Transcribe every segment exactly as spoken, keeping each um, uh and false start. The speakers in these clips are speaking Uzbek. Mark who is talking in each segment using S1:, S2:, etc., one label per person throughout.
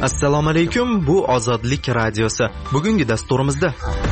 S1: Assalomu alaykum, bu Ozodlik radiosi. Bugungi dasturimizda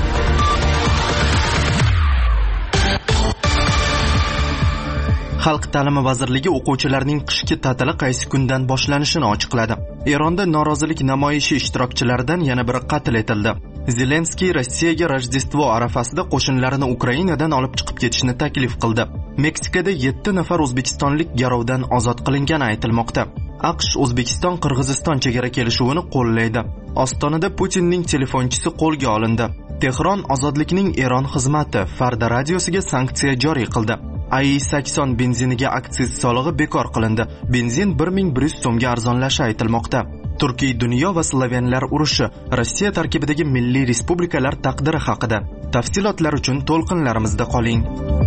S1: Xalq ta'limi vazirligi o'quvchilarning qishki ta'tili qaysi kundan boshlanishini ochiqladi. Eronda norozilik namoyishi ishtirokchilaridan yana biri qatl etildi. Zelenskiy Rossiyaga Rojdestvo arafasida qo'shinlarini Ukrainadan olib chiqib ketishni taklif qildi. Meksikada yetti nafar o'zbekistonlik garovdan ozod qilingani aytilmoqda. AQSh O'zbekiston Qirg'iziston chegara kelishuvini qo'llaydi. Ostonada Putinning telefonchisi qo'lga olindi. Tehron ozodlikning Eron xizmati Farda radiosiga sanksiya joriy qildi. A I sakson benziniga aksiz solig'i bekor qilindi. Benzin bir ming bir yuz so'mga arzonlashi aytilmoqda. Turkiy dunyo va Slovenlar urushi, Rossiya tarkibidagi milliy respublikalar taqdiri haqida. Tafsilotlar uchun to'lqinlarimizda qoling.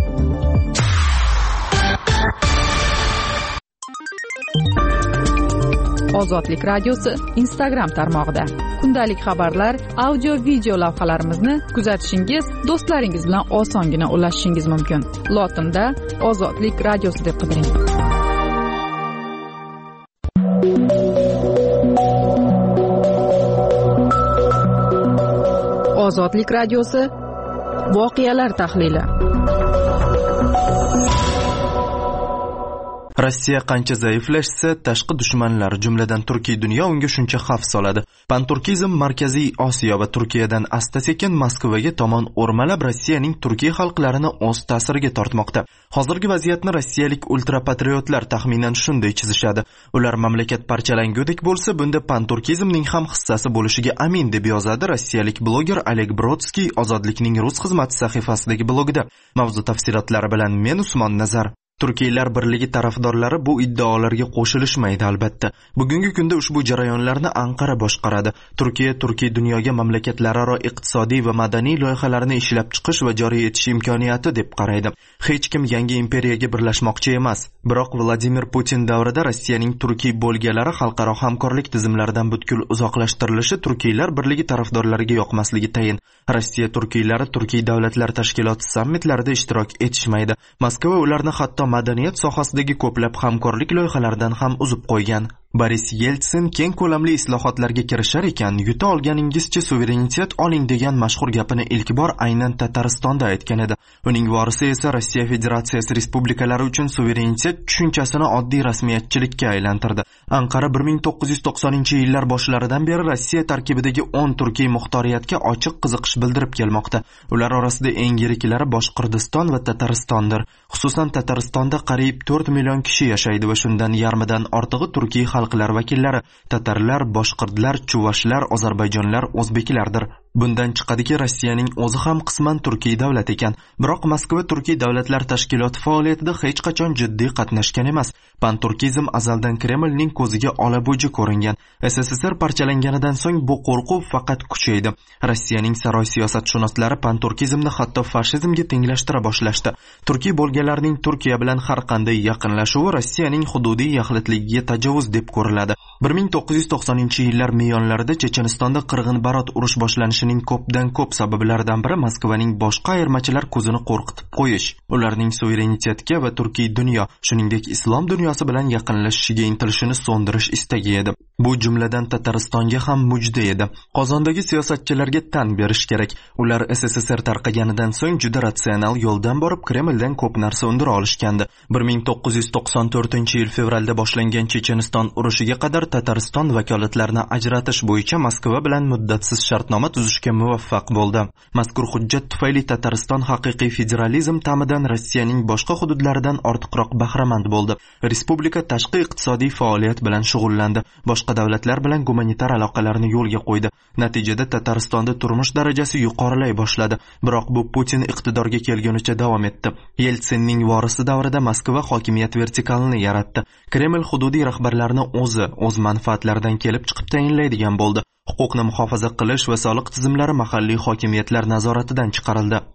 S2: Ozodlik radiosi Instagram tarmog'ida kundalik xabarlar, audio video lavhalarimizni kuzatishingiz, do'stlaringiz bilan osongina ulashishingiz mumkin. Lotinda Ozodlik radiosi deb qidiring. Ozodlik radiosi voqealar tahlili.
S1: Rossiya qancha zaiflashsa, tashqi dushmanlar, jumladan Turkiy dunyo unga shuncha xavf soladi. Panturkizm Markaziy Osiyo va Turkiyadan asta-sekin Moskvaga tomon o'rmalab, Rossiyaning Turkiy xalqlarini o'z ta'siriga tortmoqda. Hozirgi vaziyatni rossiyalik ultrapatriotlar taxminan shunday chizishadi. Ular mamlakat parchalangudek bo'lsa, bunda panturkizmning ham hissasi bo'lishiga amin deb yozadi rossiyalik bloger Oleg Brodskiy Ozodlikning rus xizmati sahifasidagi blogida. Mavzu tafsilotlari bilan men Usmon Nazar. Turkiylar birligi tarafdorlari bu iddaolarga qo'shilishmaydi albatta. Bugungi kunda ushbu jarayonlarni Anqara boshqaradi. Turkiya Turkiy dunyoga mamlakatlararo iqtisodiy va madaniy loyihalarni ishlab chiqish va joriy etish imkoniyati deb qaraydi. Hech kim yangi imperiyaga birlashmoqchi emas. Biroq Vladimir Putin davrida Rossiyaning Turkiy bo'lgalari xalqaro hamkorlik tizimlaridan butkul uzoqlashtirilishi Turkiylar birligi tarafdorlariga yoqmasligi tayin. Rossiya turkiylari Turkiy davlatlar tashkiloti sammitlarida ishtirok etishmaydi. Moskva ularni hatto madaniyat sohasidagi ko'plab hamkorlik loyihalaridan ham uzib qo'ygan. Boris Yeltsin keng ko'lamli islohotlarga kirishar ekan, yuta olganingizcha suverenitet oling degan mashhur gapini ilk bor aynan Tataristonda aytgan edi. Uning vorisi esa Rossiya Federatsiyasi respublikalari uchun suverenitet tushunchasini oddiy rasmiyatchilikka aylantirdi. Anqara bir ming to'qqiz yuz to'qsoninchi yillar boshlaridan beri Rossiya tarkibidagi o'n Turkiy muxtoriyatga ochiq qiziqish bildirib kelmoqda. Ular orasida eng yiriklari Boshqirdiston va Tataristondir. Xususan Tataristonda qariyb to'rt million kishi yashaydi va shundan yarmidan ortig'i Turkiy xalqlar vakillari, tatarlar, boshqirdlar, chuvashlar, ozarbayjonlar, o'zbeklardir. Bundan chiqadiki, Rossiyaning o'zi ham qisman Turkiy davlat ekan. Biroq Moskva Turkiy davlatlar tashkiloti faoliyatida hech qachon jiddiy qatnashgan emas. Panturkizm azaldan Kremlning ko'ziga olabuji ko'ringan. S S S R parchalanganidan so'ng bu qo'rquv faqat kuchaydi. Rossiyaning saroy siyosatshunoslari panturkizmni hatto fashizmga tenglashtira boshlashdi. Turkiy bo'lganlarning Turkiya bilan har qanday yaqinlashuvi Rossiyaning hududiy yaxlitligiga tajovuz deb ko'riladi. bir ming to'qqiz yuz to'qsoninchi yillar me'yonlarida Chechenistonda qirg'in-barot urush boshlanishi ko'pdan ko'p sabablaridan biri Moskvaning boshqa ayirmachilar ko'zini qo'rqitib qo'yish. Ularning suverenitetga va Turkiy dunyo, shuningdek islom dunyosi bilan yaqinlashishiga intilishini so'ndirish istagi edi. Bu jumladan Tataristonga ham mujda edi. Qozondagi siyosatchilarga tan berish kerak. Ular S S S R tarqaganidan so'ng juda ratsional yo'ldan borib Kremldan ko'p narsa undira olishgandi. bir ming to'qqiz yuz to'qson to'rtinchi yil fevralda boshlangan Checheniston urushiga qadar Tatariston vakolatlarini ajratish bo'yicha Moskva bilan muddatsiz shartnoma tuzishga muvaffaq bo'ldi. Mazkur hujjat tufayli Tatariston haqiqiy federalizm ta'midan Rossiyaning boshqa hududlaridan ortiqroq bahramand bo'ldi. Respublika tashqi iqtisodiy faoliyat bilan shug'ullandi. Boshqa davlatlar bilan gumanitar aloqalarni yo'lga qo'ydi. Natijada Tataristonda turmush darajasi yuqorilay boshladi. Biroq bu Putin iqtidorga kelgunicha davom etdi. Yeltsinning vorisi davrida Moskva hokimiyat vertikalini yaratdi. Kreml hududiy rahbarlarini o'zi o'z manfaatlaridan kelib chiqib tayinlaydigan bo'ldi. Huquqni muhofaza qilish va soliq tizimlari mahalliy hokimiyatlar nazoratidan chiqarildi.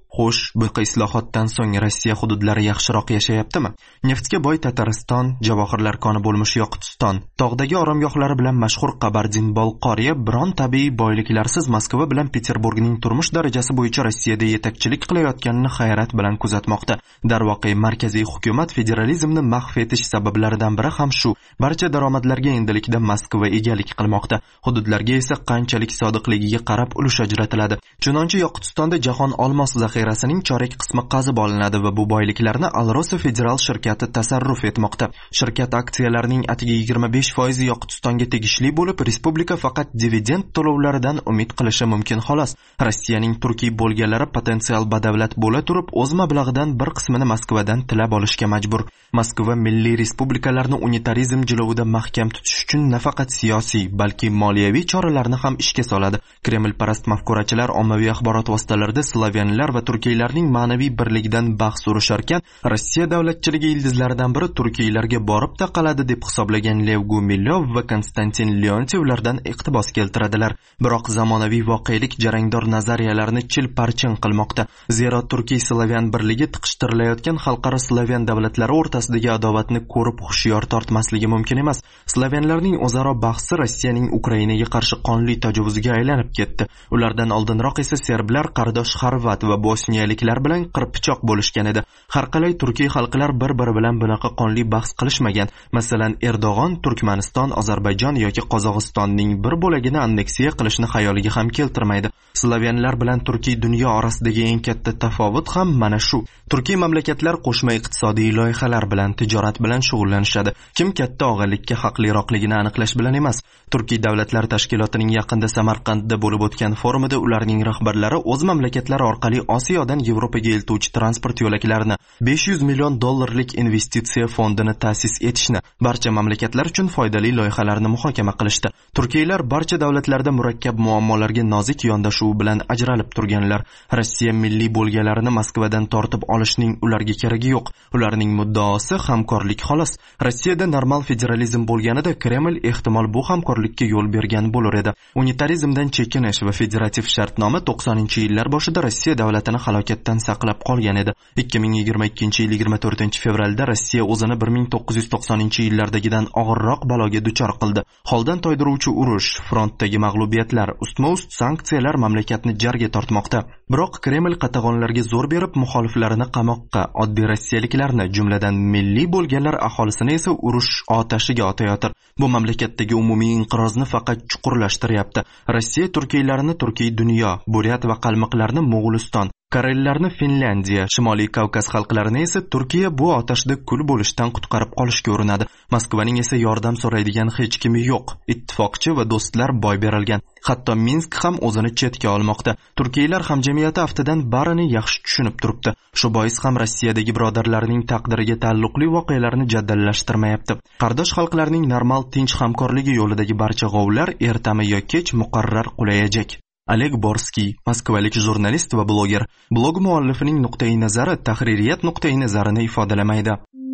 S1: Xo'sh, bu islohotdan so'ng Rossiya hududlari yaxshiroq yashayaptimi? Neftga boy Tatariston, javohirlar koni bo'lmish Yoqutiston, tog'dagi oromgohlari bilan mashhur Qabardin-Bolqoriya biron tabiiy boyliklarsiz Moskva bilan Peterburgning turmush darajasi bo'yicha Rossiyada yetakchilik qilayotganini hayrat bilan kuzatmoqda. Darvoqe, markaziy hukumat federalizmni mahv etish sabablaridan biri ham shu. Barcha daromadlarga endilikda Moskva egalik qilmoqda. Hududlarga esa qanchalik sodiqligiga qarab ulush ajratiladi. Chunonchi Yoqutistonda jahon olmos zaxirasining chorak qismi qazib olinadi va bu boyliklarni Alrosa federal shirkati tasarruf etmoqda. Shirkat aksiyalarining atigi yigirma besh foiz Yoqutistonga tegishli bo'lib, respublika faqat dividend to'lovlaridan umid qilishi mumkin xolos. Rossiyaning Turkiy bo'lganlari potensial badavlat bo'la turib, o'z mablag'idan bir qismini Moskvadan tilab olishga majbur. Moskva milliy respublikalarni unitarizm jilovida mahkam tutish uchun nafaqat siyosiy, balki moliyaviy choralarni ham ishga soladi. Kreml parast mafkurachilar ommaviy axborot vositalarida slavyanlar va turkiylarning ma'naviy birligidan bahs urisharkan, Rossiya davlatchiligi ildizlaridan biri turkiylarga borib taqaladi deb hisoblagan Lev Gumilov va Konstantin Leontievlardan iqtibos keltiradilar. Biroq zamonaviy voqelik jarangdor nazariyalarni chil-parchin qilmoqda. Zero Turkiy-Slavyan birligi tiqishtirilayotgan xalqaro slavyan davlatlari o'rtasidagi adovatni ko'rib hushyor tortmasligi mumkin emas. Slavyanlarning o'zaro bahsi Rossiyaning Ukrainaga qarshi qonli tajovuziga aylanib ketdi. Ulardan oldinroq esa serblar qardosh xorvat va bosniyaliklar bilan qirpichoq bo'lishgan edi. Har qalay turkiy xalqlar bir-biri bilan bunaqa qonli bahs qilishmagan. Masalan, Erdo'g'on Turkmaniston, Ozarbayjon yoki Qozog'istonning bir bo'lagini anneksiya qilishni xayoliga ham keltirmaydi. Slavyanlar bilan turkiy dunyo orasidagi eng katta tafovut ham mana shu. Turkiy mamlakatlar qo'shma iqtisodiy loyihalar bilan, tijorat bilan shug'ullanishadi. Kim katta og'irlikka haqliroqligini aniqlash bilan emas. Turkiy davlatlar tashkilotining yaqinda Samarqandda bo'lib o'tgan forumida ularning rahbarlari o'z mamlakatlari orqali Osiyodan Yevropaga eltuvchi transport yo'laklarini besh yuz million dollarlik investitsiya fondini ta'sis etishni, barcha mamlakatlar uchun foydali loyihalarni muhokama qilishdi. Turkiylar barcha davlatlarda murakkab muammolarga nozik yondashuv bilan ajralib turganlar. Rossiya milliy bo'lganlarini Moskvadan tortib olishning ularga keragi yo'q. Ularning muddaosi hamkorlik xolos. Rossiyada normal federalizm bo'lganida Kreml ehtimol bu hamkorlikka yo'l bergan bo'lar edi. Unitarizmdan chekinish va federativ shartnoma to'qsoninchi yillar boshida Rossiya davlatini halokatdan saqlab qolgan edi. ikki ming yigirma ikkinchi yil yigirma to'rtinchi fevralda Rossiya o'zini bir ming to'qqiz yuz to'qsoninchi yillardagidan og'irroq baloga duchor qildi. Holdan toydiruvchi urush, frontdagi mag'lubiyatlar, ustma-ust sanksiyalar mamlakatni jarga tortmoqda. Biroq Kreml qatag'onlarga zo'r berib, muxoliflarini qamoqqa, oddiy rossiyaliklarni, jumladan milliy bo'lganlar aholisini esa urush otashiga otayotir. Bu mamlakatdagi umumiy inqirozni faqat chuqurlashtiryapti. Rossiya turkiylarini Turkiy dunyo, Buryat va Qalmiqlarni Mo'g'uliston, Karellarni Finlandiya, Shimoliy Kavkaz xalqlarini esa Turkiya bu otashda kul bo'lishdan qutqarib qolishga urinadi. Moskvaning esa yordam so'raydigan hech kimi yo'q. Ittifoqchi va do'stlar boy berilgan. Hatto Minsk ham o'zini chetga olmoqda. Turkiylar hamjamiyati aftidan barini yaxshi tushunib turibdi. Shu bois ham Rossiyadagi birodarlarining taqdiriga taalluqli voqealarni jaddallashtirmayapti. Qardosh xalqlarning normal tinch hamkorligi yo'lidagi barcha g'ovlar ertami yo kech muqarrar qulayajak. Oleg Borskiy, moskvalik jurnalist va bloger. Blog muallifining nuqtai nazari tahririyat nuqtai nazarini ifodalamaydi.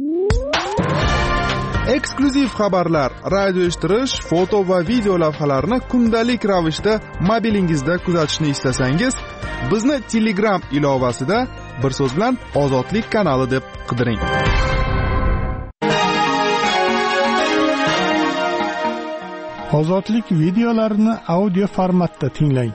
S3: Eksklyuziv xabarlar, radio eshittirish, foto va video lavhalarni kundalik ravishda mobilingizda kuzatishni istasangiz, bizni Telegram ilovasida bir so'z bilan Ozodlik kanali deb qidiring.
S4: Ozodlik videolarini audio formatda tinglang.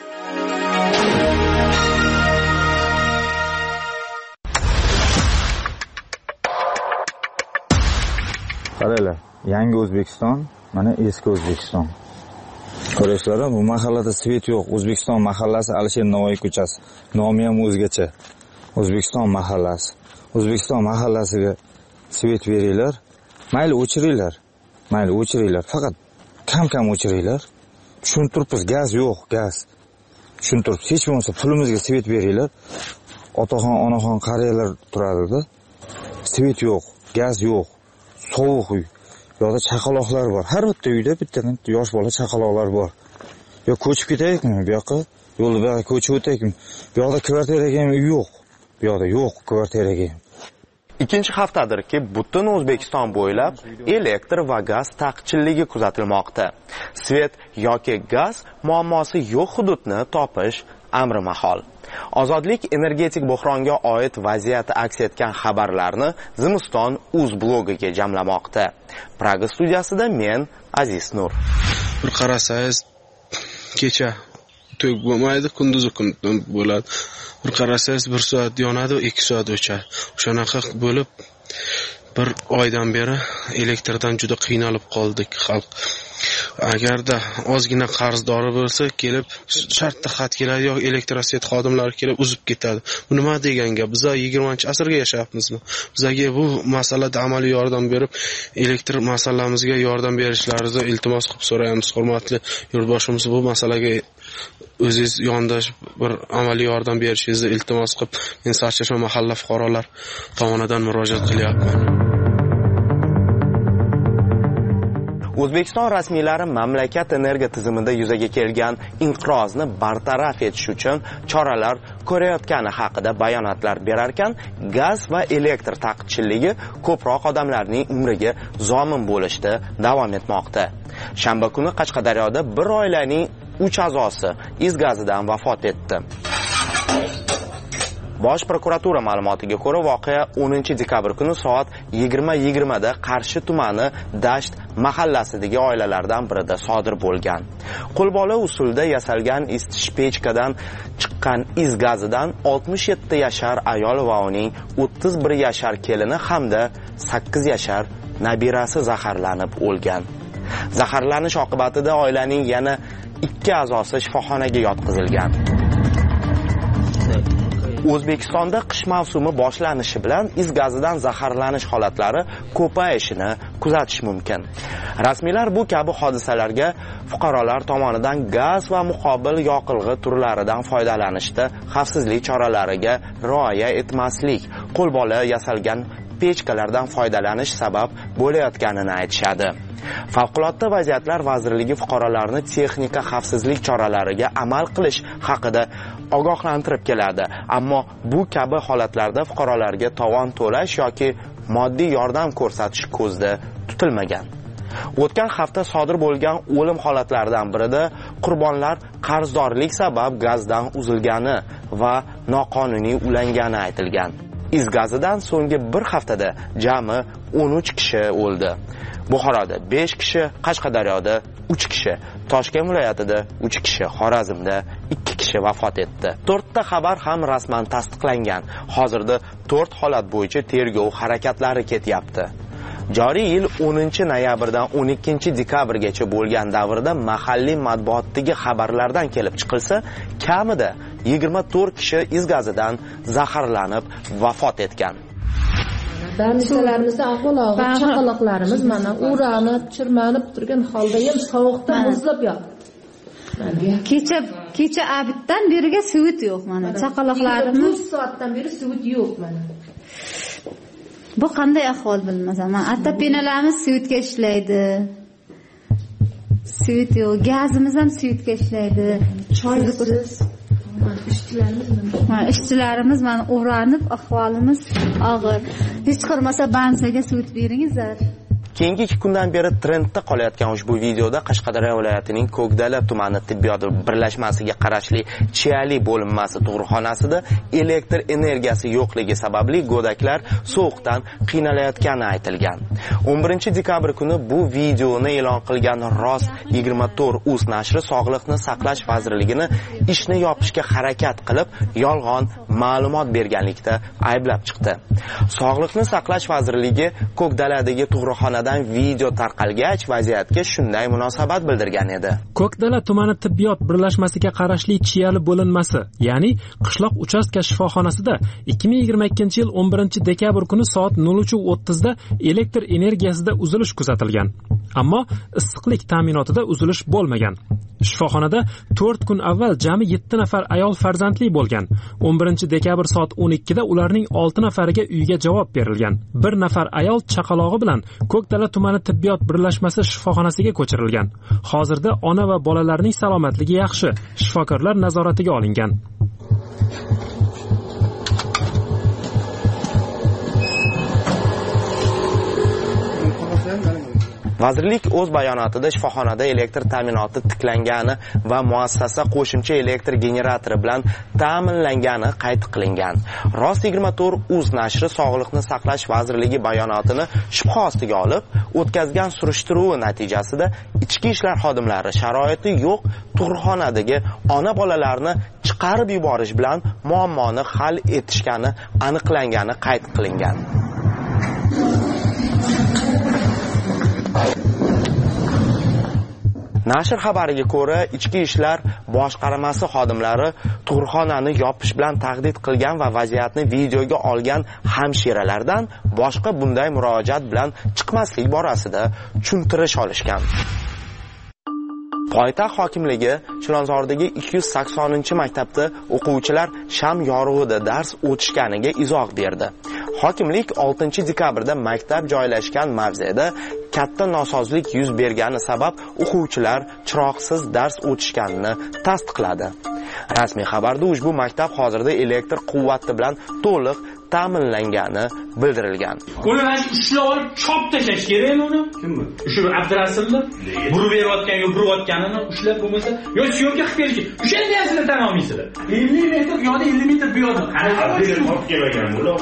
S5: Qaranglar, yangi O'zbekiston, mana eski O'zbekiston. Ko'rasizlar, bu mahallada svet yo'q. O'zbekiston mahallasi Alisher Navoiy ko'chasi. Nomi ham o'zgacha. O'zbekiston mahallasi. O'zbekiston mahallasiga svet beringlar. Mayli o'chiringlar. Mayli o'chiringlar. Faqat kam-kam o'chiringlar. Tushuntiribmiz, gaz yo'q, gaz. Tushuntiribmiz. Hech bo'lmasa pulimizga svet beringlar. Otaxon, onaxon qariyalar turadi-da. Svet yo'q, gaz yo'q. Sovuq uy. Yo'da chaqaloqlar bor. Har bitta uyda bittadan yosh bola chaqaloqlar bor. Yo ko'chib ketaylikmi bu yoqqa? Yo'lda bu yoqqa ko'chib o'taylikmi? Bu yoqda kvartiraga ham uy yo'q. Bu yoqda yo'q kvartiraga.
S6: Ikkinchi haftadirki, butun O'zbekiston bo'ylab elektr va gaz taqchilligi kuzatilmoqda. Svet yoki gaz muammosi yo'q hududni topish amri mahol. Ozodlik energetik buhronga oid vaziyat aks etgan xabarlarni Zimiston uz blogiga jamlamoqda. Praga studiyasida men Aziz Nur.
S7: Bir qarasangiz kecha to'k bo'lmaydi, kunduzi kun bo'ladi. Bir qarasangiz bir soat yonadi, ikki soat o'chadi. O'shanaqa bo'lib bir oydan beri elektrdan juda qiynalib qoldik xalq. Agarda ozgina qarzdori bo'lsa, kelib shartda xat keladi yoki elektrosvet xodimlari kelib uzib ketadi. Bu nima degan gap? Biz yigirmanchi asrga yashayapmizmi? Bizga bu masalada amaliy yordam berib, elektr masalamizga yordam berishlaringizni iltimos qilib so'raymiz. Hurmatli yurtboshimiz, bu masalaga o'zingiz yondosh bir amaliy yordam berishingizni iltimos qilib, men Sarchashma mahalla fuqarolar tomonidan murojaat qilyapman.
S6: O'zbekiston rasmiylari mamlakat energiya tizimida yuzaga kelgan inqirozni bartaraf etish uchun choralar ko'rayotgani haqida bayonotlar berar ekan, gaz va elektr taqchilligi ko'proq odamlarning umriga zomin bo'lishda davom etmoqda. Shanba kuni Qashqadaryoda bir oilaning uch a'zosi is gazidan vafot etdi. Bosh prokuratura ma'lumotiga ko'ra, voqea o'ninchi dekabr kuni soat yigirma yigirma da Qarshi tumani Dasht mahallasidagi oilalardan birida sodir bo'lgan. Qo'lbola usulda yasalgan isitish pechkadan chiqqan is gazidan oltmish yetti yashar ayol va uning o'ttiz bir yashar kelini hamda sakkiz yashar nabirasi zaharlanib o'lgan. Zaharlanish oqibatida oilaning yana ikki a'zosi shifoxonaga yotqizilgan. O'zbekistonda qish mavsumi boshlanishi bilan is gazidan zaharlanish holatlari ko'payishini kuzatish mumkin. Rasmiylar bu kabi hodisalarga fuqarolar tomonidan gaz va muqobil yoqilg'i turlaridan foydalanishda xavfsizlik choralariga rioya etmaslik, qo'lbola yasalgan pechkalardan foydalanish sabab bo'layotganini aytishadi. Favqulodda vaziyatlar vazirligi fuqarolarni texnika xavfsizlik choralariga amal qilish haqida ogohlantirib keladi. Ammo bu kabi holatlarda fuqarolarga tovon to'lash yoki moddiy yordam ko'rsatish ko'zda tutilmagan. O'tgan hafta sodir bo'lgan o'lim holatlaridan birida qurbonlar qarzdorlik sabab gazdan uzilgani va noqonuniy ulangani aytilgan. Is gazidan so'nggi bir haftada jami o'n uch kishi o'ldi. Buxoroda besh kishi, Qashqadaryoda uch kishi, Toshkent viloyatida uch kishi, Xorazmda ikki kishi vafot etdi. to'rtta xabar ham rasman tasdiqlangan. Hozirda to'rt holat bo'yicha tergov harakatlari ketyapti. Joriy yil o'ninchi noyabrdan o'n ikkinchi dekabrgacha bo'lgan davrda mahalliy matbuotdagi xabarlardan kelib chiqilsa, kamida yigirma to'rt kishi is gazidan zaharlanib vafot etgan.
S8: Bamisalarimiz ahvol og'ir, chaqaloqlarimiz mana o'ranib, chirmanib turgan holda ham sovuqda muzlab yotibdi.
S9: Kecha kecha abitdan beriga suvit yo'q mana. Chaqaloqlarimiz
S8: to'rt soatdan beri suvit yo'q mana.
S9: Bu qanday ahvol bilmasam, ota-penalarimiz suvitga ishlaydi. Suvit yo'q, gazimiz ham suvitga ishlaydi.
S8: Choysiz ishchilarimiz
S9: mana ishchilarimiz mana o'ranib, ahvolimiz og'ir. Hech qolmasa bansaga suvit beringizlar.
S6: Keyingi ikki kundan beri trendda qolayotgan ushbu videoda Qashqadaryo viloyatining Ko'kdala tumani tibbiyot birlashmasiga qarashli Chiyali bo'linmasi tug'ruqxonasida elektr energiyasi yo'qligi sababli go'daklar sovuqdan qiynalayotgani aytilgan. o'n birinchi dekabr kuni bu videoni e'lon qilgan Rost yigirma to'rt uz nashri Sog'liqni saqlash vazirligini ishni yopishga harakat qilib, yolg'on ma'lumot berganlikda ayblab chiqdi. Sog'liqni saqlash vazirligi Ko'kdaladagi tug'ruqxonada video tarqalgach vaziyatga shunday munosabat bildirgan edi.
S10: Ko'kdala tumani tibbiyot birlashmasiga qarashli Chiyali bo'linmasi, ya'ni qishloq uchastka shifoxonasida ikki ming yigirma ikkinchi yil o'n birinchi dekabr kuni soat nol uch o'ttiz da elektr energiyasida uzilish kuzatilgan. Ammo issiqlik ta'minotida uzilish bo'lmagan. Shifoxonada to'rt kun avval jami yetti nafar ayol farzandli bo'lgan. o'n birinchi dekabr soat o'n ikki da ularning olti nafariga uyga javob berilgan. Bir nafar ayol chaqalog'i bilan Ko'kdala tumani tibbiyot birlashmasi shifoxonasiga ko'chirilgan. Hozirda ona va bolalarning salomatligi yaxshi, shifokorlar nazoratiga olingan.
S6: Vazirlik o'z bayonotida shifoxonada elektr ta'minoti tiklangani va muassasa qo'shimcha elektr generatori bilan ta'minlangani qayd qilingan. Rost yigirma to'rt uz nashri Sog'liqni saqlash vazirligi bayonotini shubha ostiga olib, o'tkazgan surishtiruvi natijasida ichki ishlar xodimlari sharoiti yo'q tug'ruqxonadagi ona bolalarni chiqarib yuborish bilan muammoni hal etishgani aniqlangani qayd qilingan. Nashr xabariga ko'ra, ichki ishlar boshqarmasi xodimlari tug'ruqxonani yopish bilan tahdid qilgan va vaziyatni videoga olgan hamshiralardan boshqa bunday murojaat bilan chiqmaslik borasida tushuntirish olishgan. Poytaxt hokimligi Chilonzordagi ikki yuz saksoninchi maktabda o'quvchilar sham yorug'ida dars o'tishganiga izoh berdi. Hokimlik oltinchi dekabrda maktab joylashgan mavzeda katta nosozlik yuz bergani sabab o'quvchilar chiroqsiz dars o'tishganini tasdiqladi. Rasmiy xabarda ushbu maktab hozirda elektr quvvati bilan to'liq ta'minlangani bildirilgan.
S11: Uni mana ushlab olib chop tashlash kerakmi uni? Kimmi? Shu Abdurasulni burib berayotgan yo burayotganini ushlab bo'lmasa, yo syomka qilib berish. O'shani narsani tan olmaysizlar. ellik metr bu yoqda ellik metr bu yoqda. Qarang, olib kelgan bular.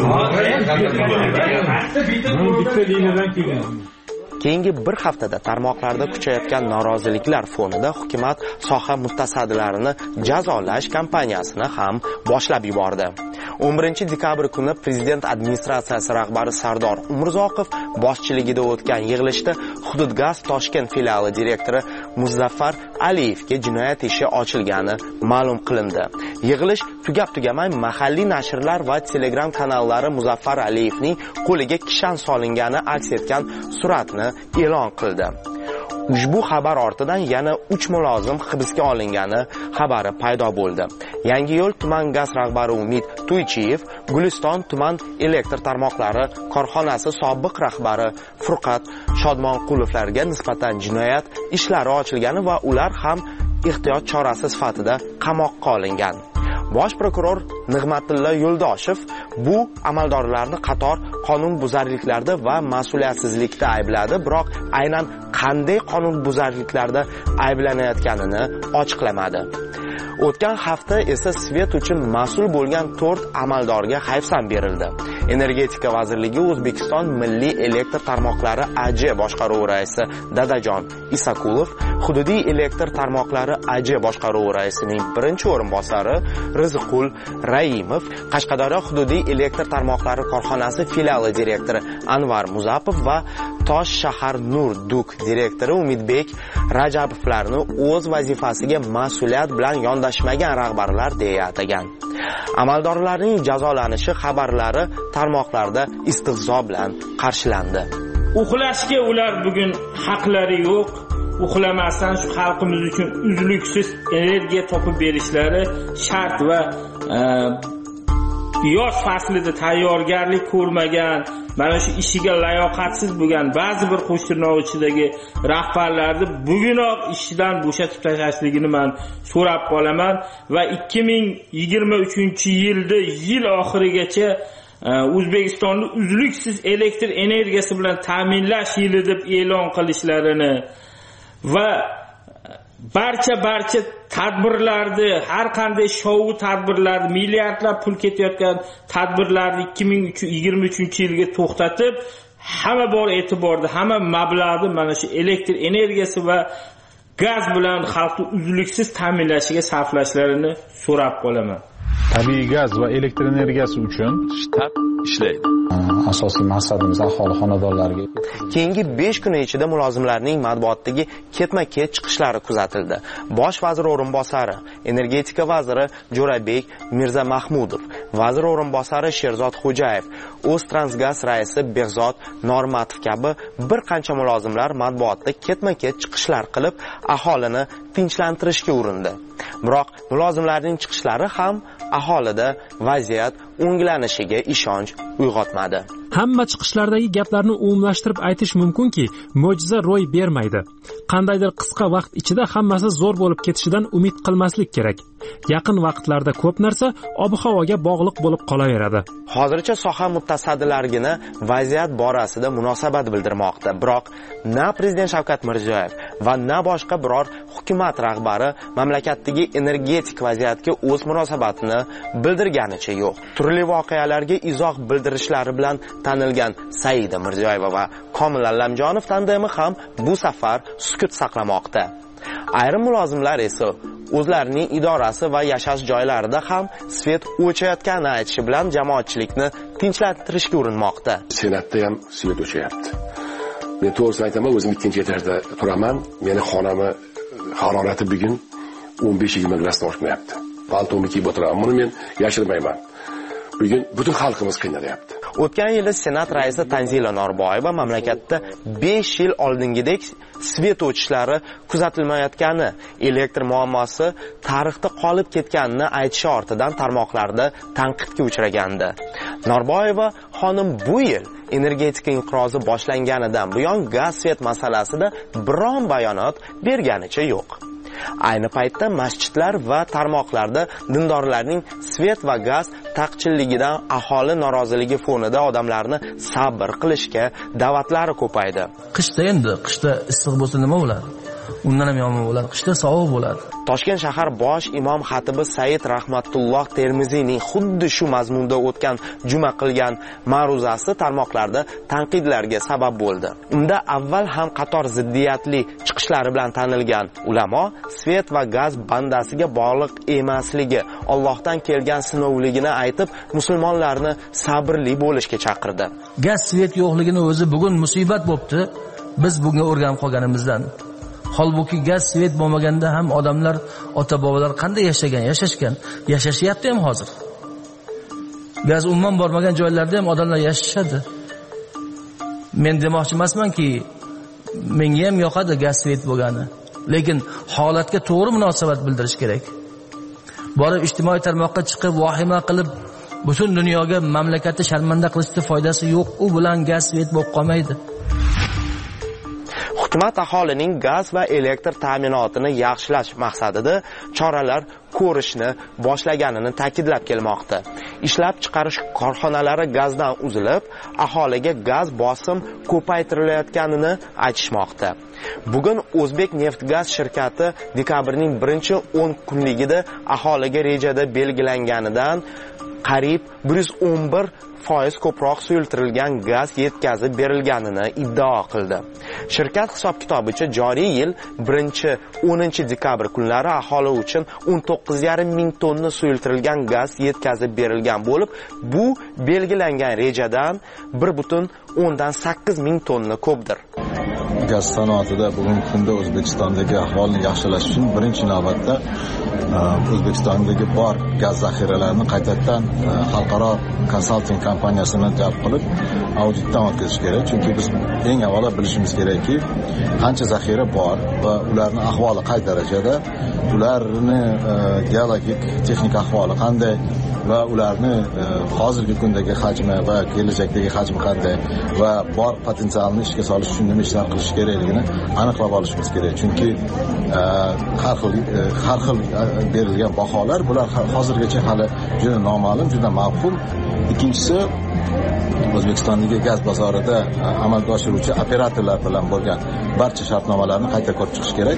S11: Bitta liniyadan kelgan.
S6: Keyingi bir haftada tarmoqlarda kuchayotgan noroziliklar fonida hukumat soha mutasaddilarini jazolash kampaniyasini ham boshlab yubordi. o'n birinchi dekabr kuni prezident administratsiyasi rahbari Sardor Umurzoqov boshchiligida o'tgan yig'ilishda Hududgaz Toshkent filiali direktori Muzaffar Aliyevga jinoyat ishi ochilgani ma'lum qilindi. Yig'ilish tugab-tugamay mahalliy nashrlar va Telegram kanallari Muzaffar Aliyevning qo'liga kishan solingani aks etgan suratni e'lon qildi. Ushbu xabar ortidan yana uch mulozim hibsga olingani xabari paydo bo'ldi. Yangiyo'l tuman gaz rahbari Umid Tuychiyev, Guliston tuman elektr tarmoqlari korxonasi sobiq rahbari Furqat Shodmonqulovlarga nisbatan jinoyat ishlari ochilgani va ular ham ehtiyot chorasi sifatida qamoqqa olingan. Bosh prokuror Nig'matilla Yo'ldoshev bu amaldorlarni qator qonun buzarliklarda va mas'uliyatsizlikda aybladi, biroq aynan qanday qonun buzarliklarda ayblanayotganini ochiqlamadi. O'tgan hafta esa svet uchun mas'ul bo'lgan to'rt amaldorga hayfsan berildi. Energetika vazirligi O'zbekiston Milliy elektr tarmoqlari A J boshqaruvi raisi Dadajon Isakulov, hududiy elektr tarmoqlari A J boshqaruvi raisining birinchi o'rinbosari Rizqul Raimov, Qashqadaryo hududiy elektr tarmoqlari korxonasi filiali direktori Anvar Muzapov va Tosh shahar Nur Duk direktori Umidbek Rajabovlarni o'z vazifasiga mas'uliyat bilan yondashmagan rahbarlar deya atagan. Amaldorlarning jazolanishi xabarlari tarmoqlarda istehzo bilan qarshilandi.
S11: Uxlashga ular bugun haqlari yo'q. Uxlamasdan shu xalqimiz uchun uzluksiz energiya topib berishlari shart va yoz faslida tayyorgarlik ko'rmagan, mana shu ishiga layoqatsiz bo'lgan ba'zi bir qo'shtirnoq ichidagi rahbarlarni bugunoq ishdan bo'shatib tashlashligini men so'rab qolaman va ikki ming yigirma uchinchi yilda yil oxirigacha O'zbekistonni uzluksiz elektr energiyasi bilan ta'minlash yili deb e'lon qilishlarini va barcha barcha tadbirlarni, har qanday shou tadbirlarni, milliardlab pul ketayotgan tadbirlarni ikki ming yigirma uchinchi yilga to'xtatib, hamma bor e'tiborda, hamma mablag'ni mana shu elektr energiyasi va gaz bilan xalqni uzluksiz ta'minlashiga sarflashlarini so'rab qolaman.
S12: Tabiiy gaz va elektr energiyasi uchun shtat ishlaydi. Asosiy maqsadimiz aholi xonadonlariga.
S6: Keyingi besh kun ichida mulozimlarning matbuotdagi ketma-ket chiqishlari kuzatildi. Bosh vazir o'rinbosari, energetika vaziri Jo'rabek Mirzamahmudov, vazir o'rinbosari Sherzod Xo'jayev, O'ztransgaz raisi Behzod Normatov kabi bir qancha mulozimlar matbuotda ketma-ket chiqishlar qilib, aholini tinchlantirishga urindi. Biroq mulozimlarning chiqishlari ham aholida vaziyat o'nglanishiga ishonch uyg'otmadi.
S10: Hamma chiqishlardagi gaplarni umumlashtirib aytish mumkinki, mo'jiza ro'y bermaydi. Qandaydir qisqa vaqt ichida hammasi zo'r bo'lib ketishidan umid qilmaslik kerak. Yaqin vaqtlarda ko'p narsa ob-havoga bog'liq bo'lib qolaveradi.
S6: Hozircha soha mutasaddilargina vaziyat borasida munosabat bildirmoqda. Biroq na prezident Shavkat Mirziyoyev va na boshqa biror hukumat rahbari mamlakatdagi energetik vaziyatga o'z munosabatini bildirganicha yo'q. Turli voqealarga izoh bildirishlari bilan tanilgan Saida Mirziyoyeva va Komil Allamjonov tandemi ham bu safar sukut saqlamoqda. Ayrim mulozimlar esa o'zlarining idorasi va yashash joylarida ham svet o'chayotganini aytishi bilan jamoatchilikni tinchlantirishga urinmoqda.
S13: Senatda ham svet o'chayapti. Men to'g'risini aytaman, o'zim ikkinchi etajda turaman. Meni xonamni harorati bugun o'n besh yigirma gradusdan oshmayapti. Paltomni kiyib o'tiraman. Buni men yashirmayman. Bugun butun xalqimiz qiynalyapti.
S6: O'tgan yili Senat raisi Tanzila Norboyeva mamlakatda besh yil oldingidek svet o'chishlari kuzatilmayotgani, elektr muammosi tarixda qolib ketganini aytishi ortidan tarmoqlarda tanqidga uchragandi. Norboyeva xonim bu yil energetika inqirozi boshlanganidan buyon gaz svet masalasida biron bayonot berganicha yo'q. Ayni paytda masjidlar va tarmoqlarda dindorlarning svet va gaz taqchilligidan aholi noroziligi fonida odamlarni sabr qilishga da'vatlari ko'paydi.
S14: Qishda endi, qishda issiq bo'lsa nima bo'ladi? Undan ham yomon bo'ladi. Qishda sovuq bo'ladi.
S6: Toshkent shahar bosh imom xatibi Said Rahmatulloh Termiziyning xuddi shu mazmunda o'tgan juma qilgan ma'ruzasi tarmoqlarda tanqidlarga sabab bo'ldi. Unda avval ham qator ziddiyatli chiqishlari bilan tanilgan ulamo svet va gaz bandasiga bog'liq emasligi, Allohdan kelgan sinovligini aytib, musulmonlarni sabrli bo'lishga chaqirdi.
S14: Gaz svet yo'qligini o'zi bugun musibat bo'pti. Biz bunga o'rganib qolganimizdan. Holbuki gaz svet bo'lmaganda ham odamlar, ota-bobolar qanday yashagan, yashashgan, yashashyapti ham hozir. Gaz umuman bormagan joylarda ham odamlar yashashadi. Men demoqchi emasmanki, menga ham yoqadi gaz svet bo'lgani, lekin holatga to'g'ri munosabat bildirish kerak. Borib ijtimoiy tarmoqqa chiqib vahima qilib butun dunyoga mamlakatni sharmanda qilishning foydasi yo'q. U bilan gaz svet bo'lib qolmaydi.
S6: Hukumat aholining gaz va elektr ta'minotini yaxshilash maqsadida choralar ko'rishni boshlaganini ta'kidlab kelmoqda. Ishlab chiqarish korxonalari gazdan uzilib, aholiga gaz bosim ko'paytirilayotganini aytishmoqda. Bugun O'zbek Neftgaz shirkati dekabrning birinchi o'n kunligida aholiga rejada belgilanganidan qariyb bir yuz o'n bir foiz ko'proq suyultirilgan gaz yetkazib berilganini iddao qildi. Shirkat hisob-kitobicha joriy yil birinchi o'ninchi dekabr kunlari aholi uchun o'n to'qqiz yarim ming tonna suyultirilgan gaz yetkazib berilgan bo'lib, bu belgilangan rejadan bir butun o'ndan sakkiz ming tonna ko'pdir.
S15: Gaz sanoatida bugungi kunda O'zbekistondagi ahvolni yaxshilash uchun birinchi navbatda O'zbekistondagi bor gaz zaxiralarini qaytadan xalqaro konsalting kompaniyasini jalb qilib auditdan o'tkazish kerak. Chunki biz eng avvalo bilishimiz kerakki, qancha zaxira bor va ularning ahvoli qay darajada, ularni geologik, texnik ahvoli qanday va ularni hozirgi kundagi hajmi va kelajakdagi hajmi qanday va bor potensialni ishga solish uchun nima ishlar qilish kerakligini aniqlab olishimiz kerak. Chunki har xil har xil berilgan baholar bular hozirgacha hali juda noma'lum, juda mavhum. Ikkinchisi, O'zbekistondagi gaz bozorida amalga oshiruvchi operatorlar bilan bo'lgan barcha shartnomalarni qayta ko'rib chiqish kerak.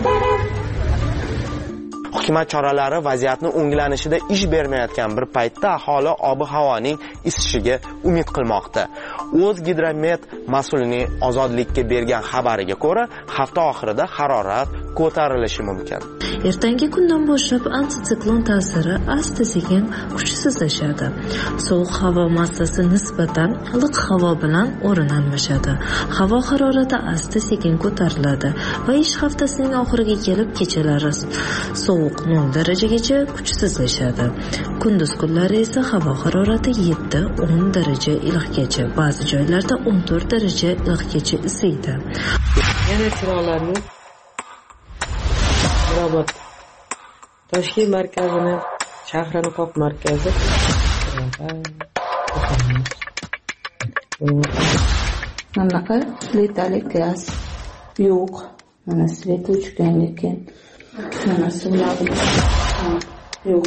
S6: Hukumat choralari vaziyatni o'nglanishida ish bermayotgan bir paytda aholi ob-havoning isishiga umid qilmoqda. O'zgidromet mas'ulining Ozodlikka bergan xabariga ko'ra, hafta oxirida harorat ko'tarilishi mumkin.
S16: Ertangi kundan boshlab antitsiklon ta'siri asta-sekin kuchsizlashadi. Sovuq havo massasi nisbatan iliq havo bilan o'rin almashadi. Havo harorati asta-sekin ko'tariladi va ish haftasining oxiriga kelib kechalari sovuq nol darajagacha kuchsizlashadi. Kunduz kunlari esa havo harorati yetti o'n daraja iliqgacha, ba'zi joylarda o'n to'rt daraja iliqgacha isiydi.
S17: Yana chiroqlarni Mirobod Toshkent markazini, shahrini qoq markazi.
S18: Bunaqa litali gaz yo'q. Mana svet o'chgan ekan. Mana suvlar. Yo'q.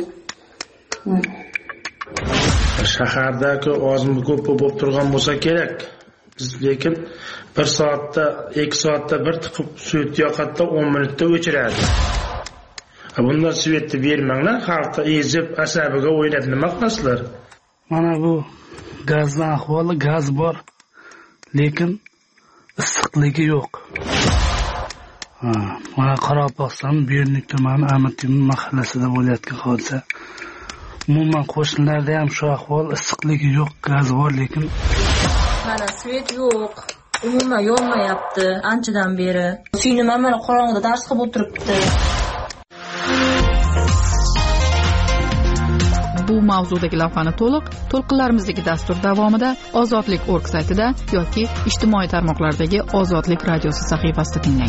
S19: Shaharda-ku ozmi ko'p bo'lib turgan bo'lsa kerak. Biz lekin bir soatda, ikki soatda bir tiqib svet yoqatda o'n minutda o'chiradi. Bundan svetni bermanglar, xalqqa ezib, asabiga o'ynab nima qilasizlar?
S20: Mana bu gazning ahvoli, gaz bor, lekin issiqligi yo'q. Ha, mana Qoraqalpog'iston Bernik tumani Amatimin mahallasida bo'layotgan hodisa. Umuman qo'shnilarda ham shu ahvol, issiqligi yo'q, gaz bor, lekin
S21: mana svet yo'q. Umuman yonmayapti anchadan beri. Singlim ham mana qorong'ida dars qilib o'tiribdi.
S2: Bu mavzudagi lavhani to'liq to'lqinlarimizdagi dastur davomida Ozodlik nokta org saytida yoki ijtimoiy tarmoqlardagi Ozodlik radiosi sahifasida tinglang.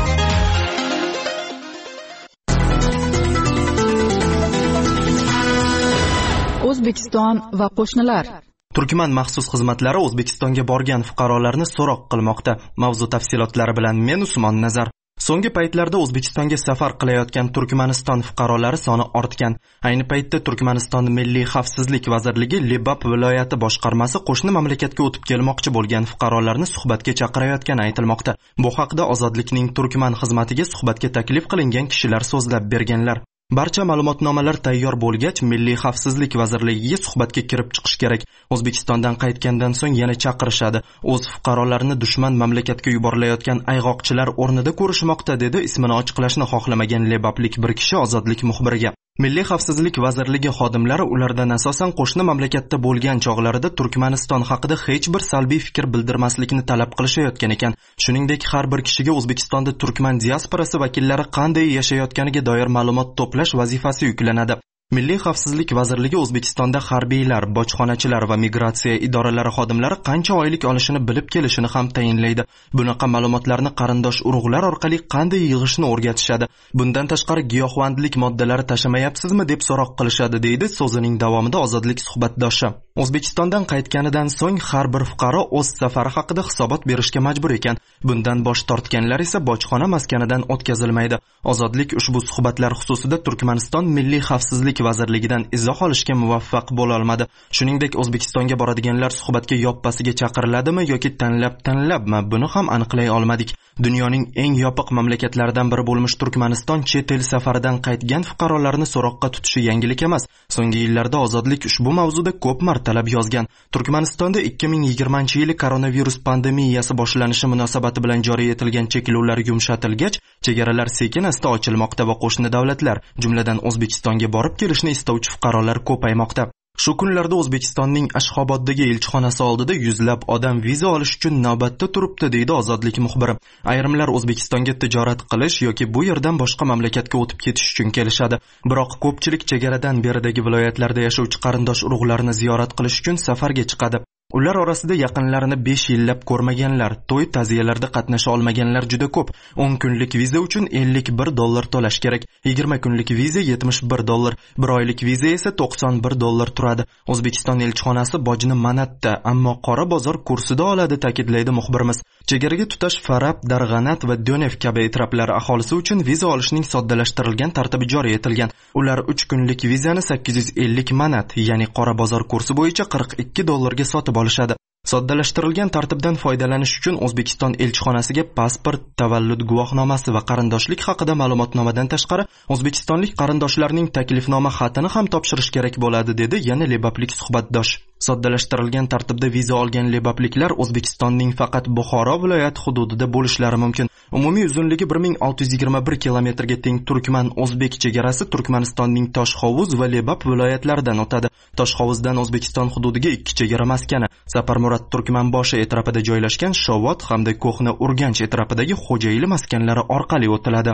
S2: O'zbekiston va qo'shnilar.
S1: Turkman maxsus xizmatlari O'zbekistonga borgan fuqarolarni so'roq qilmoqda. Mavzu tafsilotlari bilan men Usmon Nazar. So'nggi paytlarda O'zbekistonga safar qilayotgan Turkmaniston fuqarolari soni ortgan. Ayni paytda Turkmaniston Milliy xavfsizlik vazirligi Lebap viloyati boshqarmasi qo'shni mamlakatga o'tib kelmoqchi bo'lgan fuqarolarni suhbatga chaqirayotgani aytilmoqda. Bu haqda Ozodlikning Turkman xizmatiga suhbatga taklif qilingan kishilar so'zlab berganlar. Barcha ma'lumotnomalar tayyor bo'lgach, Milliy xavfsizlik vazirligiga suhbatga kirib chiqish kerak. O'zbekistondan qaytgandan so'ng yana chaqirishadi. O'z fuqarolarini dushman mamlakatga yuborilayotgan ayg'oqchilar o'rnida ko'rishmoqda, dedi ismini ochiqlashni xohlamagan lebaplik bir kishi Ozodlik muxbiriga. Milliy xavfsizlik vazirligi xodimlari ulardan asosan qo'shni mamlakatda bo'lgan chog'larida Turkmaniston haqida hech bir salbiy fikr bildirmaslikni talab qilishayotgan ekan. Shuningdek, har bir kishiga O'zbekistonda Turkman diasporasi vakillari qanday yashayotganiga doir ma'lumot to'plash vazifasi yuklanadi. Milliy xavfsizlik vazirligi O'zbekistonda harbiylar, bojxonachilar va migratsiya idoralari xodimlari qancha oylik olishini bilib kelishini ham tayinlaydi. Bunaqa ma'lumotlarni qarindosh urug'lar orqali qanday yig'ishni o'rgatishadi. Bundan tashqari giyohvandlik moddalari tashamayapsizmi deb so'roq qilishadi, deydi so'zining davomida Ozodlik suhbatdoshi. O'zbekistondan qaytganidan so'ng har bir fuqaro o'z safari haqida hisobot berishga majbur ekan. Bundan bosh tortganlar esa bojxona maskanidan o'tkazilmaydi. Ozodlik ushbu suhbatlar xususida Turkmaniston Milliy xavfsizlik vazirligidan izoh olishga muvaffaq bo'la olmadi. Shuningdek, O'zbekistonga boradiganlar suhbatga yoppasiga chaqiriladimi yoki tanlab-tanlabmi, buni ham aniqlay olmadik. Dunyoning eng yopiq mamlakatlaridan biri bo'lmish Turkmaniston chet el safaridan qaytgan fuqarolarni so'roqqa tutishi yangilik emas. So'nggi yillarda Ozodlik ushbu mavzuda ko'p martalab yozgan. Turkmanistonda ikki ming yigirmanchi yili koronavirus pandemiyasi boshlanishi munosabati bilan joriy etilgan cheklovlar yumshatilgach, chegaralar sekin-asta ochilmoqda va qo'shni davlatlar, jumladan O'zbekistonga borib kelishni istovchi fuqarolar ko'paymoqda. Shu kunlarda O'zbekistonning Ashxoboddagi elchixonasi oldida yuzlab odam viza olish uchun navbatda turibdi, deydi Ozodlik muxbiri. Ayrimlar O'zbekistonga tijorat qilish yoki bu yerdan boshqa mamlakatga o'tib ketish uchun kelishadi. Biroq ko'pchilik chegaradan beridagi viloyatlarda yashovchi qarindosh urug'larni ziyorat qilish uchun safarga chiqadi. Ular orasida yaqinlarini besh yillab ko'rmaganlar, to'y ta'ziyalarda qatnasha olmaganlar juda ko'p. o'n kunlik viza uchun ellik bir dollar to'lash kerak. yigirma kunlik viza yetmish bir dollar, bir oylik viza esa to'qson bir dollar turadi. O'zbekiston elchixonasi bojni manatda, ammo qora bozor kursida oladi, ta'kidlaydi muxbirimiz. Chegaraga tutash Farab, Darg'anat va Do'nev kabi etraflar aholisi uchun viza olishning soddalashtirilgan tartibi joriy etilgan. Ular uch kunlik vizani sakkiz yuz ellik manat, ya'ni qora bozor kursi bo'yicha qirq ikki dollarga sotib olishadi. Soddalashtirilgan tartibdan foydalanish uchun O'zbekiston elchixonasiga pasport, tavallud guvohnomasi va qarindoshlik haqida ma'lumotnomadan tashqari o'zbekistonlik qarindoshlarning taklifnoma xatini ham topshirish kerak bo'ladi, dedi yana lebaplik suhbatdosh. Soddalashtirilgan tartibda viza olgan lebapliklar O'zbekistonning faqat Buxoro viloyati hududida bo'lishlari mumkin. Umumiy uzunligi bir ming olti yuz yigirma bir kilometrga teng Turkman-O'zbek chegarasi Turkmanistonning Toshxovuz va Lebap viloyatlaridan o'tadi. Toshxovuzdan O'zbekiston hududiga ikki chegara maskani, Saparmurod Turkmanboshi etrafida joylashgan Shovot hamda Ko'hna Urganch etrafidagi Xo'jayli maskanlari orqali o'tiladi.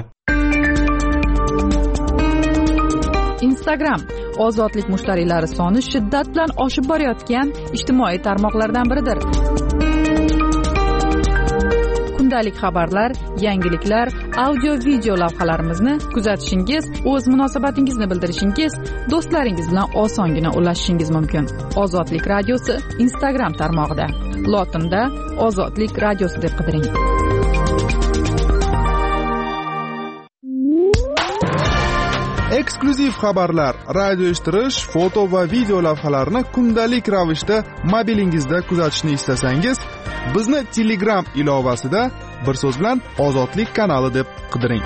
S2: Instagram Ozodlik mushtariylari soni shiddat bilan oshib borayotgan ijtimoiy tarmoqlardan biridir. Kundalik xabarlar, yangiliklar, audio-video lavhalarimizni kuzatishingiz, o'z munosabatingizni bildirishingiz, do'stlaringiz bilan osongina ulashishingiz mumkin. Ozodlik radiosi Instagram tarmog'ida. Lotinda Ozodlik radiosi deb qidiring.
S3: eksklyuziv xabarlar, radio eshittirish, foto va video lavhalarni kundalik ravishda mobilingizda kuzatishni istasangiz, bizni Telegram ilovasida bir so'z bilan Ozodlik kanali deb qidiring.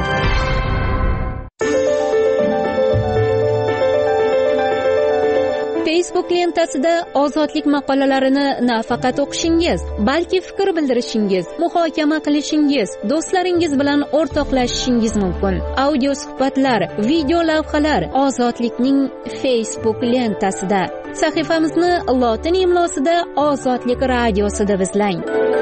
S22: Facebook lentasida ozodlik maqolalarini nafaqat o'qishingiz, balki fikr bildirishingiz, muhokama qilishingiz, do'stlaringiz bilan o'rtoqlashishingiz mumkin. Audio suhbatlar, video lavhalar Ozodlikning Facebook lentasida. Sahifamizni lotin imlosida Ozodlik radiosi deb izlang.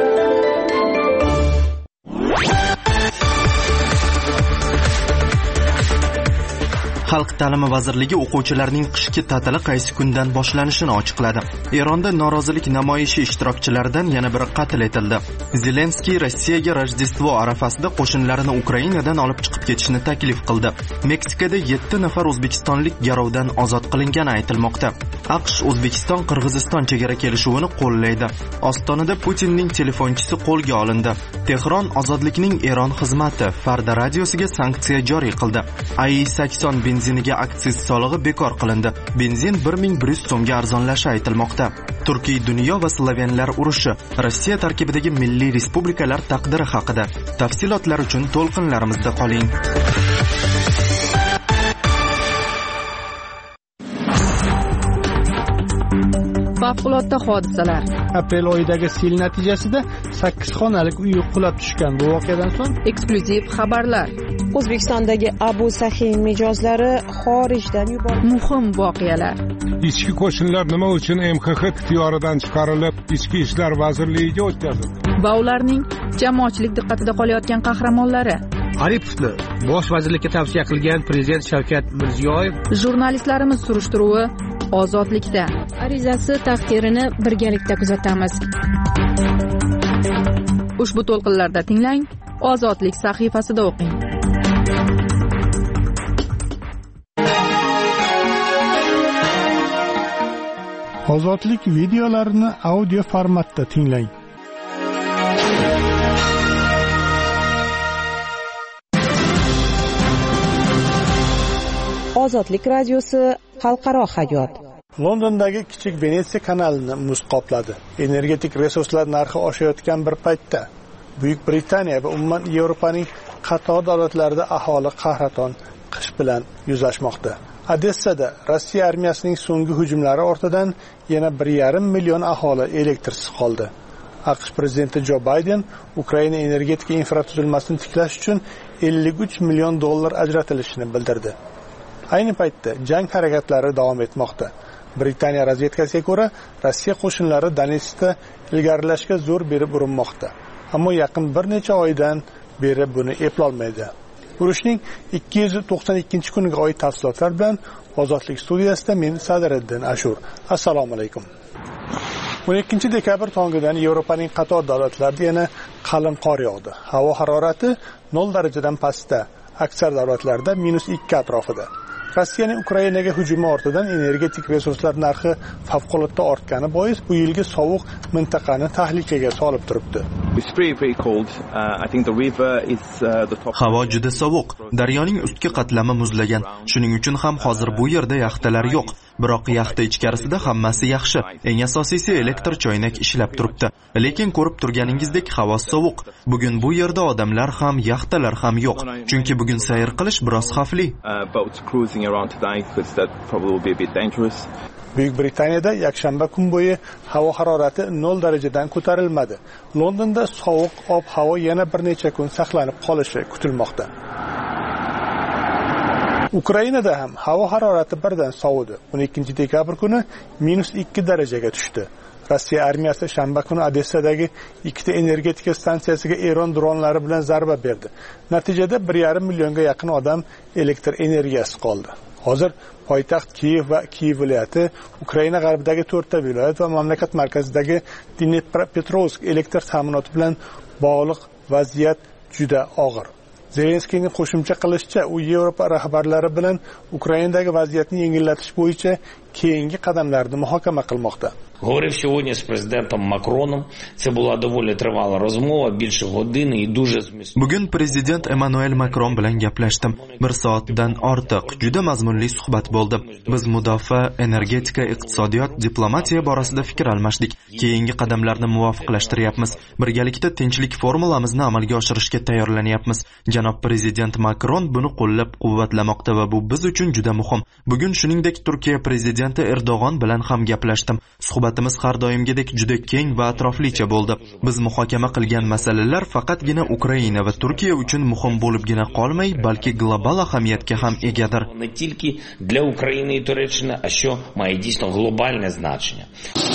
S1: Xalq ta'limi vazirligi o'quvchilarning qishki ta'tili qaysi kundan boshlanishini ochiqladi. Eronda norozilik namoyishi ishtirokchilaridan yana biri qatl etildi. Zelenskiy Rossiyaga Rojdestvo arafasida qo'shinlarini Ukrainadan olib chiqib ketishni taklif qildi. Meksikada yetti nafar o'zbekistonlik garovdan ozod qilingani aytilmoqda. AQSh O'zbekiston Qirg'iziston chegara kelishuvini qo'llaydi. Ostonada Putinning telefonchisi qo'lga olindi. Tehron ozodlikning Eron xizmati Farda radiosiga sanksiya joriy qildi. A I sakson benziniga aksiz solig'i bekor qilindi. Benzin bir ming bir yuz so'mga arzonlashi aytilmoqda. Turkiy dunyo va slavyanlar urushi, Rossiya tarkibidagi milliy respublikalar taqdiri haqida. Tafsilotlar uchun to'lqinlarimizda qoling.
S2: Favqulodda hodisalar.
S4: Aprel oyidagi sel natijasida sakkiz xonalik uy qulab tushgan. Bu voqeadan so'ng
S2: eksklyuziv xabarlar.
S23: O'zbekistondagi Abu Sahiy mijozlari xorijdan yuborildi.
S2: Muhim voqealar.
S24: Ichki qo'shinlar nima uchun M X X ixtiyoridan chiqarilib, Ichki ishlar vazirligiga o'tkazildi?
S2: Va ularning jamoatchilik diqqatida qolayotgan qahramonlari.
S25: Aripovni bosh vazirlikka tavsiya qilgan prezident Shavkat Mirziyoyev.
S2: Jurnalistlarimiz surishtiruvi Ozodlikda.
S22: Arizasi taqdirini birgalikda kuzatamiz.
S2: Ushbu to'lqinlarda tinglang, Ozodlik sahifasida o'qing.
S4: Ozodlik videolarini audio formatda tinglang.
S23: Ozodlik radiosi xalqaro hayot.
S4: Londondagi kichik Venetsiya kanalini muz qopladi. Energetik resurslar narxi oshayotgan bir paytda Buyuk Britaniya va umuman Yevropaning qator davlatlarida aholi qahraton qish bilan yuzlashmoqda. Odessada Rossiya armiyasining so'nggi hujumlari ortidan yana bir yarim million aholi elektrsiz qoldi. AQSh prezidenti Jo Bayden Ukraina energetika infratuzilmasini tiklash uchun ellik uch million dollar ajratilishini bildirdi. Ayni paytda jang harakatlari davom etmoqda. Britaniya razvedkasiga ko'ra, Rossiya qo'shinlari Donetskda ilgarilashga zo'r berib urinmoqda. Ammo yaqin bir necha oydan beri buni eplolmaydi. Urushning ikki yuz to'qson ikkinchi kuniga oid tafsilotlar bilan Ozodlik studiyasida men Sadiriddin Ashur. Assalomu alaykum. o'n ikkinchi dekabr tongidan Yevropaning qator davlatlarida yana qalin qor yog'di. Havo harorati nol darajadan pastda, aksar davlatlarda minus ikki atrofida. Rossiyaning Ukrainaga hujumi ortidan energetik resurslar narxi favqulodda ortgani bois bu yilgi sovuq mintaqani tahlikaga solib turibdi.
S1: Havo juda sovuq. Daryoning ustki qatlami muzlagan. Shuning uchun ham hozir bu yerda yaxtalar yo'q. Biroq yaxta ichkarisida hammasi yaxshi. Eng asosiysi elektr choynak ishlab turibdi. Lekin ko'rib turganingizdek havo sovuq. Bugun bu yerda odamlar ham, yaxtalar ham yo'q. Chunki bugun sayr qilish biroz xavfli.
S4: Buyuk Britaniyada yakshanba kun bo'yi havo harorati nol darajadan ko'tarilmadi. Londonda sovuq ob-havo yana bir necha kun saqlanib qolishi kutilmoqda. Ukrainada ham havo harorati birdan sovidi. o'n ikkinchi dekabr kuni minus ikki darajaga tushdi. Rossiya armiyasi shanba kuni Odessadagi ikkita energetika stansiyasiga Eron dronlari bilan zarba berdi. Natijada bir yarim millionga yaqin odam elektr energiyasi qoldi. Hozir poytaxt Kiyev va Kiyev viloyati, Ukraina g'arbidagi to'rtta viloyat va mamlakat markazidagi Dnepropetrovsk elektr ta'minoti bilan bog'liq vaziyat juda og'ir. Zelenskiyning qo'shimcha qilishicha, u Yevropa rahbarlari bilan Ukrainadagi vaziyatni yengillatish bo'yicha keyingi qadamlarni muhokama qilmoqda.
S5: Говорив сьогодні з президентом Макроном. Це була доволі тривала розмова, більше години і дуже змістовна.
S1: Bugun prezident Emmanuel Macron bilan gaplashdim. Bir soatdan ortiq juda mazmunli suhbat bo'ldi. Biz mudofaa, energetika, iqtisodiyot, diplomatiya borasida fikr almashdik. Keyingi qadamlarni muvofiqlashtiryapmiz. Birgalikda tinchlik formulamizni amalga oshirishga tayyorlanyapmiz. Janob prezident Macron buni qo'llab-quvvatlamoqda va bu biz uchun juda muhim. Bugun shuningdek Turkiya prezidenti Erdo'g'on bilan ham gaplashdim. Suhbatimiz har doimgidek juda keng va atroflicha bo'ldi. Biz muhokama qilgan masalalar faqatgina Ukraina va Turkiya uchun muhim bo'libgina qolmay, balki global ahamiyatga ham egadir.
S5: Не тільки для України і Туреччини, а що має дійсно глобальне значення.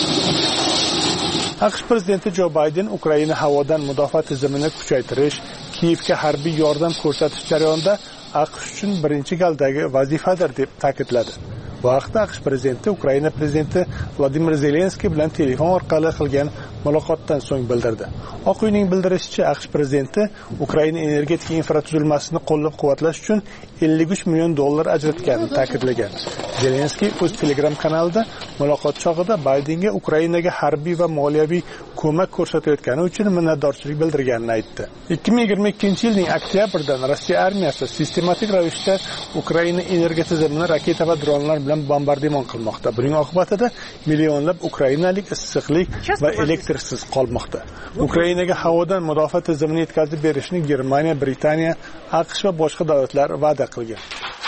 S4: AQSh prezidenti Joe Biden Ukraina havodan mudofaa tizimini kuchaytirish, Kiyevga harbiy yordam ko'rsatish jarayonida AQSh uchun birinchi galdagi vazifadir deb ta'kidladi. Bu haqda AQSh prezidenti Ukraina prezidenti Vladimir Zelenskiy bilan telefon orqali qilgan muloqotdan so'ng bildirdi. Oq uyning bildirishicha, AQSh prezidenti Ukraina energetika infratuzilmasini qo'llab-quvvatlash uchun ellik uch million dollar ajratganini ta'kidlagan. Zelenskiy o'z Telegram kanalida muloqot chog'ida Baydenga Ukrainaga harbiy va moliyaviy ko'mak ko'rsatayotgani uchun minnatdorchilik bildirganini aytdi. ikki ming yigirma ikkinchi yilning oktyabridan Rossiya armiyasi sistematik ravishda Ukraina energetika tizimini raketa va dronlar bilan bombardimon qilmoqda. Buning oqibatida millionlab ukrainalik issiqlik va elektrsiz qolmoqda. Ukrainaga havodan mudofaa tizimini yetkazib berishni Germaniya, Britaniya, AQSh va boshqa davlatlar va'da qilgan.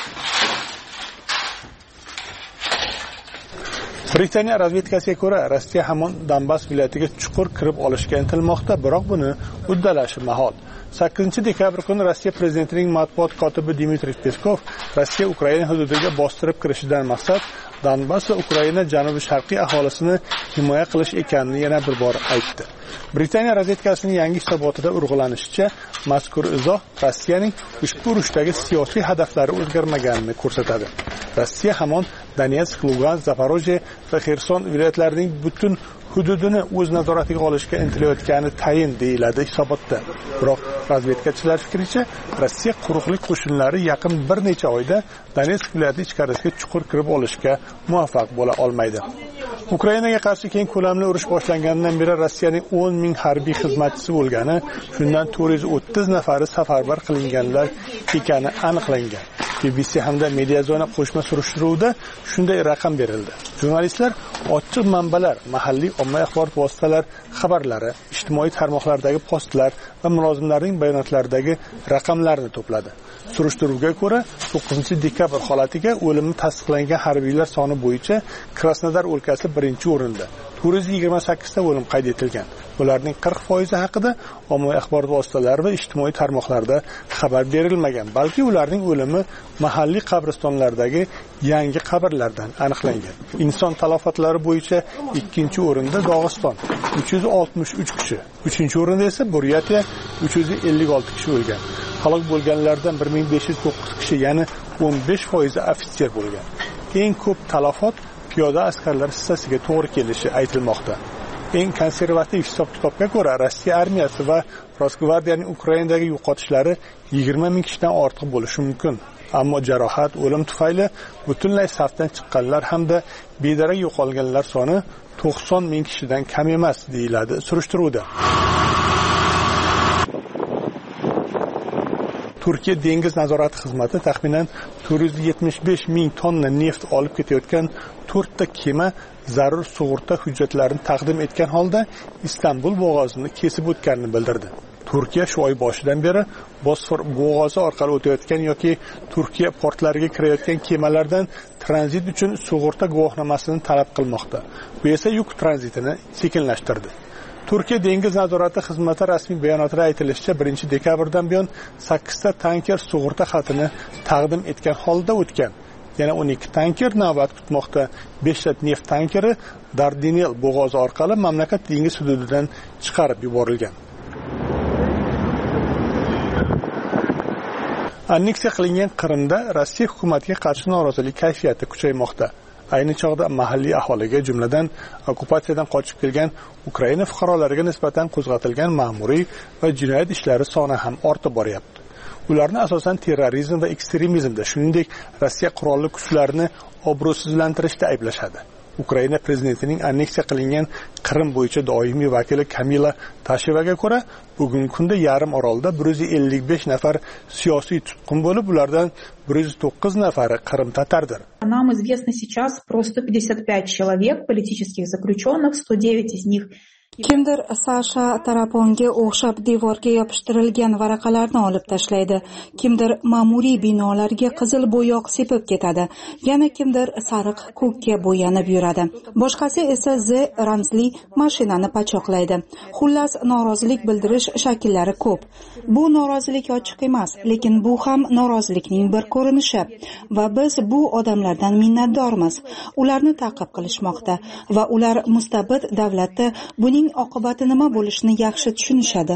S4: Britaniya razvedkasiga ko'ra, Rossiya hamon Donbass viloyatiga chuqur kirib olishga intilmoqda, biroq buni uddalashi mahol. sakkizinchi dekabr kuni Rossiya prezidentining matbuot kotibi Dmitriy Peskov Rossiya Ukraina hududiga bostirib kirishidan maqsad Donbass va Ukraina janubi-sharqiy aholisini himoya qilish ekanini yana bir bor aytdi. Britaniya razvedkasining yangi hisobotida urg'ulanishicha, mazkur izoh Rossiyaning ushbu urushdagi siyosiy hadaflari o'zgarmaganini ko'rsatadi. Rossiya hamon Donetsk, Lugansk, Zaporojye va Xerson viloyatlarining butun hududini o'z nazoratiga olishga intilayotgani tayin deyiladi hisobotda. Biroq razvedkachilar fikricha, Rossiya quruqlik qo'shinlari yaqin bir necha oyda Donetsk viloyati ichkarisiga chuqur kirib olishga muvaffaq bo'la olmaydi. Ukrainaga qarshi keng ko'lamli urush boshlanganidan beri Rossiyaning o'n ming harbiy xizmatchisi bo'lgani, shundan to'rt yuz o'ttiz nafari safarbar qilinganlar ekani aniqlangan. B B C hamda Mediazona qo'shma surishtiruvida shunday raqam berildi. Jurnalistlar ochiq manbalar, mahalliy ommaviy axborot vositalari xabarlari, ijtimoiy tarmoqlardagi postlar va mulozimlarning bayonotlaridagi raqamlarni to'pladi. Surishtiruvga ko'ra, to'qqizinchi dekabr holatiga o'limi tasdiqlangan harbiylar soni bo'yicha Krasnodar o'lkasi birinchi o'rinda. to'rt yuz yigirma sakkiz ta o'lim qayd etilgan. Ularning qirq foizi haqida ommaviy axborot vositalari va ijtimoiy tarmoqlarda xabar berilmagan, balki ularning o'limi mahalliy qabristonlardagi yangi qabrlardan aniqlangan. Inson talofatlari bo'yicha ikkinchi o'rinda Dog'iston uch yuz oltmish uch kishi, uchinchi o'rinda esa Buryatiya uch yuz ellik olti kishi o'lgan. Halok bo'lganlardan bir ming besh yuz to'qqiz kishi, ya'ni o'n besh foizi ofitser bo'lgan. Eng ko'p talafot piyoda askarlar hissasiga to'g'ri kelishi aytilmoqda. Eng konservativ hisob-kitobga ko'ra, Rossiya armiyasi va Rosgvardiyaning Ukrainadagi yo'qotishlari yigirma ming kishidan ortiq bo'lishi mumkin. Ammo jarohat, o'lim tufayli butunlay safdan chiqqanlar hamda bedarak yo'qolganlar soni to'qson ming kishidan kam emas, deyiladi surishtiruvda. Turkiya dengiz nazorati xizmati taxminan to'rt yuz yetmish besh ming tonna neft olib ketayotgan to'rtta kema zarur sug'urta hujjatlarini taqdim etgan holda Istanbul bo'g'ozini kesib o'tganini bildirdi. Turkiya shu oy boshidan beri Bosfor bo'g'ozi orqali o'tayotgan yoki Turkiya portlariga kirayotgan kemalardan tranzit uchun sug'urta guvohnomasini talab qilmoqda. Bu esa yuk tranzitini sekinlashtirdi. Turkiya dengiz nazorati xizmati rasmiy bayonotida aytilishicha, birinchi dekabrdan buyon sakkiz ta tanker sug'urta xatini taqdim etgan holda o'tgan. Yana o'n ikki tanker navbat kutmoqda. besh ta neft tankeri Dardanel bo'g'ozi orqali mamlakat dengiz hududidan chiqarib yuborilgan. Anneksiya qilingan Qrimda Rossiya hukumatiga qarshi norozilik kayfiyati kuchaymoqda. Ayni chog'da mahalliy aholiga, jumladan okkupatsiyadan qochib kelgan Ukraina fuqarolariga nisbatan qo'zg'atilgan ma'muriy va jinoyat ishlari soni ham ortib boryapti. Ularni asosan terrorizm va ekstremizmda, shuningdek Rossiya qurolli kuchlarini obro'sizlantirishda ayblashadi. Ukraina prezidentining anneksiya qilingan Qrim bo'yicha doimiy vakili Kamila Tashevaga ko'ra, bugungi kunda yarim orolda bir yuz ellik besh nafar siyosiy tutqun bo'lib, ulardan bir yuz to'qqiz nafari Qrim tatardir.
S7: Нам известно сейчас про сто пятьдесят пять человек политических заключенных, сто девять из них
S8: Kimdir Sasha Taraponga o'xshab devorga yopishtirilgan varaqalarni olib tashlaydi. Kimdir ma'muriy binolarga qizil bo'yoq sepib ketadi. Yana kimdir sariq ko'kka bo'yanib yuradi. Boshqasi esa Z ramzli mashinani pachoqlaydi. Xullas, norozilik bildirish shakllari ko'p. Bu norozilik ochiq emas, lekin bu ham norozilikning bir ko'rinishi va biz bu odamlardan minnatdormiz. Ularni ta'qib qilishmoqda va ular mustabid davlatda buning oqibati nima bo'lishini yaxshi tushunishadi.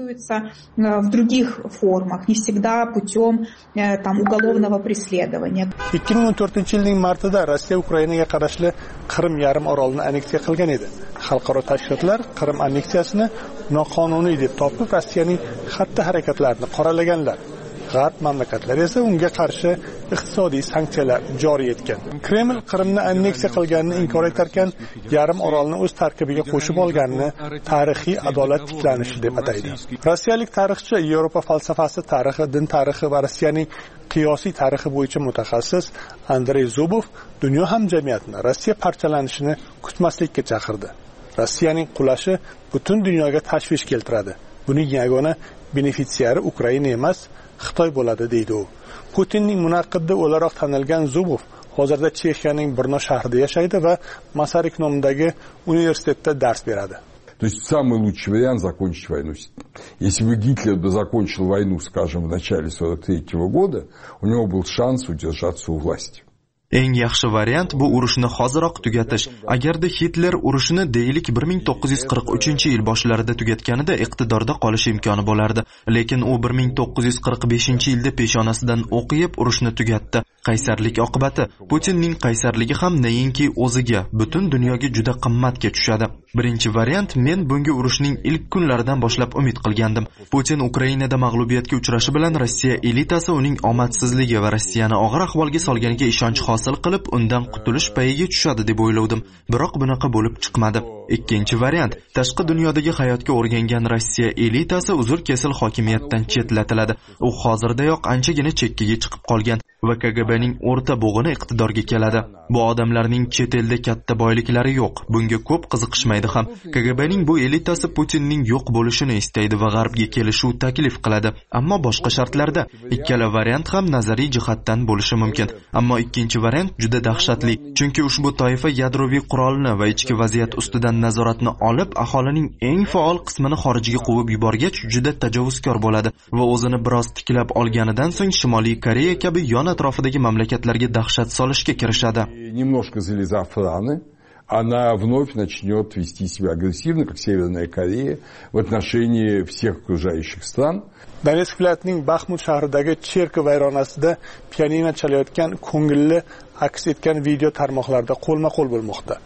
S7: В других формах, не всегда путем там уголовного преследования.
S4: ikki ming o'n to'rtinchi yilning martida Rossiya Ukrainaga qarashli Qrim yarim orolini anneksiya qilgan edi. Xalqaro tashkilotlar Qrim anneksiyasini noqonuniy deb topib, Rossiyaning xatti harakatlarini qoralaganlar. G'arb mamlakatlari esa unga qarshi iqtisodiy sanksiyalar joriy etgan. Kreml Qrimni anneksiya qilganini inkor etarkan, yarim orolni o'z tarkibiga qo'shib olganini tarixiy adolat tiklanishi deb ataydi. Rossiyalik tarixchi, Yevropa falsafasi tarixi, din tarixi va Rossiyaning qiyosiy tarixi bo'yicha mutaxassis Andrey Zubov dunyo hamjamiyatini Rossiya parchalanishini kutmaslikka chaqirdi. Rossiyaning qulashi butun dunyoga tashvish keltiradi. Buning yagona benefitsiari Ukraina emas, Xitoy bo'ladi deydi u. Putinning munaqqidi o'laroq tanilgan Zubov hozirda Chexiyaning Brno shahrida yashaydi va Masaryk nomidagi universitetda dars beradi.
S9: То есть самый лучший вариант закончить войну. Если бы Гитлер бы закончил войну, скажем, в начале сорок третьего года, у него был шанс удержаться у власти.
S1: Eng yaxshi variant bu urushni hoziroq tugatish. Agarda Hitler urushni deylik bir ming to'qqiz yuz qirq uchinchi yil boshlarida tugatganida iqtidorda qolish imkoni bo'lardi. Lekin u bir ming to'qqiz yuz qirq beshinchi yilda peshonasidan o'q yeb urushni tugatdi. Qaysarlik oqibati. Putinning qaysarligi ham nayinki o'ziga, butun dunyoga juda qimmatga tushadi. Birinchi variant, men bunga urushning ilk kunlaridan boshlab umid qilgandim. Putin Ukrainada mag'lubiyatga uchrashi bilan Rossiya elitasi uning omadsizligi va Rossiyani og'ir ahvolga solganiga ishonch hosil qilib, undan qutulish payiga tushadi deb o'ylovdim. Biroq bunaqa bo'lib chiqmadi. Ikkinchi variant, tashqi dunyodagi hayotga o'rgangan Rossiya elitasi uzr-kesil hokimiyatdan chetlatiladi. U hozirdayoq anchagina chekkaga chiqib qolgan va K G B'ning o'rta bo'g'ini iqtidorga keladi. Bu odamlarning chet elda katta boyliklari yo'q. Bunga ko'p qiziqishmaydi ham. K G B'ning bu elitasi Putinning yo'q bo'lishini istaydi va g'arbga kelishuv taklif qiladi. Ammo boshqa shartlarda. Ikkala variant ham nazariy jihatdan bo'lishi mumkin. Ammo ikkinchi variant juda dahshatli. Chunki ushbu toifa yadroviy qurolni va ichki vaziyat ustidan nazoratni olib, aholining eng faol qismini xorijga quvib yuborgach, juda tajovuzkor bo'ladi va o'zini biroz tiklab olganidan so'ng Shimoliy Koreya kabi yon atrofidagi mamlakatlarga dahshat solishga kirishadi.
S9: Немножко залезав в раны, она вновь начнет вести себя агрессивно, как Северная Корея, в отношении всех окружающих стран.
S4: Donetsk viloyatining Baxmut shahridagi cherkov vayronasida pianino chalayotgan ko'ngilli aks etgan video tarmoqlarda qo'lma-qo'l bo'lmoqda.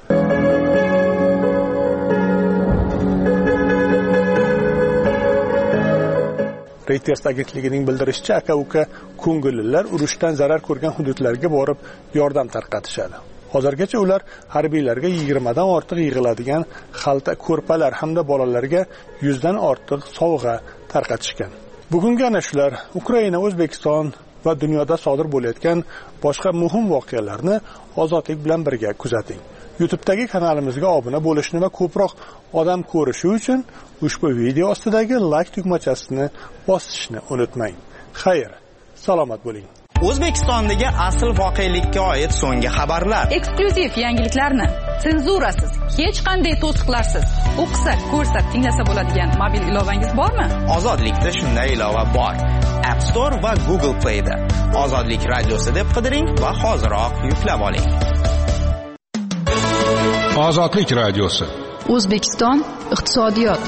S4: Reuters agentligining bildirishicha, aka-uka ko'ngillilar urushdan zarar ko'rgan hududlarga borib yordam tarqatishadi. Hozirgacha ular harbiylarga yigirma dan ortiq yig'iladigan xalta ko'rpalar hamda bolalarga yuz dan ortiq sovg'a tarqatishgan. Bugungi ana shular Ukraina, O'zbekiston va dunyoda sodir bo'layotgan boshqa muhim voqealarni ozodlik bilan birga kuzating. YouTube'dagi kanalimizga obuna bo'lishni va ko'proq odam ko'rishi uchun ushbu video ostidagi like tugmachasini bosishni unutmang. Xayr, salomat bo'ling.
S6: O'zbekistondagi asl voqelikka oid so'nggi xabarlar.
S2: Eksklyuziv yangiliklarni senzurasiz, hech qanday to'siqlarsiz o'qisa, ko'rsa, tinglasa bo'ladigan mobil ilovangiz bormi?
S6: Ozodlikda shunday ilova bor. App Store va Google Play da. Ozodlik radiosi deb qidiring va hoziroq yuklab oling.
S24: Ozodlik radiosi.
S2: O'zbekiston iqtisodiyot.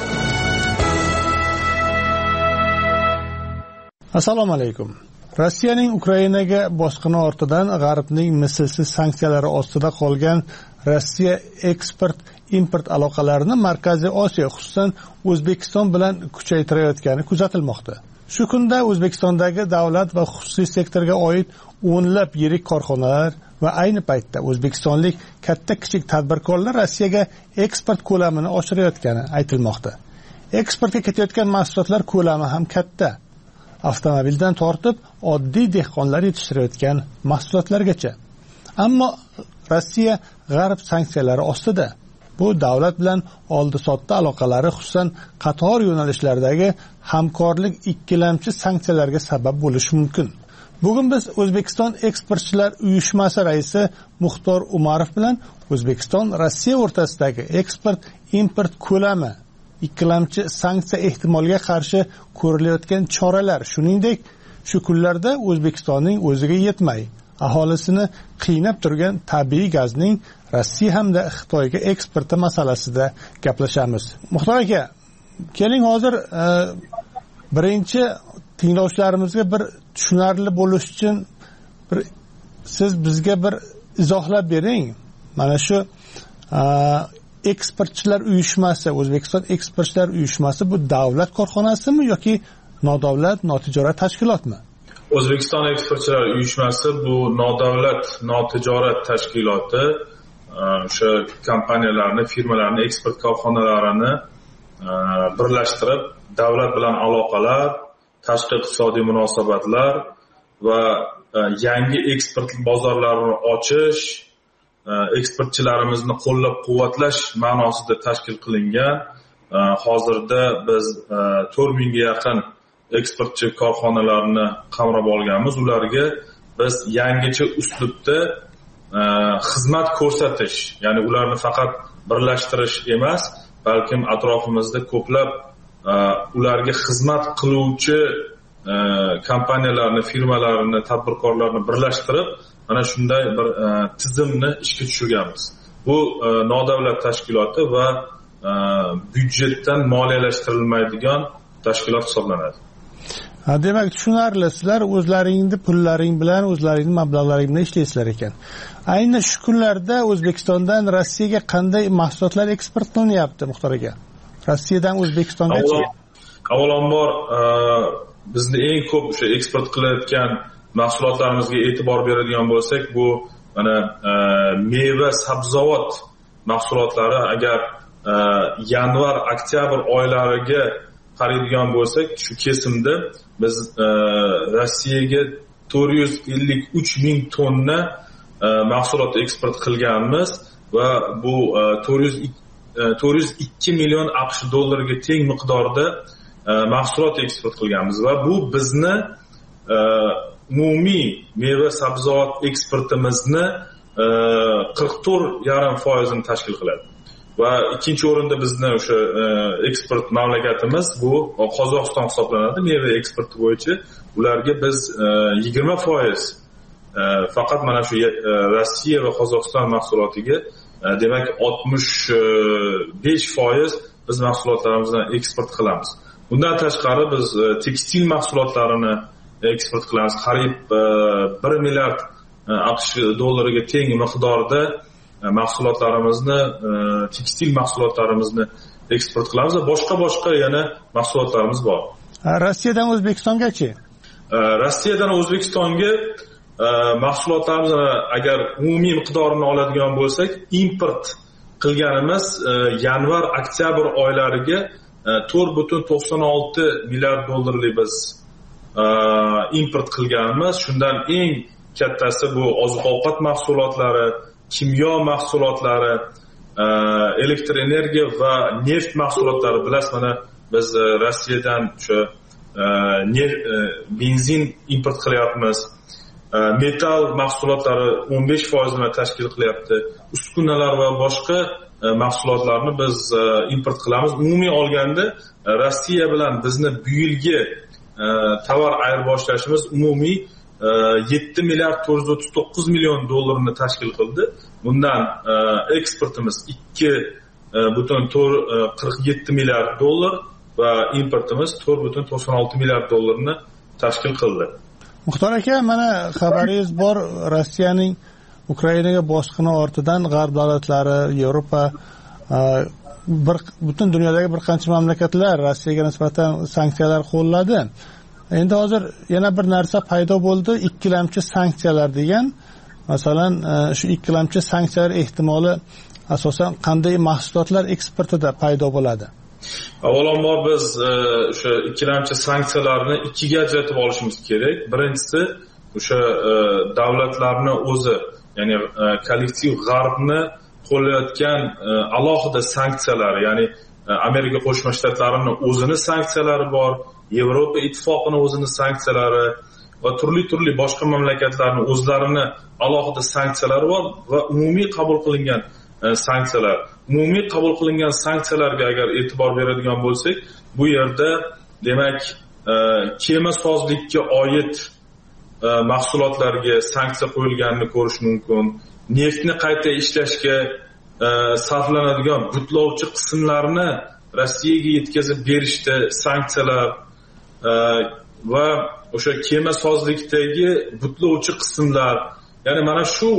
S4: Assalomu alaykum. Rossiyaning Ukrainaga bosqini ortidan G'arbning mislsiz sanksiyalari ostida qolgan Rossiya eksport-import aloqalarini Markaziy Osiyo, xususan O'zbekiston bilan kuchaytirayotgani kuzatilmoqda. Shu kunda O'zbekistondagi davlat va xususiy sektorga oid o'nlab yirik korxonalar va ayni paytda o'zbekistonlik katta kichik tadbirkorlar Rossiyaga eksport ko'lamini oshirayotgani aytilmoqda. Eksportga ketayotgan mahsulotlar ko'lami ham katta. Avtomobildan tortib oddiy dehqonlar yetishtirayotgan mahsulotlargacha. Ammo Rossiya g'arb sanksiyalari ostida. Bu davlat bilan oldi-sotdi aloqalari, xususan qator yo'nalishlardagi hamkorlik ikkilamchi sanksiyalarga sabab bo'lishi mumkin. Bugun biz O'zbekiston eksportchilar uyushmasi raisi Muxtor Umarov bilan O'zbekiston Rossiya o'rtasidagi eksport-import ko'lami, ikkilamchi sanksiya ehtimoliga qarshi ko'rilayotgan choralar, shuningdek, shu kunlarda O'zbekistonning o'ziga yetmay aholisini qiynab turgan tabiiy gazning Rossiya hamda Xitoyga eksporti masalasida gaplashamiz. Muxtor aka, keling hozir e, birinchi tinglovchilarimizga bir tushunarli bo'lish uchun bir siz bizga bir izohlab bering. Mana shu e, eksportchilar uyushmasi, O'zbekiston eksportchilar uyushmasi bu davlat korxonasimi yoki nodavlat, notijorat tashkilotmi?
S10: O'zbekiston eksportchilar uyushmasi bu nodavlat, notijorat tashkiloti. O'sha kompaniyalarni, firmalarni, eksport korxonalarini birlashtirib, davlat bilan aloqalar, tashqi iqtisodiy munosabatlar va yangi eksport bozorlarini ochish, eksportchilarimizni qo'llab-quvvatlash ma'nosida tashkil qilingan. Hozirda biz to'rt mingga yaqin eksportchi korxonalarni qamrab olganmiz. Ularga biz yangicha uslubda xizmat ko'rsatish, ya'ni ularni faqat birlashtirish emas, balkim atrofimizda ko'plab ularga xizmat qiluvchi kompaniyalarni, firmalarni, tadbirkorlarni birlashtirib, mana shunday bir tizimni ishga tushirganmiz. Bu nodavlat tashkiloti va byudjetdan moliyalashtirilmaydigan tashkilot hisoblanadi.
S4: Ha, demak, tushunarli, sizlar o'zlaringni pullaring bilan, o'zlaringni mablag'laring bilan ishlaysizlar ekan. Ayni shu kunlarda O'zbekistondan Rossiyaga qanday mahsulotlar eksport qilinyapti, Muxtor aka? Rossiyadan O'zbekistongacha.
S10: Avvalambor bizni eng ko'p o'sha eksport qilayotgan mahsulotlarimizga e'tibor beradigan bo'lsak, bu mana meva, sabzavot mahsulotlari. Agar yanvar, oktyabr oylariga qaraydigan bo'lsak, shu kesimda biz Rossiyaga to'rt yuz ellik uch ming tonna mahsulot eksport qilganmiz va bu to'rt yuz ikki million AQSh dollariga teng miqdorda mahsulot eksport qilganmiz va bu bizni umumiy meva sabzavot eksportimizni qirq to'rt yarim foizini tashkil qiladi. Va ikkinchi o'rinda bizni o'sha eksport mamlakatimiz bu Qozog'iston hisoblanadi. Meva eksporti bo'yicha ularga biz yigirma foiz faqat mana shu Rossiya va Qozog'iston mahsulotiga, demak oltmish besh foiz biz mahsulotlarimizni eksport qilamiz. Bundan tashqari biz tekstil mahsulotlarini eksport qilamiz. Qariyb bir milliard AQSh dollariga teng miqdorda mahsulotlarimizni, tekstil mahsulotlarimizni eksport qilamiz va boshqa-boshqa yana mahsulotlarimiz bor.
S4: Rossiyadan O'zbekistongachi?
S10: Rossiyadan O'zbekistonga mahsulotlarimiz agar umumiy miqdorini oladigan bo'lsak, import qilganimiz yanvar, oktyabr oylariga to'rt butun to'qson olti milliard dollarlik biz import qilganmiz. Shundan eng kattasi bu oziq-ovqat mahsulotlari, kimyo mahsulotlari, elektr energiya va neft mahsulotlari. Bilasiz, mana biz Rossiyadan o'sha benzin import qilyapmiz. Metal mahsulotlari o'n besh foiz ni tashkil qilyapti. Uskunalar va boshqa mahsulotlarni biz import qilamiz. Umumiy olganda Rossiya bilan bizni bu yilgi tovar ayirboshlashimiz umumiy yetti milliard to'rt yuz o'ttiz to'qqiz million dollarni tashkil qildi. Bundan eksportimiz ikki butun qirq yetti milliard dollar va importimiz to'rt butun to'qson olti milliard dollarni tashkil qildi.
S4: Muxtor aka, mana xabaringiz bor, Rossiyaning Ukrainaga bosqini ortidan g'arb davlatlari, Yevropa, bir butun dunyodagi bir qancha mamlakatlar Rossiyaga nisbatan sanksiyalar qo'lladi. Endi hozir yana bir narsa paydo bo'ldi, ikkilamchi sanksiyalar degan. masalan shu ikkilamchi sanksiyalar ehtimoli asosan qanday mahsulotlar eksportida paydo bo'ladi?
S10: Avvalambor biz o'sha ikkilamchi sanksiyalarni ikkiga ajratib olishimiz kerak. Birinchisi o'sha davlatlarni o'zi, ya'ni kollektiv g'arbni qo'llayotgan alohida sanksiyalar, ya'ni Amerika Qo'shma Shtatlarining o'zini sanksiyalari bor, Yevropa Ittifoqining o'zini sanksiyalari va turli-turli boshqa mamlakatlarning o'zlarini alohida sanksiyalari bor va umumiy qabul qilingan sanksiyalar. Umumiy qabul qilingan sanksiyalarga agar e'tibor beradigan bo'lsak, bu yerda demak kema sozlikka oid mahsulotlarga sanksiya qo'yilganini ko'rish mumkin. Neftni qayta ishlashga sarflanadigan butlovchi qismlarni Rossiyaga yetkazib berishda sanksiyalar va o'sha kema sozlikdagi butlovchi qismlar, ya'ni mana shu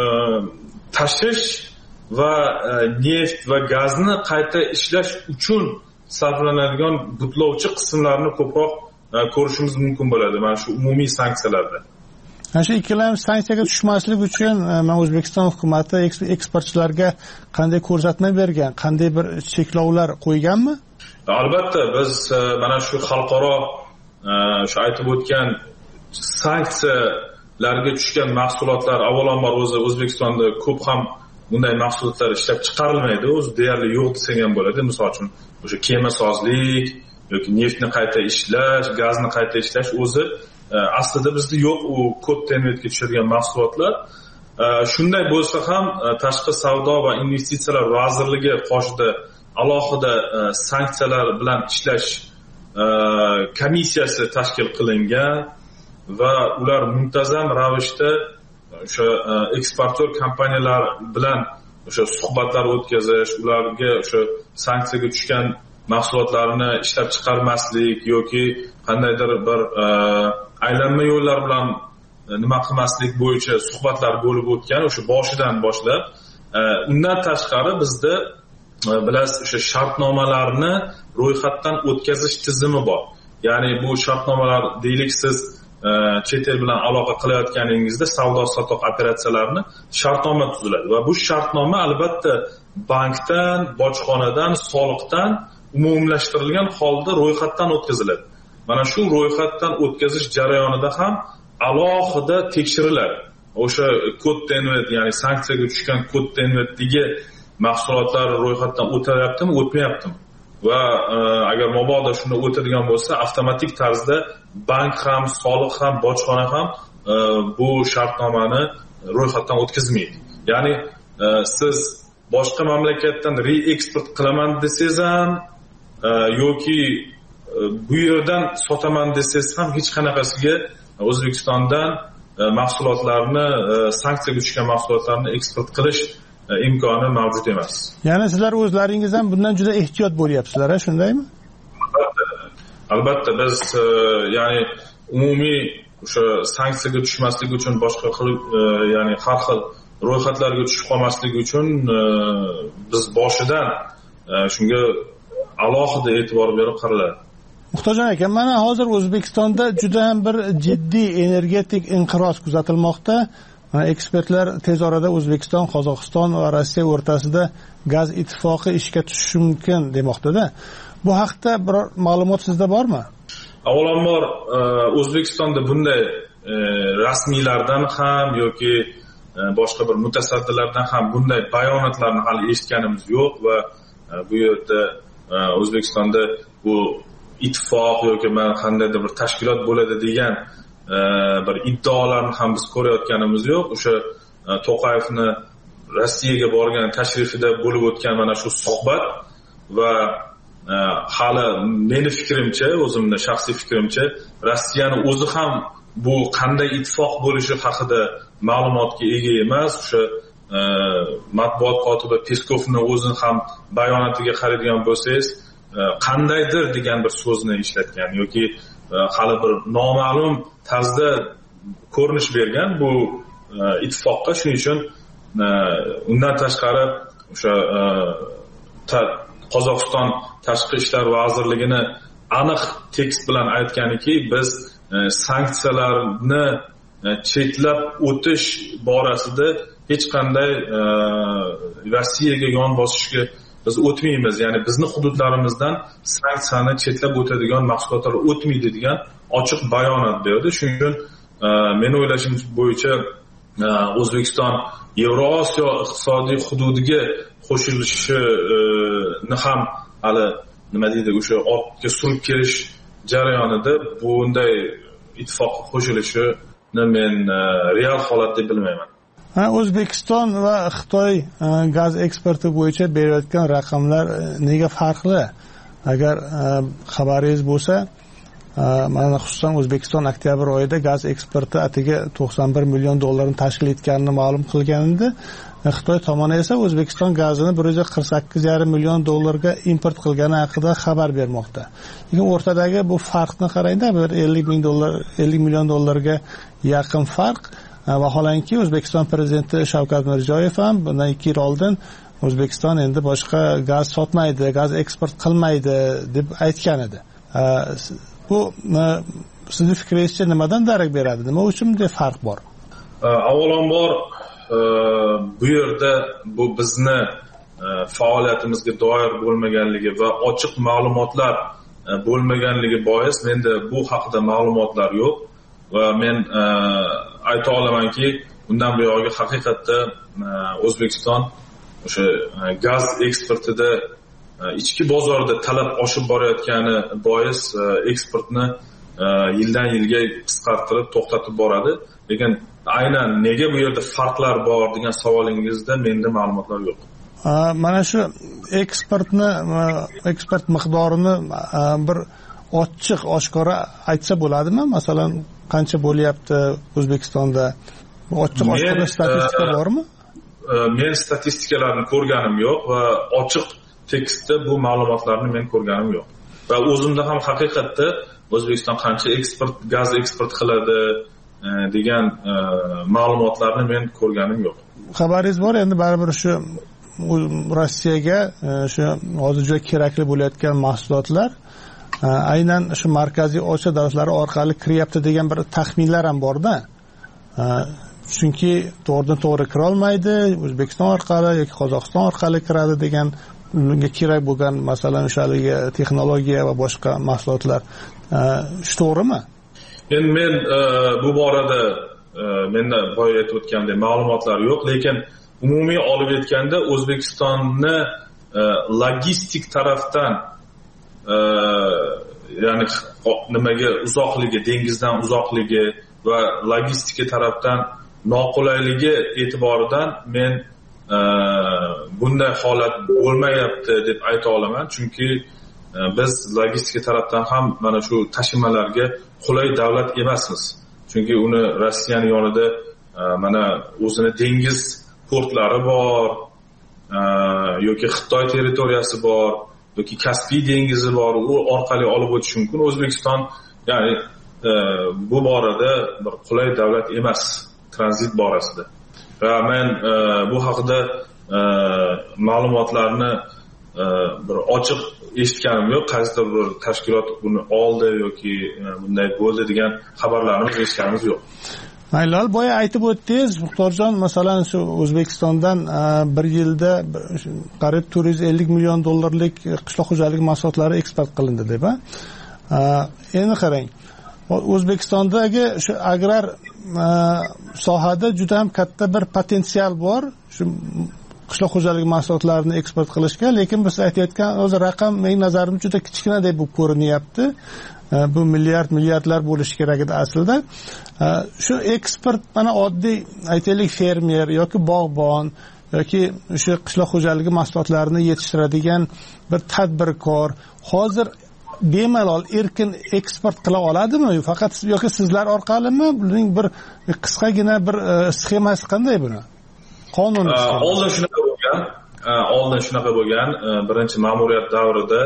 S10: tashish va neft va gazni qayta ishlash uchun sarflanadigan butlovchi qismlarni ko'proq ko'rishimiz mumkin bo'ladi mana shu umumiy sanksiyalarda.
S4: Ana shu ikkilam sanksiyaga tushmaslik uchun men O'zbekiston hukumatı eksportchilarga qanday ko'rsatma bergan, qanday bir cheklovlar qo'yganmi?
S10: Albatta biz mana shu xalqaro shu aytib o'tgan sanksiyalarga tushgan mahsulotlar avvalambor o'zi O'zbekistonda ko'p ham bunday mahsulotlar ishlab chiqarilmaydi, o'zi deyarli yo'q desak ham bo'ladi. Misol uchun o'sha kema sozlik yoki neftni qayta ishlash, gazni qayta ishlash o'zi aslida bizda yo'q, u kod tenvetga tushadigan mahsulotlar. Shunday bo'lsa ham Tashqi savdo va investitsiyalar vazirligi qoshida alohida sanksiyalar bilan ishlash komissiyasi tashkil qilingan va ular muntazam ravishda o'sha eksportyor kompaniyalar bilan o'sha suhbatlar o'tkazish, ularga o'sha sanksiyaga tushgan mahsulotlarni ishlab chiqarmaslik yoki qandaydir bir aylanma yo'llar bilan nima qilmaslik bo'yicha suhbatlar bo'lib o'tgan o'sha boshidan boshlab. Undan tashqari bizda bilasiz o'sha shartnomalarni ro'yxatdan o'tkazish tizimi bor. Ya'ni bu shartnomalar deylik siz chet el bilan aloqa qilayotganingizda savdo sotiq operatsiyalarini shartnoma tuziladi va bu shartnoma albatta bankdan, bojxonadan, soliqdan umumlashtirilgan holda ro'yxatdan o'tkaziladi. Mana shu ro'yxatdan o'tkazish jarayonida ham alohida tekshiriladi. O'sha kod tenvet, ya'ni sanksiyaga tushgan kod tenvetdagi mahsulotlar ro'yxatdan o'tyaptimi, o'tmayaptimi? Va agar mabodo shunda o'tadigan bo'lsa, avtomatik tarzda bank ham, soliq ham, bojxona ham bu shartnomani ro'yxatdan o'tkazmaydi. Ya'ni siz boshqa mamlakatdan reeksport qilaman desangiz ham yoki bu yerdan sotaman desangiz ham hech qanaqasiga O'zbekistondan mahsulotlarni, sanksiyaga tushgan mahsulotlarni eksport qilish imkoni mavjud emas.
S4: Ya'ni sizlar o'zlaringiz ham bundan juda ehtiyot bo'lyapsizlar, shundaymi?
S10: Albatta. Albatta biz ya'ni umumiy o'sha sanksiyaga tushmaslik uchun boshqa xil ya'ni har xil ro'yxatlarga tushib qolmaslik uchun biz boshidan shunga alohida e'tibor berib qaraladi.
S4: Muhtojjon aka, mana hozir O'zbekistonda juda ham bir jiddiy energetik inqiroz kuzatilmoqda. Ekspertlar tez orada O'zbekiston, Qozog'iston va Rossiya o'rtasida gaz ittifoqi ishga tushishi mumkin demoqda-da. Bu haqda biror ma'lumot sizda bormi?
S10: Avvalambor O'zbekistonda bunday rasmiylardan ham yoki boshqa bir mutasaddilardan ham bunday bayonotlarni hali eshitganimiz yo'q va bu yerda O'zbekistonda bu ittifoq yoki mana qandaydir bir tashkilot bo'ladi degan bir iddaolarni ham biz ko'rayotganimiz yo'q. O'sha To'qayevni Rossiyaga borgan tashrifida bo'lib o'tgan mana shu suhbat va hali meni fikrimcha, o'zimning shaxsiy fikrimcha, Rossiyani o'zi ham bu qanday ittifoq bo'lishi haqida ma'lumotga ega emas. O'sha matbuot kotibi Peskovning o'zini ham bayonotiga qaraydigan bo'lsangiz, qandaydir degan bir so'zni ishlatgan yoki hali bir noma'lum tarzda ko'rinish bergan bu ittifoqqa. Shuning uchun undan tashqari o'sha Qozog'iston Tashqi ishlar vazirligini aniq tekst bilan aytganiki, biz sanksiyalarni chetlab o'tish borasida hech qanday Rossiyaga yon bosishga biz o'tmaymiz, ya'ni bizni hududlarimizdan sanksiyani chetlab o'tadigan mahsulotlar o'tmaydi degan ochiq bayonot berdi. Shuning uchun men o'ylashim bo'yicha O'zbekiston Yevrosiyo iqtisodiy hududiga qo'shilishini ham hali nima deydi, o'sha ortga surib kelish jarayonida bunday ittifoqqa qo'shilishini men real holat deb bilmayman.
S4: O'zbekiston va Xitoy gaz eksporti bo'yicha berayotgan raqamlar nega farqli? Agar xabaringiz bo'lsa, mana xususan O'zbekiston oktyabr oyida gaz eksporti atiga to'qson bir million dollarni tashkil etganini ma'lum qilgan edi. Xitoy tomoni esa O'zbekiston gazini bir yuz qirq sakkiz yarim million dollarga import qilgani haqida xabar bermoqda. Lekin o'rtadagi bu farqni qarangda, bir ellik ming dollar, ellik million dollarga yaqin farq. Vaholanki O'zbekiston prezidenti Shavkat Mirziyoyev ham bundan ikki yil oldin O'zbekiston endi boshqa gaz sotmaydi, gaz eksport qilmaydi deb aytgan edi. Bu sizning fikringizcha nimadan darak beradi? Nima uchun bunday farq bor?
S10: Avvalambor bu yerda bu bizni faoliyatimizga doir bo'lmaganligi va ochiq ma'lumotlar bo'lmaganligi bois menda bu haqida ma'lumotlar yo'q va men ayta olamanki, bundan buyog'iga haqiqatda O'zbekiston o'sha gaz eksportida ichki bozorda talab oshib borayotgani bois eksportni yildan yilga qisqartirib to'xtatib boradi. Lekin aynan nega bu yerda farqlar bor degan savolingizda menda ma'lumotlar yo'q.
S4: Mana shu eksportni eksport miqdorini bir ochiq oshkora aytsa bo'ladimi? Masalan, qancha bo'lyapti O'zbekistonda? Ochiq oshkora statistika bormi?
S10: Men statistikalarni ko'rganim yo'q va ochiq tekstda bu ma'lumotlarni men ko'rganim yo'q. Va o'zimda ham haqiqatda O'zbekiston qancha eksport, gaz eksport qiladi degan ma'lumotlarni men ko'rganim yo'q.
S4: Xabaringiz bor, endi baribir shu Rossiyaga shu hozir juda kerakli bo'layotgan mahsulotlar aynan shu markaziy Osiyo davlatlari orqali kiryapti degan bir taxminlar ham bor-da. Chunki to'g'ridan to'g'ri kira olmaydi, O'zbekiston orqali yoki Qozog'iston orqali kiradi degan, unga kerak bo'lgan masalan o'shaligi texnologiya va boshqa mahsulotlar. Shu to'g'rimi?
S10: Endi men bu borada menda boya aytib o'tgandek ma'lumotlar yo'q, lekin umumiy olib aytganda O'zbekistonni logistik tarafdan ya'ni nimaga uzoqligi, dengizdan uzoqligi va logistika tarafdan noqulayligi e'tiboridan men bunday holat bo'lmayapti deb ayta olaman. Chunki biz logistika tarafdan ham mana shu tashimalarga qulay davlat emasmiz. Chunki uni Rossiyaning yonida mana o'zini dengiz portlari bor, yoki Xitoy territoriyasi bor, yoki Kaspiy dengizi bor, u orqali olib o'tish mumkin. O'zbekiston ya'ni bu borada bir qulay davlat emas tranzit borasida. Va men bu haqida ma'lumotlarni bir ochiq eshitganim yo'q. Qaysidir bir tashkilot buni oldi yoki bunday bo'ldi degan xabarlarni eshitganimiz yo'q.
S4: Maylol, boya aytib o'tdingiz, Muxtorjon, masalan shu O'zbekistondan bir yilda qariyb to'rt yuz ellik million dollarlik qishloq xo'jaligi mahsulotlari eksport qilindi deb. Endi qarang, O'zbekistondagi shu agrar sohada juda ham katta bir potensial bor. Shu qishloq xo'jaligi mahsulotlarini eksport qilishga, lekin biz aytayotgan o'zi raqam mening nazarimda juda kichkina deb ko'rinyapti. Bu milliard milliardlar bo'lishi kerak edi aslida. Shu eksport mana oddiy aytaylik fermer yoki bog'bon yoki o'sha qishloq xo'jaligi mahsulotlarini yetishtiradigan bir tadbirkor hozir bemalol erkin eksport qila oladimi? Faqat yoki sizlar orqalimi? Buning bir qisqagina bir sxemasi qanday buni? Qonun
S10: oldin shunaqa bo'lgan. Oldin shunaqa bo'lgan. Birinchi ma'muriyat davrida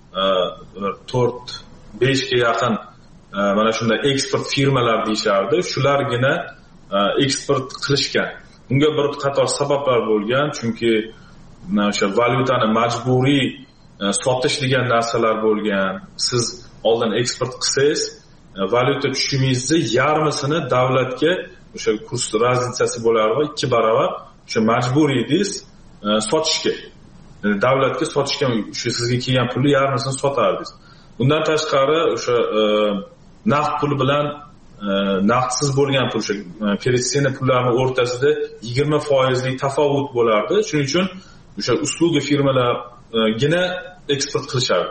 S10: to'rt besh ga yaqin mana shunday eksport firmalar deyishardi. Shulargina eksport qilishgan. Bunga bir qator sabablar bo'lgan, chunki o'sha valyutani majburiy sotish degan narsalar bo'lgan. Siz oldin eksport qilsangiz, valyuta tushumingizni yarmisini davlatga o'sha kurs razlitsasi bo'lar va ikki baravar o'sha majburiy edingiz sotishga. Yani davlatga sotishga, o'sha sizga kelgan pulni yarmisini sotardingiz. Bundan tashqari o'sha naqd pul bilan naqdsiz bo'lgan pul, o'sha пересечение pullarni o'rtasida yigirma foizlik tafovut bo'lardi. Shuning uchun o'sha usluga firmalargina eksport qilishardi.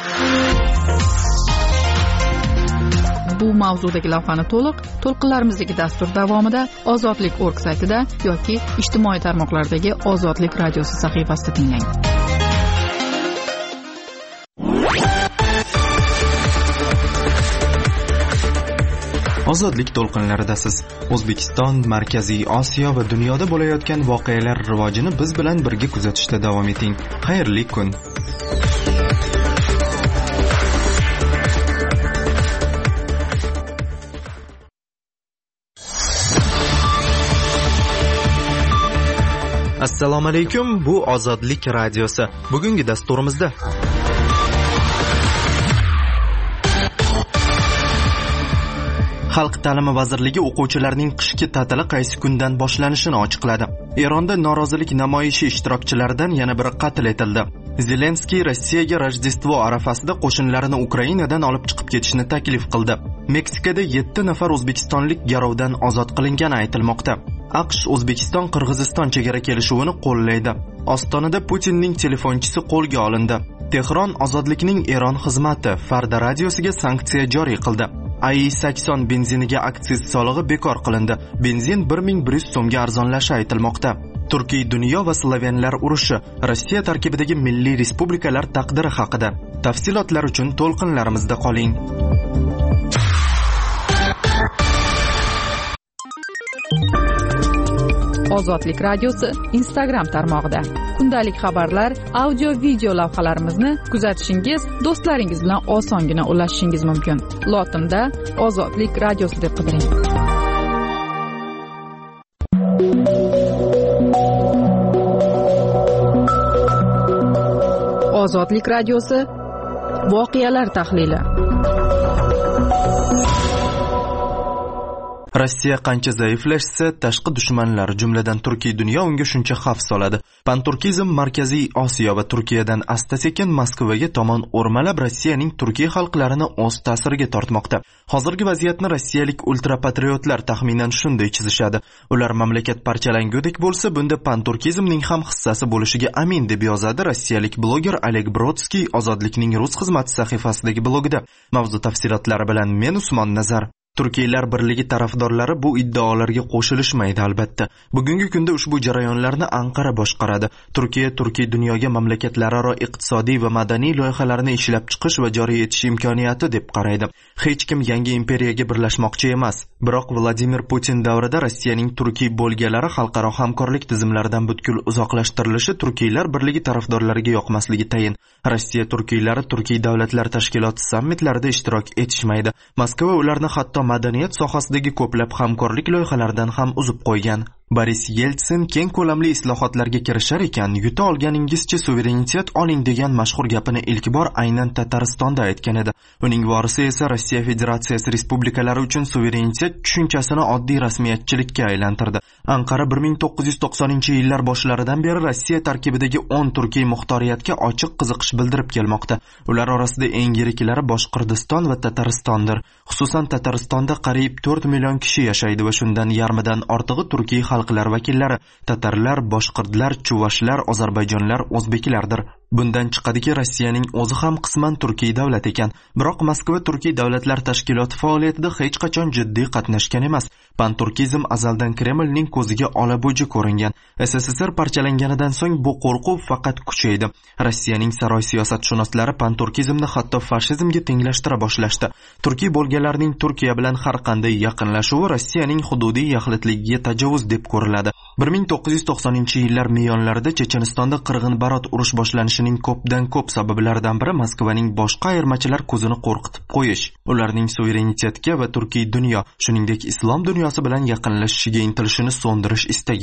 S2: Bu mavzudagi lavhani to'liq to'lqinlarimizdagi dastur davomida Ozodlik org saytida yoki ijtimoiy tarmoqlardagi Ozodlik radiosi sahifasida tinglang.
S1: Ozodlik to'lqinlaridasiz. O'zbekiston, Markaziy Osiyo va dunyoda bo'layotgan voqealar rivojini biz bilan birga kuzatishda davom eting. Xayrli kun. Assalomu alaykum, bu Ozodlik radiosi. Bugungi dasturimizda Xalq ta'limi vazirligi o'quvchilarning qishki ta'tili qaysi kundan boshlanishini ochiqladi. Eronda norozilik namoyishi ishtirokchilaridan yana biri qatl etildi. Zelenskiy Rossiyaga Rojdestvo arafasida qo'shinlarini Ukrainadan olib chiqib ketishni taklif qildi. Meksikada yetti nafar o'zbekistonlik garovdan ozod qilingani aytilmoqda. AQSh O'zbekiston Qirg'iziston chegara kelishuvini qo'llaydi. Ostonada Putinning telefonchisi qo'lga olindi. Tehron ozodlikning Eron xizmati Farda radiosiga sanksiya joriy qildi. A I sakson benziniga aksiz solig'i bekor qilindi. Benzin bir ming bir yuz so'mga arzonlashi aytilmoqda. Turkiy dunyo va Slovenlar urushi, Rossiya tarkibidagi milliy respublikalar taqdiri haqida. Tafsilotlar uchun to'lqinlarimizda qoling.
S2: Ozodlik radiosi Instagram tarmog'ida. Kundalik xabarlar, audio video lavhalarimizni kuzatishingiz, do'stlaringiz bilan osongina ulashishingiz mumkin. Lotinda Ozodlik radiosi deb qidiring. Ozodlik radiosi voqealar tahlili.
S1: Rossiya qancha zaiflashsa, tashqi dushmanlar, jumladan Turkiy dunyo unga shuncha xavf soladi. Panturkizm Markaziy Osiyo va Turkiyadan asta-sekin Moskvaga tomon o'rmalab Rossiyaning Turkiy xalqlarini o'z ta'siriga tortmoqda. Hozirgi vaziyatni rossiyalik ultrapatriotlar taxminan shunday chizishadi. Ular mamlakat parchalangudek bo'lsa, bunda panturkizmning ham hissasi bo'lishiga amin deb yozadi rossiyalik bloger Oleg Brodskiy Ozodlikning rus xizmati sahifasidagi blogida. Mavzu tafsilotlari bilan men Usmon Nazar. Turkiylar birligi tarafdorlari bu iddaolarga qo'shilishmaydi albatta. Bugungi kunda ushbu jarayonlarni Anqara boshqaradi. Turkiya Turkiy dunyoga mamlakatlararo iqtisodiy va madaniy loyihalarni ishlab chiqish va joriy etish imkoniyati deb qaraydi. Hech kim yangi imperiyaga birlashmoqchi emas. Biroq Vladimir Putin davrida Rossiyaning Turkiy bo'lgalari xalqaro hamkorlik tizimlaridan butkul uzoqlashtirilishi Turkiylar birligi tarafdorlariga yoqmasligi tayin. Rossiya turkiylari Turkiy davlatlar tashkiloti sammitlarida ishtirok etishmaydi. Moskva ularni hatto madaniyat sohasidagi ko'plab hamkorlik loyihalaridan ham uzib qo'ygan. Boris Yeltsin keng ko'lamli islohotlarga kirishar ekan, yuta olganingizcha suverenitet oling degan mashhur gapini ilk bor aynan Tataristonda aytgan edi. Uning vorisi esa Rossiya Federatsiyasi respublikalari uchun suverenitet tushunchasini oddiy rasmiyatchilikka aylantirdi. Anqara bir ming to'qqiz yuz to'qsoninchi yillar boshlaridan beri Rossiya tarkibidagi o'n turkiy muxtoriyatga ochiq qiziqish bildirib kelmoqda. Ular orasida eng yiriklari Boshqirdiston va Tataristondir. Xususan Tataristonda qariyb to'rt million kishi yashaydi va shundan yarmidan ortig'i turkiy xalqlar vakillari, tatarlar, boshqirdlar, chuvashlar, ozarbayjonlar, o'zbeklardir. Bundan chiqadiki, Rossiyaning o'zi ham qisman Turkiy davlat ekan. Biroq Moskva Turkiy davlatlar tashkiloti faoliyatida hech qachon jiddiy qatnashgan emas. Panturkizm azaldan Kremlning ko'ziga olabuji ko'ringan. S S S R parchalanganidan so'ng bu qo'rquv faqat kuchaydi. Rossiyaning saroy siyosatshunoslari panturkizmni hatto fashizmga tenglashtira boshlashdi. Turkiy bo'lganlarning Turkiya bilan har qanday yaqinlashuvi Rossiyaning hududiy yaxlitligiga tajovuz deb ko'riladi. bir ming to'qqiz yuz to'qsoninchi yillar miyonlarida Chechenistonda qirg'in-barot urush boshlanishining ko'pdan ko'p sabablaridan biri Moskvaning boshqa ayirmachilar ko'zini qo'rqitib qo'yish, ularning suverenitetga va Turkiy dunyo, shuningdek islom dunyosi bilan yaqinlashishiga intilishini so'ndirish istagi edi.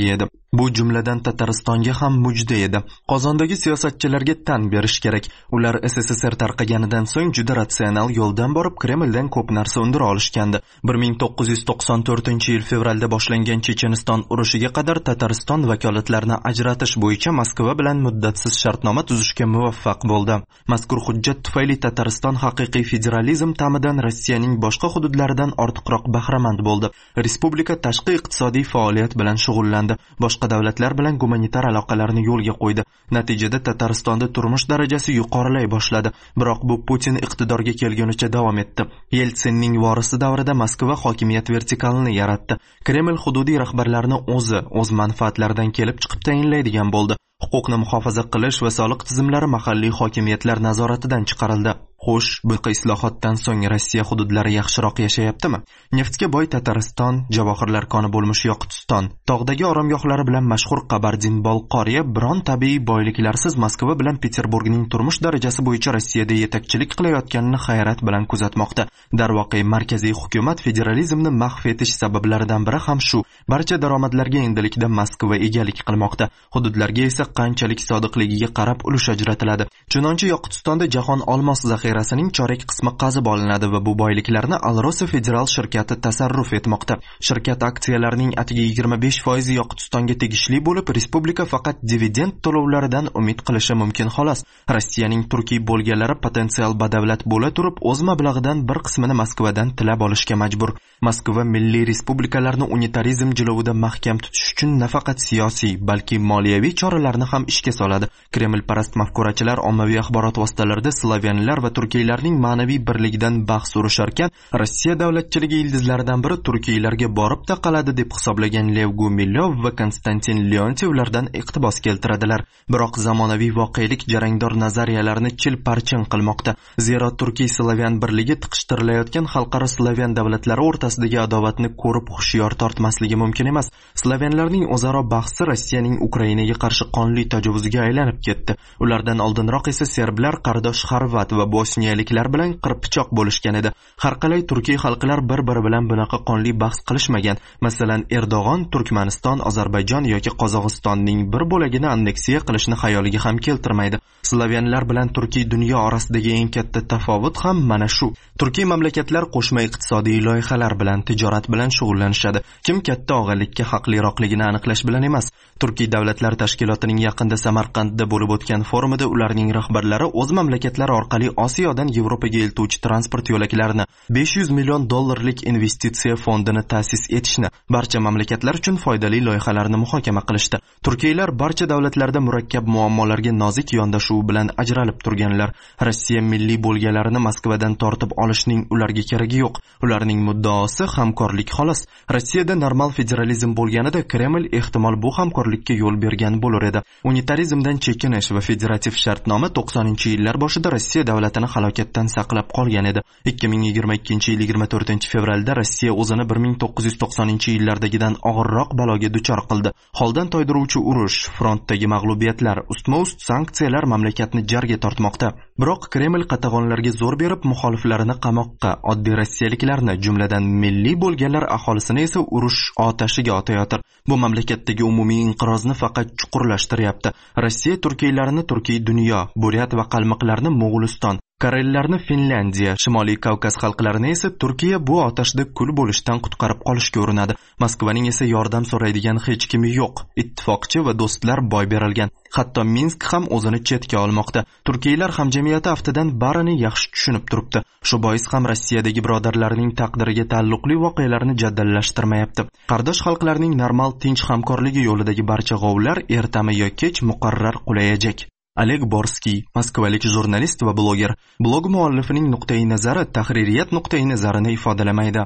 S1: Bu jumladan Tataristonga ham mujda edi. Qozondagi siyosatchilarga tan berish kerak. Ular S S S R tarqaganidan so'ng juda ratsional yo'ldan borib Kremldan ko'p narsa undira olishgandi. bir ming to'qqiz yuz to'qson to'rtinchi yil fevralda boshlangan Checheniston urushiga qadar Tatariston vakolatlarini ajratish bo'yicha Moskva bilan muddatsiz shartnoma tuzishga muvaffaq bo'ldi. Mazkur hujjat tufayli Tatariston haqiqiy federalizm ta'midan Rossiyaning boshqa hududlaridan ortiqroq bahramand bo'ldi. Respublika tashqi iqtisodiy faoliyat bilan shug'ullandi. Boshqa davlatlar bilan gumanitar aloqalarni yo'lga qo'ydi. Natijada Tataristonda turmush darajasi yuqorilay boshladi. Biroq bu Putin iqtidorga kelgunicha davom etdi. Yeltsinning vorisi davrida Moskva hokimiyat vertikalini yaratdi. Kreml hududiy rahbarlarini o'zi o'z manfaatlaridan kelib chiqib tayinlaydigan bo'ldi. Huquqni muhofaza qilish va soliq tizimlari mahalliy hokimiyatlar nazoratidan chiqarildi. Xo'sh, bu islohotdan so'ng Rossiya hududlari yaxshiroq yashayaptimi? Neftga boy Tatariston, javohirlar koni bo'lmish Yoqutiston, tog'dagi oromgohlari bilan mashhur Kabardin-Bolqoriya biron tabiiy boyliklarsiz Moskva bilan Peterburgning turmush darajasi bo'yicha Rossiyada yetakchilik qilayotganini hayrat bilan kuzatmoqda. Darvoqe, markaziy hukumat federalizmni mahv etish sabablaridan biri ham shu. Barcha daromadlarga endilikda Moskva egalik qilmoqda. Hududlarga esa qanchalik sodiqligiga qarab ulush ajratiladi. Chunonchi Yoqutistonda jahon olmos zaxirasining chorak qismi qazib olinadi va bu boyliklarni Alrosa federal shirkati tasarruf etmoqda. Shirkat aksiyalarining atigi yigirma besh foiz Yoqutistonga tegishli bo'lib, respublika faqat dividend to'lovlaridan umid qilishi mumkin xolos. Rossiyaning Turkiy bo'lganlari potensial badavlat bo'la turib, o'z mablag'idan bir qismini Moskvadan tilab olishga majbur. Moskva milliy respublikalarni unitarizm jilovida mahkam tutish uchun nafaqat siyosiy, balki moliyaviy choralarni ham ishga soladi. Kreml parast mafkurachilar ommaviy axborot vositalarida slavyanlar va turkiylarning ma'naviy birligidan bahs urisharkan, Rossiya davlatchiligi ildizlaridan biri turkiylarga borib taqaladi deb hisoblagan Lev Gumilov va Konstantin Leontievlardan iqtibos keltiradilar. Biroq zamonaviy voqelik jarangdor nazariyalarni chil-parchin qilmoqda. Zero Turkiy slavyan birligi tiqishtirilayotgan xalqaro slavyan davlatlari o'rtasidagi adovatni ko'rib hushyor tortmasligi mumkin emas. Slavyanlarning o'zaro bahsi Rossiyaning Ukrainaga qarshi qonli tajovuziga aylanib ketdi. Ulardan oldinroq esa serblar qardosh xorvat va bosniyaliklar bilan qirpichoq bo'lishgan edi. Har qalay Turkiy xalqlar bir-biri bilan bunaqa qonli bahs qilishmagan. Masalan, Erdo'g'on Turkmaniston, Ozarbayjon yoki Qozog'istonning bir bo'lagini anneksiya qilishni xayoliga ham keltirmaydi. Slavyanlar bilan Turkiy dunyo orasidagi eng katta tafovut ham mana shu. Turkiy mamlakatlar qo'shma iqtisodiy loyihalar bilan, tijorat bilan shug'ullanishadi. Kim katta og'alikka haqliroqligini aniqlash bilan emas. Turkiy davlatlar tashkilotining yaqinda Samarqandda bo'lib o'tgan forumida ularning rahbarlari o'z mamlakatlari orqali Osiyodan Yevropaga eltuvchi transport yo'laklarini besh yuz million dollarlik investitsiya fondini ta'sis etishni, barcha mamlakatlar uchun foydali loyihalarni muhokama qilishdi. Turkiylar barcha davlatlarda murakkab muammolarga nozik yondashuv bilan ajralib turganlar. Rossiya milliy bo'lganlarini Moskvadan tortib olishning ularga keragi yo'q. Ularning muddaosi hamkorlik xolos. Rossiyada normal federalizm bo'lganida Kreml ehtimol bu hamkorlikka yo'l bergan bo'lar edi. Unitarizmdan chekinish va federativ shartnoma to'qsoninchi yillar boshida Rossiya davlatini halokatdan saqlab qolgan edi. ikki ming yigirma ikkinchi yil yigirma to'rtinchi fevralda Rossiya o'zini bir ming to'qqiz yuz to'qsoninchi yillardagidan og'irroq baloga duchor qildi. Holdan toydiruvchi urush, frontdagi mag'lubiyatlar, ustma-ust sanksiyalar mamlakatni jarga tortmoqda. Biroq Kreml qatag'onlarga zo'r berib, muxoliflarini qamoqqa, oddiy rossiyaliklarni, jumladan milliy bo'lganlar aholisini esa urush otashiga otayotir. Bu mamlakatdagi umumiy inqirozni faqat chuqurlashtiryapti. Rossiya turkiylarini Turkiy dunyo, Buryat va qalmoqlarni Mo'g'uliston, Karellarni Finlandiya, Shimoliy Kavkaz xalqlarini esa Turkiya bu otashda kul bo'lishdan qutqarib qolishga urinadi. Moskvaning esa yordam so'raydigan hech kimi yo'q. Ittifoqchi va do'stlar boy berilgan. Hatto Minsk ham o'zini chetga olmoqda. Turkiylar hamjamiyati aftidan barini yaxshi tushunib turibdi. Shu bois ham Rossiyadagi birodarlarining taqdiriga taalluqli voqealarni jaddallashtirmayapti. Qardosh xalqlarning normal tinch hamkorligi yo'lidagi barcha g'ovlar ertami yo kech muqarrar qulayajak. Oleg Borskiy, moskvalik jurnalist va bloger. Blog muallifining nuqtai nazari tahririyat nuqtai nazarini ifodalamaydi.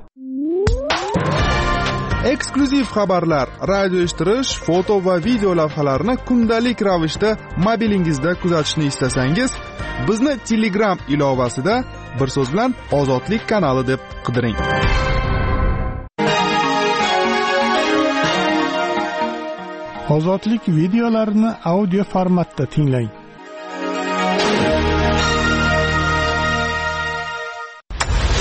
S3: Eksklyuziv xabarlar, radio eshittirish, foto va video lavhalarni kundalik ravishda mobilingizda kuzatishni istasangiz, bizni Telegram ilovasida bir so'z bilan Ozodlik kanali deb qidiring.
S4: Ozodlik videolarini audio formatda tinglang.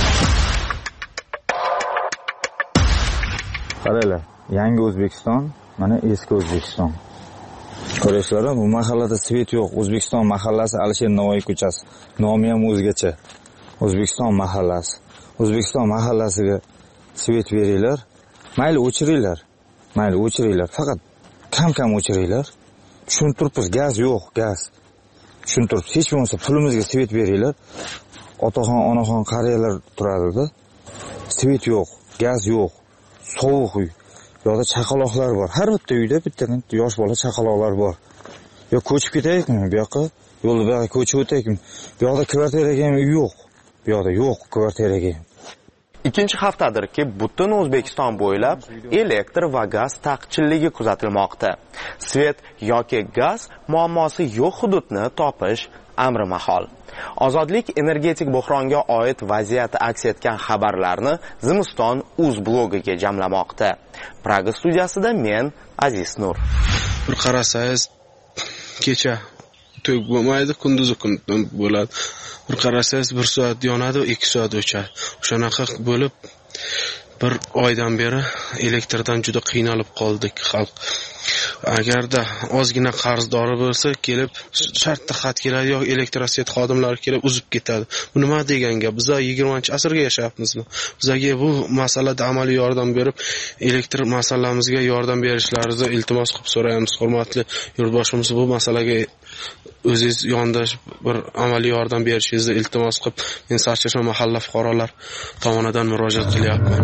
S11: Qaranglar, yangi O'zbekiston Mana eski O'zbekiston. Ko'rasizlar, bu mahallada svet yo'q. O'zbekiston mahallasi Alisher Navoiy ko'chasi. Nomi ham o'zgacha. O'zbekiston mahallasi. O'zbekiston mahallasiga svet beringlar. Mayli o'chiringlar. Mayli o'chiringlar. Faqat kam-kam o'chiringlar. Tushuntiribsiz, gaz yo'q, gaz. Tushuntiribsiz, hech bo'lmasa pulimizga svet beringlar. Otaxon, onaxon qariyalar turadi-da. Svet yo'q, gaz yo'q. Sovuq uy. Yo'qda chaqaloqlar bor. Har bitta uyda bitta yosh bola chaqaloqlar bor. Yo ko'chib ketaylikmi bu yoqqa? Yo'lda bu yoqqa ko'chib o'taylikmi? Bu yoqda kvartiraga ham uy yo'q. Bu yoqda yo'q kvartiraga ham.
S6: Ikkinchi haftadirki, butun O'zbekiston bo'ylab elektr va gaz taqchilligi kuzatilmoqda. Svet yoki gaz muammosi yo'q hududni topish amri mahol. Ozodlik energetik buhronga oid vaziyat aks etgan xabarlarni Zimiston uz blogiga jamlamoqda. Praga studiyasida men Aziz Nur.
S12: Bir qarasangiz, kecha to'y bo'lmaydi, kunduzi kun bo'ladi. Bir qarasangiz bir soat yonadi, ikki soat o'chadi. O'shanaqa bo'lib bir oydan beri elektrdan juda qiynalib qoldik xalq. Agarda ozgina qarzdori bo'lsa, kelib shartda xat keladi yoki elektrosvet xodimlari kelib uzib ketadi. Bu nima degan gap? Biz yigirmanchi asrga yashayapmizmi? Bizga bu masalada amaliy yordam berib, elektr masalamizga yordam berishlaringizni iltimos qilib so'raymiz. Hurmatli yurtboshimiz, bu masalaga o'zingiz yondashib bir amaliy yordam berishingizni iltimos qilib, men Sarchashma mahalla fuqarolar tomonidan murojaat qilyapman.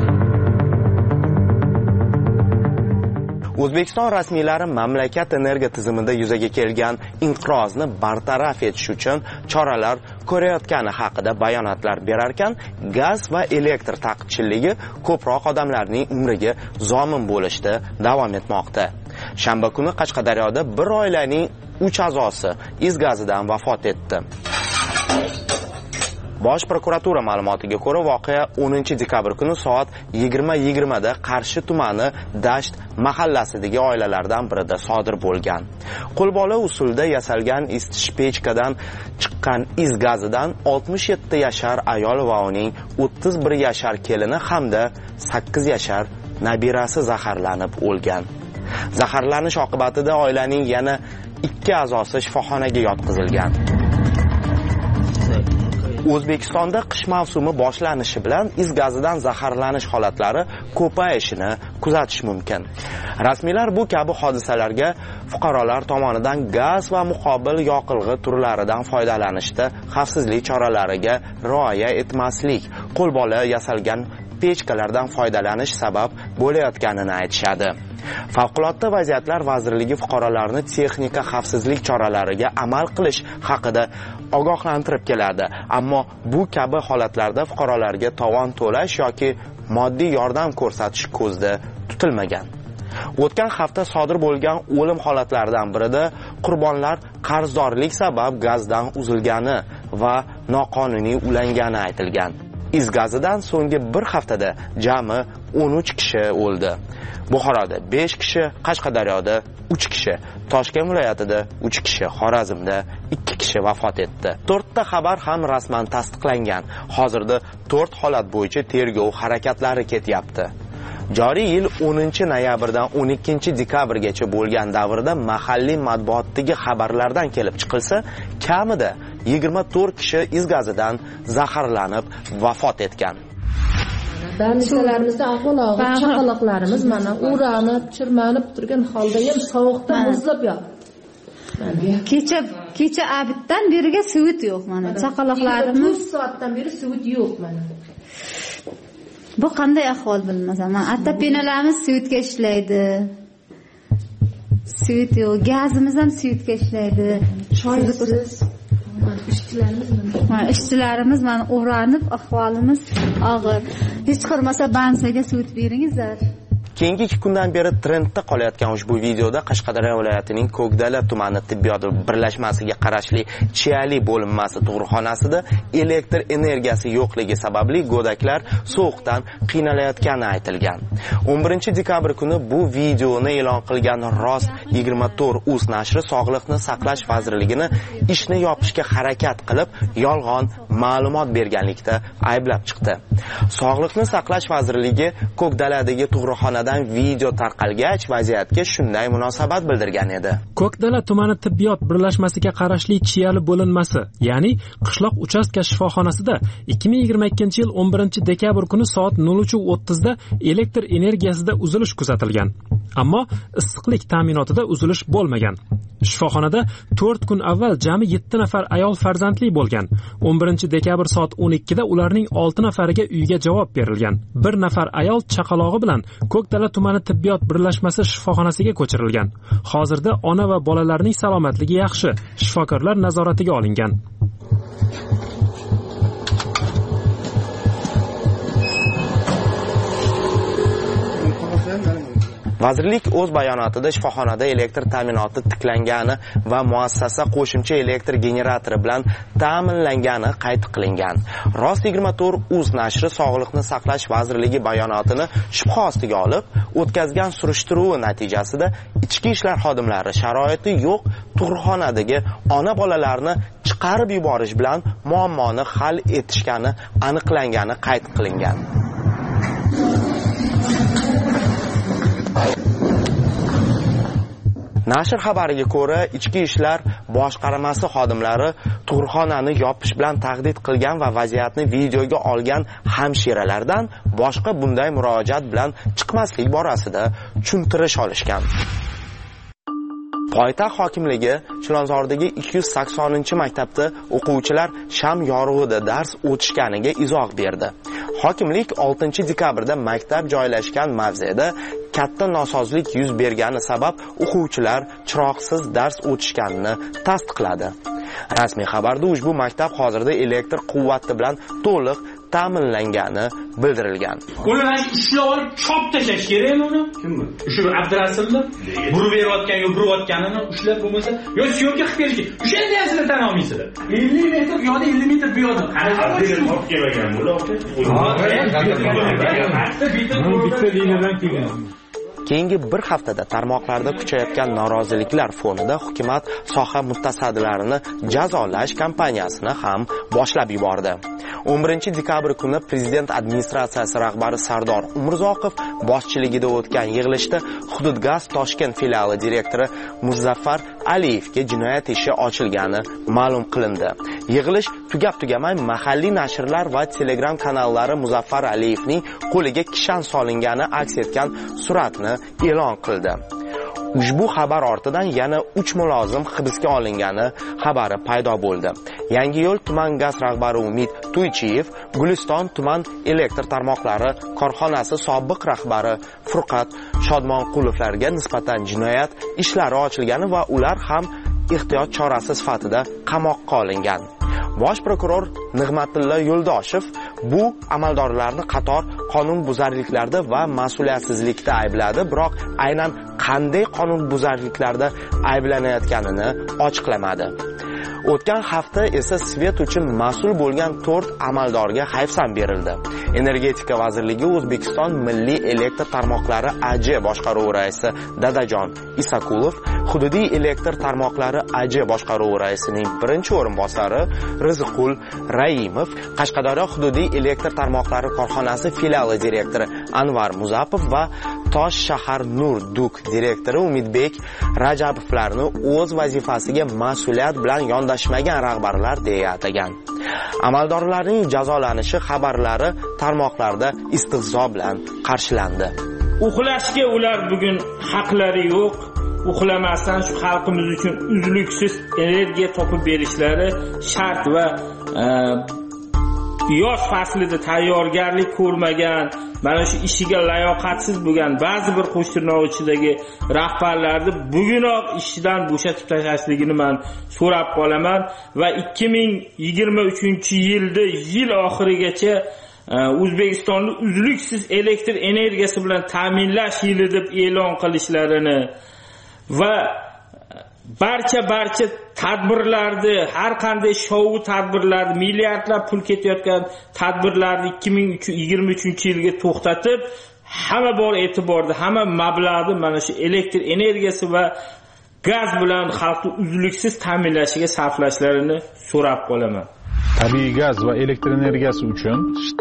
S6: O'zbekiston rasmiylari mamlakat energiya tizimida yuzaga kelgan inqirozni bartaraf etish uchun choralar ko'rayotgani haqida bayonotlar berarkan, gaz va elektr taqchilligi ko'proq odamlarning umriga zomin bo'lishda davom etmoqda. Shanba kuni Qashqadaryoda bir oilaning uch a'zosi is gazidan vafot etdi. Bosh prokuratura ma'lumotiga ko'ra, voqea o'ninchi dekabr kuni soat yigirma yigirma da Qarshi tumani Dasht mahallasidagi oilalardan birida sodir bo'lgan. Qo'lbola usulda yasalgan isitish pechkadan chiqqan is gazidan oltmish yetti yashar ayol va uning o'ttiz bir yashar kelini hamda sakkiz yashar nabirasi zaharlanib o'lgan. Zaharlanish oqibatida oilaning yana ikki a'zosi shifoxonaga yotqizilgan. O'zbekistonda qish mavsumi boshlanishi bilan is gazidan zaharlanish holatlari ko'payishini kuzatish mumkin. Rasmiylar bu kabi hodisalarga fuqarolar tomonidan gaz va muqobil yoqilg'i turlaridan foydalanishda xavfsizlik choralariga rioya etmaslik, qo'lbola yasalgan pechkalardan foydalanish sabab bo'layotganini aytishadi. Favqulodda vaziyatlar vazirligi fuqarolarni texnika xavfsizlik choralariga amal qilish haqida ogohlantirib keladi, ammo bu kabi holatlarda fuqarolarga tovon to'lash yoki moddiy yordam ko'rsatish ko'zda tutilmagan. O'tgan hafta sodir bo'lgan o'lim holatlaridan birida qurbonlar qarzdorlik sabab gazdan uzilgani va noqonuniy ulangani aytilgan. Is gazidan so'nggi bir haftada jami o'n uch kishi o'ldi. Buxoroda besh kishi, Qashqadaryoda uch kishi, Toshkent viloyatida uch kishi, Xorazmda ikki kishi vafot etdi. to'rtta xabar ham rasman tasdiqlangan. Hozirda to'rt holat bo'yicha tergov harakatlari ketyapti. Joriy yil o'ninchi noyabrdan o'n ikkinchi dekabrgacha bo'lgan davrda mahalliy matbuotdagi xabarlardan kelib chiqilsa, kamida yigirma to'rt kishi is gazidan zaharlanib vafot etgan.
S21: Bamisalarimizni ahvoli og'ir, chaqaloqlarimiz mana o'ranib, chirmanib turgan holda ham sovuqdan muzlab yotibdi.
S13: Kecha kecha abitdan beriga suvit yo'q mana. Chaqaloqlarimiz
S21: to'rt soatdan beri suvit yo'q mana.
S13: Bu qanday ahvol bilmasam, mana ota-penalarimiz suvitga ishlaydi. Suvit yo'q, gazimiz ham suvitga ishlaydi.
S21: Choysiz ishchilarimiz
S13: mana ishchilarimiz mana o'ranib, ahvolimiz og'ir. Hech qolmasa bansaga suvit beringizlar.
S6: Keyingi ikki kundan beri trendda qolayotgan ushbu videoda Qashqadaryo viloyatining Ko'kdala tumani tibbiyot birlashmasiga qarashli Chiyali bo'linmasi tug'ruqxonasida elektr energiyasi yo'qligi sababli go'daklar sovuqdan qiynalayotgani aytilgan. o'n birinchi dekabr kuni bu videoni e'lon qilgan Rost yigirma to'rt uz nashri Sog'liqni saqlash vazirligini ishni yopishga harakat qilib, yolg'on ma'lumot berganlikda ayblab chiqdi. Sog'liqni saqlash vazirligi Ko'kdaladagi tug'ruqxonada tomonidan video tarqalgach vaziyatga shunday munosabat bildirgan edi.
S14: Ko'kdala tumani tibbiyot birlashmasiga qarashli Chiyali bo'linmasi, ya'ni qishloq uchastka shifoxonasida ikki ming yigirma ikkinchi yil o'n birinchi dekabr kuni soat nol uch o'ttiz da elektr energiyasida uzilish kuzatilgan. Ammo issiqlik ta'minotida uzilish bo'lmagan. Shifoxonada to'rt kun avval jami yetti nafar ayol farzandli bo'lgan. o'n birinchi dekabr soat o'n ikki da ularning olti nafariga uyga javob berilgan. Bir nafar ayol chaqalog'i bilan Ko'kdala tumani tibbiyot birlashmasi shifoxonasiga ko'chirilgan. Hozirda ona va bolalarning salomatligi yaxshi, shifokorlar nazoratiga olingan.
S6: Vazirlik o'z bayonotida shifoxonada elektr ta'minoti tiklangani va muassasa qo'shimcha elektr generatori bilan ta'minlangani qayd qilingan. Rost yigirma to'rt uz nashri Sog'liqni saqlash vazirligi bayonotini shubha ostiga olib, o'tkazgan surishtiruvi natijasida ichki ishlar xodimlari sharoiti yo'q tug'ruqxonadagi ona bolalarni chiqarib yuborish bilan muammoni hal etishgani aniqlangani qayd qilingan. Nashr xabariga ko'ra, ichki ishlar boshqarmasi xodimlari tug'ruqxonani yopish bilan tahdid qilgan va vaziyatni videoga olgan hamshiralardan boshqa bunday murojaat bilan chiqmaslik borasida tushuntirish olishgan. Poytaxt hokimligi Chilonzordagi ikki yuz saksoninchi maktabda o'quvchilar sham yorug'ida dars o'tishganiga izoh berdi. Hokimlik oltinchi dekabrda maktab joylashgan mavzeda katta nosozlik yuz bergani sabab o'quvchilar chiroqsiz dars o'tishganini tasdiqladi. Rasmiy xabarda ushbu maktab hozirda elektr quvvati bilan to'liq ta'minlangani bildirilgan.
S15: Ular ushlab olib chop tashlash kerakmi uni? Kim bu? Shu Abdurasulni burib berayotgan yo burayotganini ushlab bo'lmasa, yo syomka qilib berishi. O'shanda asli tan olmaysizlar. ellik metr bu yoqda, ellik metr bu yoqda. Qarang, olib kelmagan bular. Bitta liniyadan kelgan.
S6: Keyingi bir haftada tarmoqlarda kuchayotgan noroziliklar fonida hukumat soha mutasaddilarini jazolash kampaniyasini ham boshlab yubordi. o'n birinchi dekabr kuni prezident administratsiyasi rahbari Sardor Umurzoqov boshchiligida o'tgan yig'ilishda Hududgaz Toshkent filiali direktori Muzaffar Aliyevga jinoyat ishi ochilgani ma'lum qilindi. Yig'ilish tugab-tugamay mahalliy nashrlar va Telegram kanallari Muzaffar Aliyevning qo'liga kishan solingani aks etgan suratni e'lon qildi. Ushbu xabar ortidan yana uch mulozim hibsga olingani xabari paydo bo'ldi. Yangiyo'l tuman gaz rahbari Umid Tuychiyev, Guliston tuman elektr tarmoqlari korxonasi sobiq rahbari Furqat Shodmonqulovlarga nisbatan jinoyat ishlari ochilgani va ular ham ehtiyot chorasi sifatida qamoqqa olingan. Bosh prokuror Nig'matilla Yo'ldoshev bu amaldorlarni qator qonunbuzarliklarda va mas'uliyatsizlikda aybladi, biroq aynan qanday qonunbuzarliklarda ayblanayotganini ochiqlamadi. O'tgan hafta esa svet uchun mas'ul bo'lgan to'rt amaldorga hayfsan berildi. Energetika vazirligi O'zbekiston Milliy elektr tarmoqlari A J boshqaruvi raisi Dadajon Isakulov, hududiy elektr tarmoqlari A J boshqaruvi raisining birinchi o'rinbosari Rizqul Raimov, Qashqadaryo hududiy elektr tarmoqlari korxonasi filiali direktori Anvar Muzapov va Tosh shahar Nur Duk direktori Umidbek Rajabovlarni o'z vazifasiga mas'uliyat bilan yondashmagan rahbarlar deya atagan. Amaldorlarning jazolanishi xabarlari tarmoqlarda istehzo bilan qarshilandi.
S15: Uxlashga ular bugun haqlari yo'q. Uxlamasdan shu xalqimiz uchun uzluksiz energiya topib berishlari shart va e, yoz faslida tayyorgarlik ko'rmagan, mana shu ishiga layoqatsiz bo'lgan ba'zi bir qo'shtirnoqchidagi rahbarlarni bugunoq ishdan bo'shatib tashlashligini men so'rab qolaman va ikki ming yigirma uchinchi yilda yil oxirigacha O'zbekistonni uzluksiz elektr energiyasi bilan ta'minlash yili deb e'lon qilishlarini va barcha barcha tadbirlarni, har qanday shou tadbirlarni, milliardlab pul ketayotgan tadbirlarni ikki ming yigirma uchinchi yilga to'xtatib, hamma bor e'tiborda, hamma mablag'ni mana shu elektr energiyasi va gaz bilan xalqni uzluksiz ta'minlashiga sarflashlarini so'rab qolaman.
S16: Tabiiy gaz va elektr energiyasi uchun shtat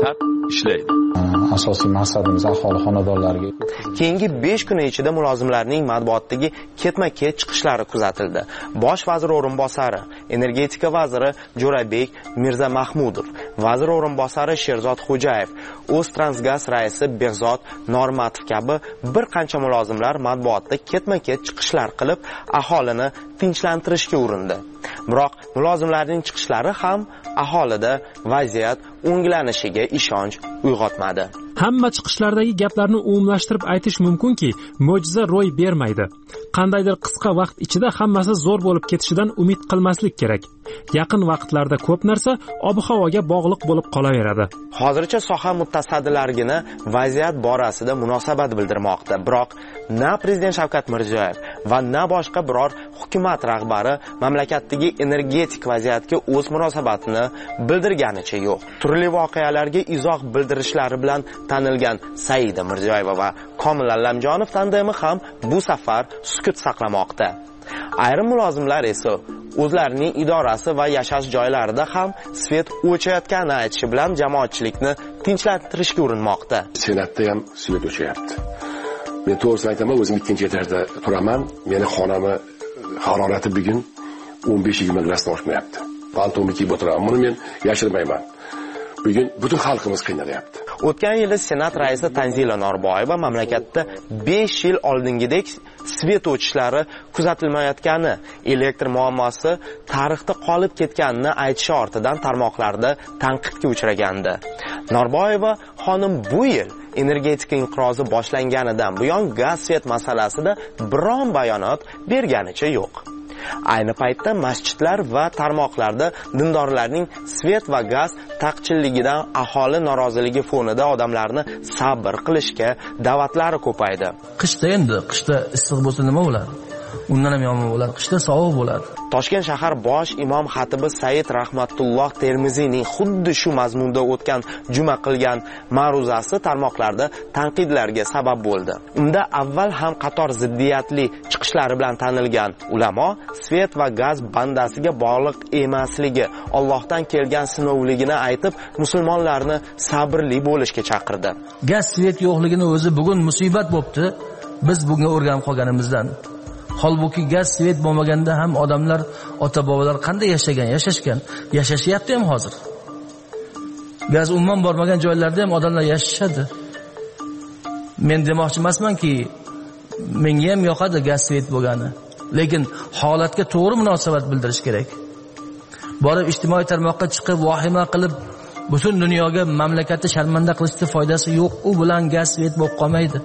S16: ishlaydi.
S17: Asosiy maqsadimiz aholi xonadonlariga.
S6: Keyingi besh kun ichida mulozimlarning matbuotdagi ketma-ket chiqishlari kuzatildi. Bosh vazir o'rinbosari, energetika vaziri Jo'rabek Mirzamahmudov, vazir o'rinbosari Sherzod Xo'jayev, O'ztransgaz raisi Behzod Normatov kabi bir qancha mulozimlar matbuotda ketma-ket chiqishlar qilib, aholini tinchlantirishga urindi. Biroq mulozimlarning chiqishlari ham aholida vaziyat o'nglanishiga ishonch uyg'otmadi.
S14: Hamma chiqishlardagi gaplarni umumlashtirib aytish mumkinki, mo'jiza ro'y bermaydi. Qandaydir qisqa vaqt ichida hammasi zo'r bo'lib ketishidan umid qilmaslik kerak. Yaqin vaqtlarda ko'p narsa ob-havoga bog'liq bo'lib qolaveradi.
S6: Hozircha soha mutasaddilargina vaziyat borasida munosabat bildirmoqda. Biroq na prezident Shavkat Mirziyoyev va na boshqa biror hukumat rahbari mamlakatdagi energetik vaziyatga o'z munosabatini bildirganicha yo'q. Turli voqealarga izoh bildirishlari bilan tanilgan Saida Mirziyoyeva va Komil Allamjonov tandemi ham bu safar sukut saqlamoqda. Ayrim mulozimlar esa o'zlarining idorasi va yashash joylarida ham svet o'chayotganini aytishi bilan jamoatchilikni tinchlantirishga urinmoqda.
S18: Senatda ham svet o'chayapti. Men to'g'risini aytaman, o'zim ikkinchi etajda turaman. Meni xonamni harorati bugun o'n besh yigirma gradusdan oshmayapti. Paltomni kiyib o'tiraman. Buni men yashirmayman. Bugun butun xalqimiz qiynalyapti.
S6: O'tgan yili Senat raisi Tanzila Norboyeva mamlakatda besh yil oldingidek svet o'chishlari kuzatilmayotgani, elektr muammosi tarixda qolib ketganini aytishi ortidan tarmoqlarda tanqidga uchragandi. Norboyeva xonim bu yil energetika inqirozi boshlanganidan buyon gaz svet masalasida biron bayonot berganicha yo'q. Ayni paytda masjidlar va tarmoqlarda dindorlarning svet va gaz taqchilligidan aholi noroziligi fonida odamlarni sabr qilishga da'vatlari ko'paydi.
S19: Qishda endi, qishda issiq bo'lsa nima bo'ladi? Undan ham yomon bo'ladi. Qishda sovuq bo'ladi.
S6: Toshkent shahar bosh imom xatibi Said Rahmatulloh Termiziyning xuddi shu mazmunda o'tgan juma qilgan ma'ruzasi tarmoqlarda tanqidlarga sabab bo'ldi. Unda avval ham qator ziddiyatli chiqishlari bilan tanilgan ulamo svet va gaz bandasiga bog'liq emasligi, Allohdan kelgan sinovligini aytib, musulmonlarni sabrli bo'lishga chaqirdi.
S19: Gaz svet yo'qligini o'zi bugun musibat bo'pti. Biz bunga o'rganib qolganimizdan. Holbuki gaz svet bo'lmaganda ham odamlar, ota-bobolar qanday yashagan, yashashgan, yashashyapti ham hozir. Gaz umuman bormagan joylarda ham odamlar yashashadi. Men demoqchi emasmanki, menga ham yoqadi gaz svet bo'lgani, lekin holatga to'g'ri munosabat bildirish kerak. Borib ijtimoiy tarmoqqa chiqib vahima qilib butun dunyoga mamlakatni sharmanda qilishda foydasi yo'q. U bilan gaz svet bo'lib qolmaydi.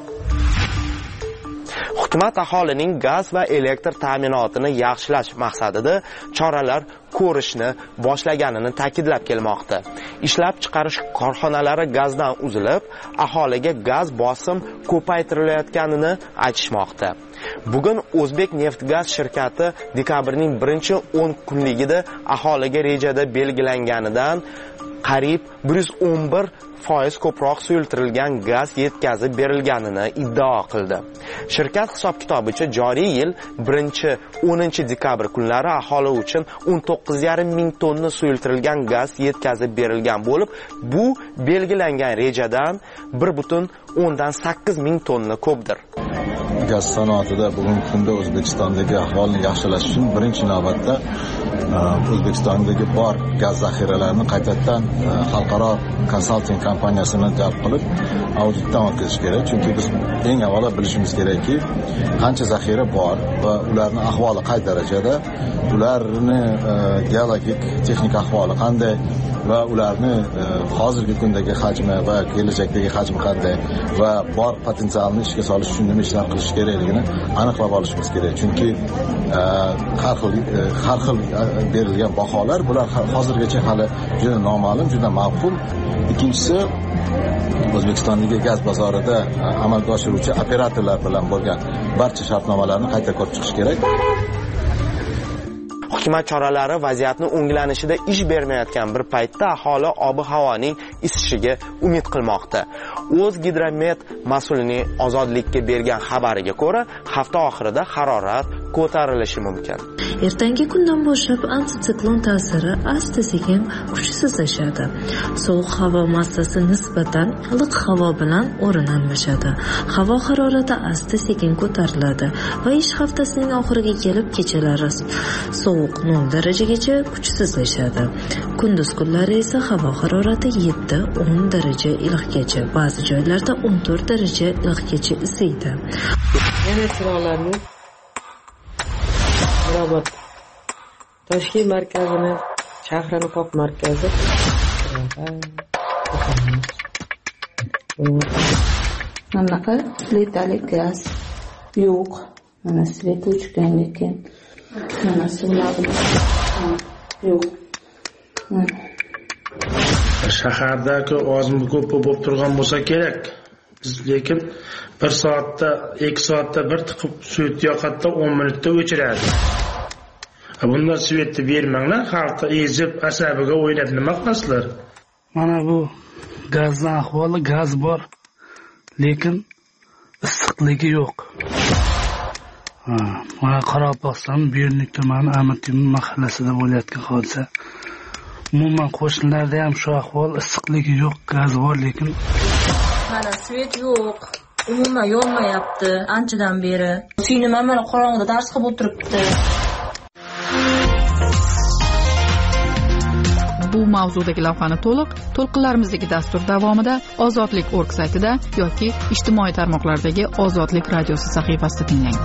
S6: Hukumat aholining gaz va elektr ta'minotini yaxshilash maqsadida choralar ko'rishni boshlaganini ta'kidlab kelmoqda. Ishlab chiqarish korxonalari gazdan uzilib, aholiga gaz bosim ko'paytirilayotganini aytishmoqda. Bugun O'zbek Neftgaz shirkati dekabrning birinchi o'n kunligida aholiga rejada belgilanganidan qariyb bir yuz o'n bir foiz ko'proq suyultirilgan gaz yetkazib berilganini iddao qildi. Shirkat hisob-kitobicha joriy yil birinchi o'ninchi dekabr kunlari aholi uchun o'n to'qqiz yarim ming tonna suyultirilgan gaz yetkazib berilgan bo'lib, bu belgilangan rejadan bir butun o'ndan sakkiz ming tonna ko'pdir.
S20: Gaz sanoatida bugungi kunda O'zbekistondagi ahvolni yaxshilash uchun birinchi navbatda O'zbekistondagi bor gaz zaxiralarini qaytadan xalqaro konsalting kompaniyasini jalb qilib auditdan o'tkazish kerak. Chunki biz eng avvalo bilishimiz kerakki, qancha zaxira bor va ularning ahvoli qay darajada, ularni geologik, texnik ahvoli qanday va ularni hozirgi kundagi hajmi va kelajakdagi hajmi qanday va bor potensialni ishga solish uchun nima ishlar qilish kerakligini aniqlab olishimiz kerak. Chunki har xil har xil berilgan baholar bular hozirgacha hali juda noma'lum, juda mavhum. Ikkinchisi, O'zbekistondagi gaz bozorida amalga oshiruvchi operatorlar bilan bo'lgan barcha shartnomalarni qayta ko'rib chiqish kerak.
S6: Hukumat choralari vaziyatni o'nglanishida ish bermayotgan bir paytda aholi ob-havoning isishiga umid qilmoqda. O'zgidromet mas'ulining Ozodlikka bergan xabariga ko'ra, hafta oxirida harorat ko'tarilishi mumkin.
S5: Ertangi kundan boshlab antitsiklon ta'siri asta-sekin kuchsizlashadi. Sovuq havo massasi nisbatan iliq havo bilan o'rin almashadi. Havo harorati asta-sekin ko'tariladi va ish haftasining oxiriga kelib kechalari sovuq nol darajagacha kuchsizlashadi. Kunduz kunlari esa havo harorati yetti o'n daraja iliqgacha, ba'zi joylarda o'n to'rt daraja iliqgacha isiydi.
S16: Yana chiroqlarni Mirobod Toshkent markazini, shahrini qoq markazi.
S22: Bunaqa plitali gaz yo'q. Mana svet o'chgan ekan. Mana suvlar yo'q.
S23: Shaharda-ku ozmi ko'p bo'lib turgan bo'lsa kerak. Lekin bir soatda, ikki soatda bir tiqib svet yoqatda o'n minutda o'chiradi. Bundan svetni bermanglar, xalqqa ezib, asabiga o'ynab nima qilasizlar?
S25: Mana bu gazning ahvoli, gaz bor, lekin issiqligi yo'q. Ha, mana Qoraqalpog'iston Bernik tumani Amirtemir mahallasida bo'layotgan hodisa. Umuman qo'shnilarda ham shu ahvol, issiqligi yo'q, gaz bor, lekin
S21: mana svet yo'q. Umuman yonmayapti anchadan beri. Singlim mana qorong'ida dars qilib o'tiribdi.
S2: Bu mavzudagi lavhani to'liq to'lqinlarimizdagi dastur davomida Ozodlik org saytida yoki ijtimoiy tarmoqlardagi Ozodlik radiosi sahifasida tinglang.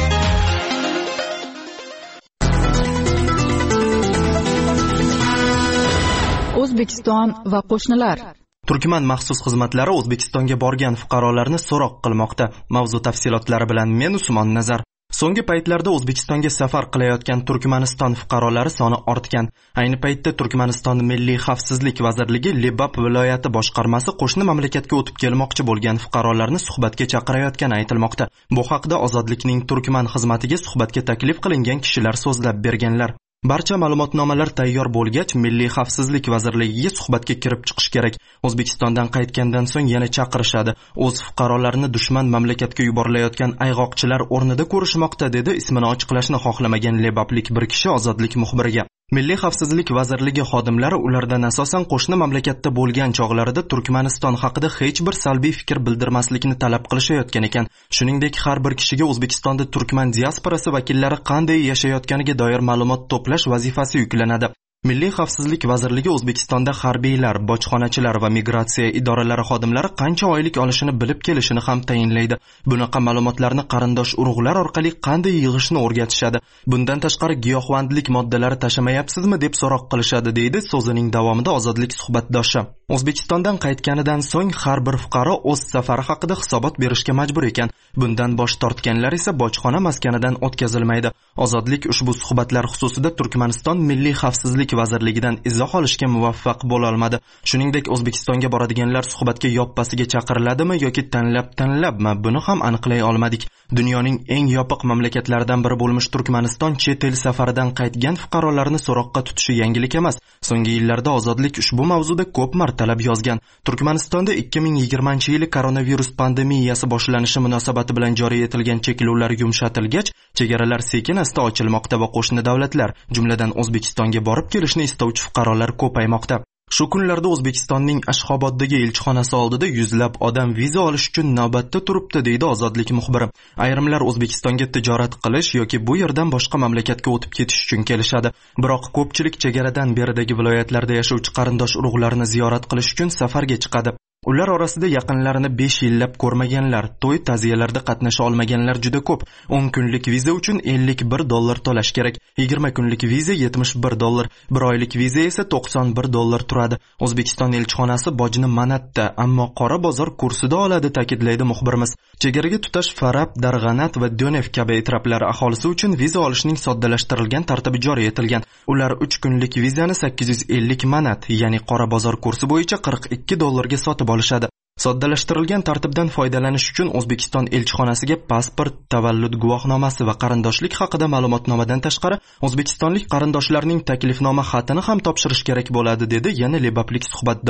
S2: O'zbekiston va qo'shnilar.
S1: Turkman maxsus xizmatlari O'zbekistonga borgan fuqarolarni so'roq qilmoqda. Mavzu tafsilotlari bilan men Usmon Nazar. So'nggi paytlarda O'zbekistonga safar qilayotgan Turkmaniston fuqarolari soni ortgan. Ayni paytda Turkmaniston Milliy xavfsizlik vazirligi Lebap viloyati boshqarmasi qo'shni mamlakatga o'tib kelmoqchi bo'lgan fuqarolarni suhbatga chaqirayotgani aytilmoqda. Bu haqda Ozodlikning Turkman xizmatiga suhbatga taklif qilingan kishilar so'zlab berganlar. Barcha ma'lumotnomalar tayyor bo'lgach, Milliy xavfsizlik vazirligiga suhbatga kirib chiqish kerak. O'zbekistondan qaytgandan so'ng yana chaqirishadi. O'z fuqarolarini dushman mamlakatga yuborilayotgan ayg'oqchilar o'rnida ko'rishmoqda, dedi ismini ochiqlashni xohlamagan lebaplik bir kishi Ozodlik muxbiriga. Milliy xavfsizlik vazirligi xodimlari ulardan asosan qo'shni mamlakatda bo'lgan chog'larida Turkmaniston haqida hech bir salbiy fikr bildirmaslikni talab qilishayotgan ekan. Shuningdek, har bir kishiga O'zbekistonda Turkman diasporasi vakillari qanday yashayotganiga doir ma'lumot to'plash vazifasi yuklanadi. Milliy xavfsizlik vazirligi O'zbekistonda harbiylar, bojxonachilar va migratsiya idoralari xodimlari qancha oylik olishini bilib kelishini ham tayinlaydi. Bunaqa ma'lumotlarni qarindosh urug'lar orqali qanday yig'ishni o'rgatishadi. Bundan tashqari giyohvandlik moddalari tashamayapsizmi deb so'roq qilishadi, deydi so'zining davomida Ozodlik suhbatdoshi. O'zbekistondan qaytganidan so'ng har bir fuqaro o'z safari haqida hisobot berishga majbur ekan. Bundan bosh tortganlar esa bojxona maskanidan o'tkazilmaydi. Ozodlik ushbu suhbatlar xususida Turkmaniston Milliy xavfsizlik vazirligidan izoh olishga muvaffaq bo'la olmadi. Shuningdek, O'zbekistonga boradiganlar suhbatga yoppasiga chaqiriladimi yoki tanlab-tanlabmi, buni ham aniqlay olmadik. Dunyoning eng yopiq mamlakatlaridan biri bo'lmish Turkmaniston chet el safaridan qaytgan fuqarolarni so'roqqa tutishi yangilik emas. So'nggi yillarda Ozodlik ushbu mavzuda ko'p martalab yozgan. Turkmanistonda ikki ming yigirmanchi yili koronavirus pandemiyasi boshlanishi munosabati bilan joriy etilgan cheklovlar yumshatilgach, chegaralar sekin-asta ochilmoqda va qo'shni davlatlar, jumladan O'zbekistonga borib kelishni istovchi fuqarolar ko'paymoqda. Shu kunlarda O'zbekistonning Ashxoboddagi elchixonasi oldida yuzlab odam viza olish uchun navbatda turibdi, deydi Ozodlik muxbiri. Ayrimlar O'zbekistonga tijorat qilish yoki bu yerdan boshqa mamlakatga o'tib ketish uchun kelishadi. Biroq ko'pchilik chegaradan beridagi viloyatlarda yashovchi qarindosh urug'larni ziyorat qilish uchun safarga chiqadi. Ular orasida yaqinlarini besh yillab ko'rmaganlar, to'y ta'ziyalarda qatnasha olmaganlar juda ko'p. o'n kunlik viza uchun ellik bir dollar to'lash kerak. yigirma kunlik viza yetmish bir dollar, bir oylik viza esa to'qson bir dollar turadi. O'zbekiston elchixonasi bojni manatda, ammo qora bozor kursida oladi, ta'kidlaydi muxbirimiz. Chegaraga tutash Farab, Darg'anat va Do'nev kabi etraflar aholisi uchun viza olishning soddalashtirilgan tartibi joriy etilgan. Ular uch kunlik vizani sakkiz yuz ellik manat, ya'ni qora bozor kursi bo'yicha qirq ikki dollarga sotib olishadi. Soddalashtirilgan tartibdan foydalanish uchun O'zbekiston elchixonasiga pasport, tavallud guvohnomasi va qarindoshlik haqida ma'lumotnomadan tashqari O'zbekistonlik qarindoshlarning taklifnoma xatini ham topshirish kerak bo'ladi, dedi yana lebaplik suhbatdosh.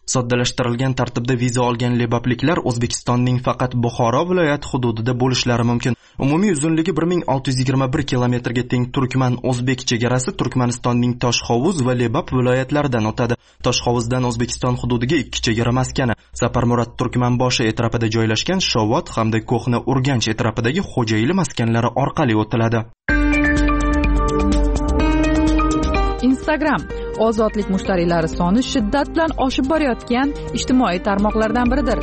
S1: Soddalashtirilgan tartibda viza olgan lebapliklar O'zbekistonning faqat Buxoro viloyati hududida bo'lishlari mumkin. Umumiy uzunligi bir ming olti yuz yigirma bir kilometrga teng Turkman-O'zbek chegarasi Turkmanistonning Toshhovuz va Lebap viloyatlaridan o'tadi. Toshhovuzdan O'zbekiston hududiga ikki chegara maskani, Saparmurod Turkmanboshi etrafida joylashgan Shovot hamda Ko'hna Urganch etrafidagi Xo'jayli maskanlari orqali o'tiladi.
S2: Instagram ozodlik mushtariylari soni shiddat bilan oshib borayotgan ijtimoiy tarmoqlardan biridir.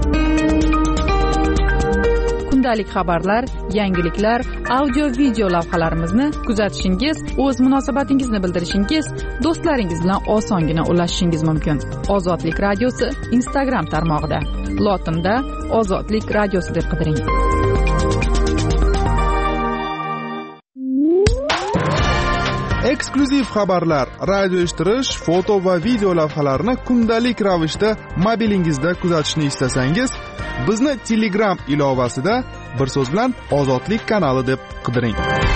S2: Kundalik xabarlar, yangiliklar, audio video lavhalarimizni kuzatishingiz, o'z munosabatingizni bildirishingiz, do'stlaringiz bilan osongina ulashishingiz mumkin. Ozodlik radiosi Instagram tarmog'ida. Lotinda Ozodlik radiosi deb qidiring.
S3: Eksklyuziv xabarlar, radio eshittirish, foto va video lavhalarni kundalik ravishda mobilingizda kuzatishni istasangiz, bizni Telegram ilovasida bir so'z bilan Ozodlik kanali deb qidiring.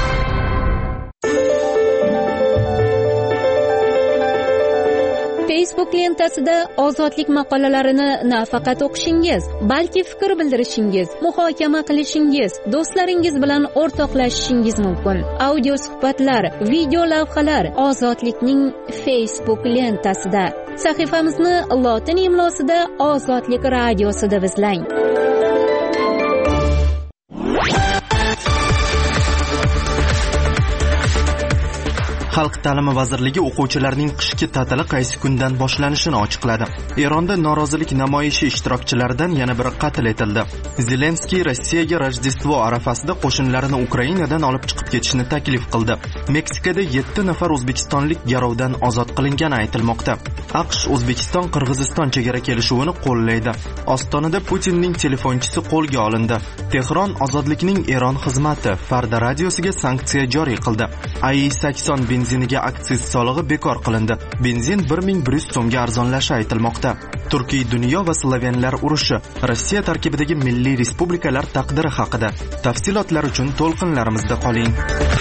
S7: Facebook lentasida ozodlik maqolalarini nafaqat o'qishingiz, balki fikr bildirishingiz, muhokama qilishingiz, do'stlaringiz bilan o'rtoqlashishingiz mumkin. Audio suhbatlar, video lavhalar Ozodlikning Facebook lentasida. Sahifamizni lotin imlosida Ozodlik radiosi deb izlang.
S1: Xalq ta'limi vazirligi o'quvchilarning qishki ta'tili qaysi kundan boshlanishini ochiqladi. Eronda norozilik namoyishi ishtirokchilaridan yana biri qatl etildi. Zelenskiy Rossiyaga Rojdestvo arafasida qo'shinlarini Ukrainadan olib chiqib ketishni taklif qildi. Meksikada yetti nafar o'zbekistonlik garovdan ozod qilingani aytilmoqda. AQSh O'zbekiston Qirg'iziston chegara kelishuvini qo'llaydi. Ostonada Putinning telefonchisi qo'lga olindi. Tehron ozodlikning Eron xizmati Farda radiosiga sanksiya joriy qildi. A I sakson benziniga aksiz solig'i bekor qilindi. Benzin bir ming bir yuz so'mga arzonlashi aytilmoqda. Turkiy dunyo va slavyanlar urushi, Rossiya tarkibidagi milliy respublikalar taqdiri haqida. Tafsilotlar uchun to'lqinlarimizda qoling.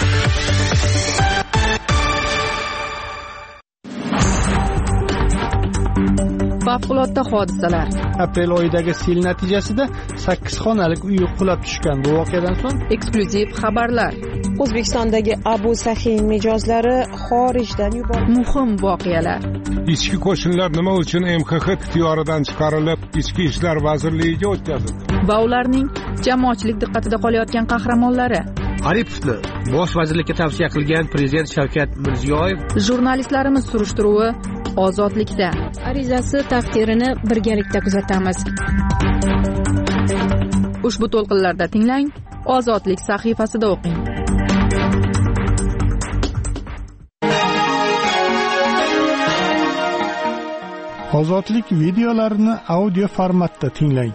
S2: Favqulodda hodisalar.
S4: Aprel oyidagi sel natijasida sakkiz xonalik uy qulab tushgan. Bu voqeadan so'ng
S2: eksklyuziv xabarlar.
S8: O'zbekistondagi Abu Sahin mijozlari xorijdan yuborildi.
S2: Muhim voqealar.
S9: Ichki qo'shinlar nima uchun M X X ixtiyoridan chiqarilib, Ichki ishlar vazirligiga o'tkazildi?
S2: Va ularning jamoatchilik diqqatida qolayotgan qahramonlari.
S10: Aripovni bosh vazirlikka tavsiya qilgan prezident Shavkat Mirziyoyev.
S2: Jurnalistlarimiz surishtiruvi Ozodlikda.
S7: Arizasi taqdirini birgalikda kuzatamiz.
S2: Ushbu to'lqinlarda tinglang, Ozodlik sahifasida o'qing.
S4: Ozodlik videolarini audio formatda tinglang.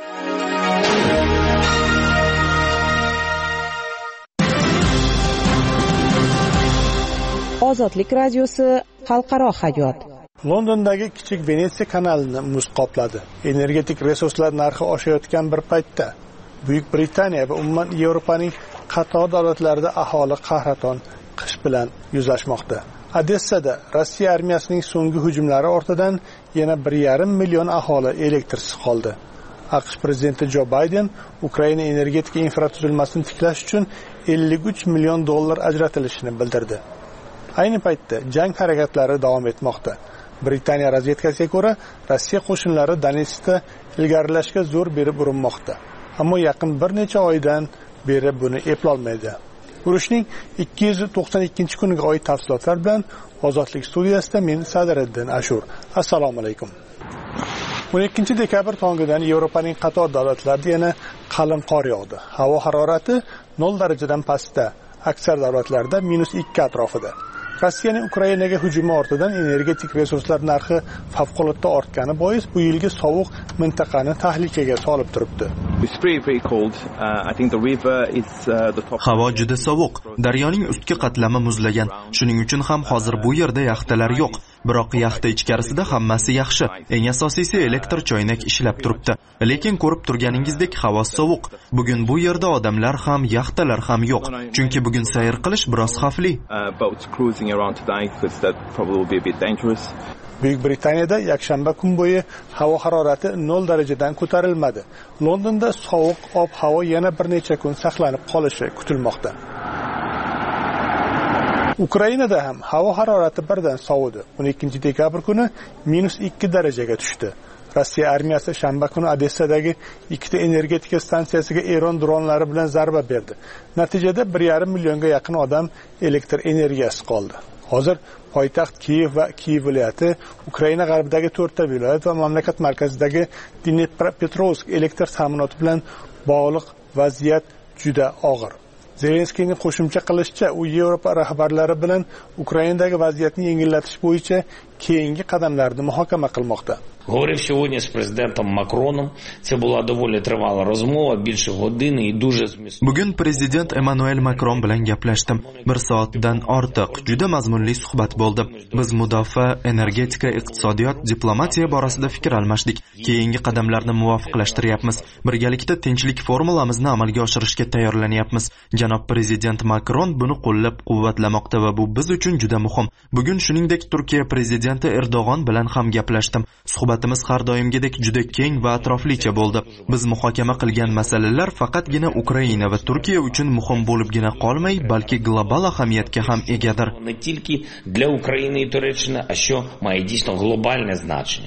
S8: Ozodlik radiosi xalqaro hayot.
S4: Londondagi kichik Venetsiya kanalini muz qopladi. Energetik resurslar narxi oshayotgan bir paytda Buyuk Britaniya va umuman Yevropaning qator davlatlarida aholi qahraton qish bilan yuzlashmoqda. Odessada Rossiya armiyasining so'nggi hujumlari ortidan yana bir yarim million aholi elektrsiz qoldi. AQSh prezidenti Jo Bayden Ukraina energetika infratuzilmasini tiklash uchun ellik uch million dollar ajratilishini bildirdi. Ayni paytda jang harakatlari davom etmoqda. Britaniya razvedkasiga ko'ra, Rossiya qo'shinlari Donetskda ilgarilashga zo'r berib urinmoqda. Ammo yaqin bir necha oydan beri buni eplolmaydi. Urushning ikki yuz to'qson ikkinchi kuniga oid tafsilotlar bilan Ozodlik studiyasida men Sadiriddin Ashur. Assalomu alaykum. o'n ikkinchi dekabr tongidan Yevropaning qator davlatlarida yana qalin qor yog'di. Havo harorati nol darajadan pastda, aksar davlatlarda minus ikki atrofida. Rossiyaning Ukrainaga hujumi ortidan energetik resurslar narxi favqulodda ortgani bois bu yilgi sovuq mintaqani tahlikaga solib turibdi.
S1: Havo juda sovuq. Daryoning ustki qatlami muzlagan. Shuning uchun ham hozir bu yerda yaxtalar yo'q. Biroq yaxta ichkarisida hammasi yaxshi. Eng asosiysi elektr choynak ishlab turibdi. Lekin ko'rib turganingizdek havo sovuq. Bugun bu yerda odamlar ham, yaxtalar ham yo'q. Chunki bugun sayr qilish biroz xavfli.
S4: Buyuk Britaniyada yakshanba kun bo'yi havo harorati nol darajadan ko'tarilmadi. Londonda sovuq ob-havo yana bir necha kun saqlanib qolishi kutilmoqda. Ukrainada ham havo harorati birdan sovidi. o'n ikkinchi dekabr kuni minus ikki darajaga tushdi. Rossiya armiyasi shanba kuni Odessadagi ikkita energetika stansiyasiga Eron dronlari bilan zarba berdi. Natijada bir yarim millionga yaqin odam elektr energiyasi qoldi. Hozir poytaxt Kiyev va Kiyev viloyati, Ukraina g'arbidagi to'rtta viloyat va mamlakat markazidagi Dnepropetrovsk elektr ta'minoti bilan bog'liq vaziyat juda og'ir. Zelenskiyning qo'shimcha qilishicha, u Yevropa rahbarlari bilan Ukrainadagi vaziyatni yengillatish bo'yicha keyingi qadamlarni muhokama qilmoqda.
S11: Говорив сьогодні з президентом Макроном. Це була доволі тривала розмова, більше години і дуже змістовна.
S1: Bugun prezident Emmanuel Macron bilan gaplashdim. bir soatdan ortiq juda mazmunli suhbat bo'ldi. Biz mudofaa, energetika, iqtisodiyot, diplomatiya borasida fikr almashdik. Keyingi qadamlarni muvofiqlashtiryapmiz. Birgalikda tinchlik formulamizni amalga oshirishga tayyorlanyapmiz. Janob prezident Macron buni qo'llab-quvvatlamoqda va bu biz uchun juda muhim. Bugun shuningdek Turkiya prezidenti Erdo'g'on bilan ham gaplashdim. Suhbatimiz har doimgidek juda keng va atroflicha bo'ldi. Biz muhokama qilgan masalalar faqatgina Ukraina va Turkiya uchun muhim bo'libgina qolmay, balki global ahamiyatga ham egadir.
S11: Не тільки для України і Туреччини, а що має дійсно глобальне значення.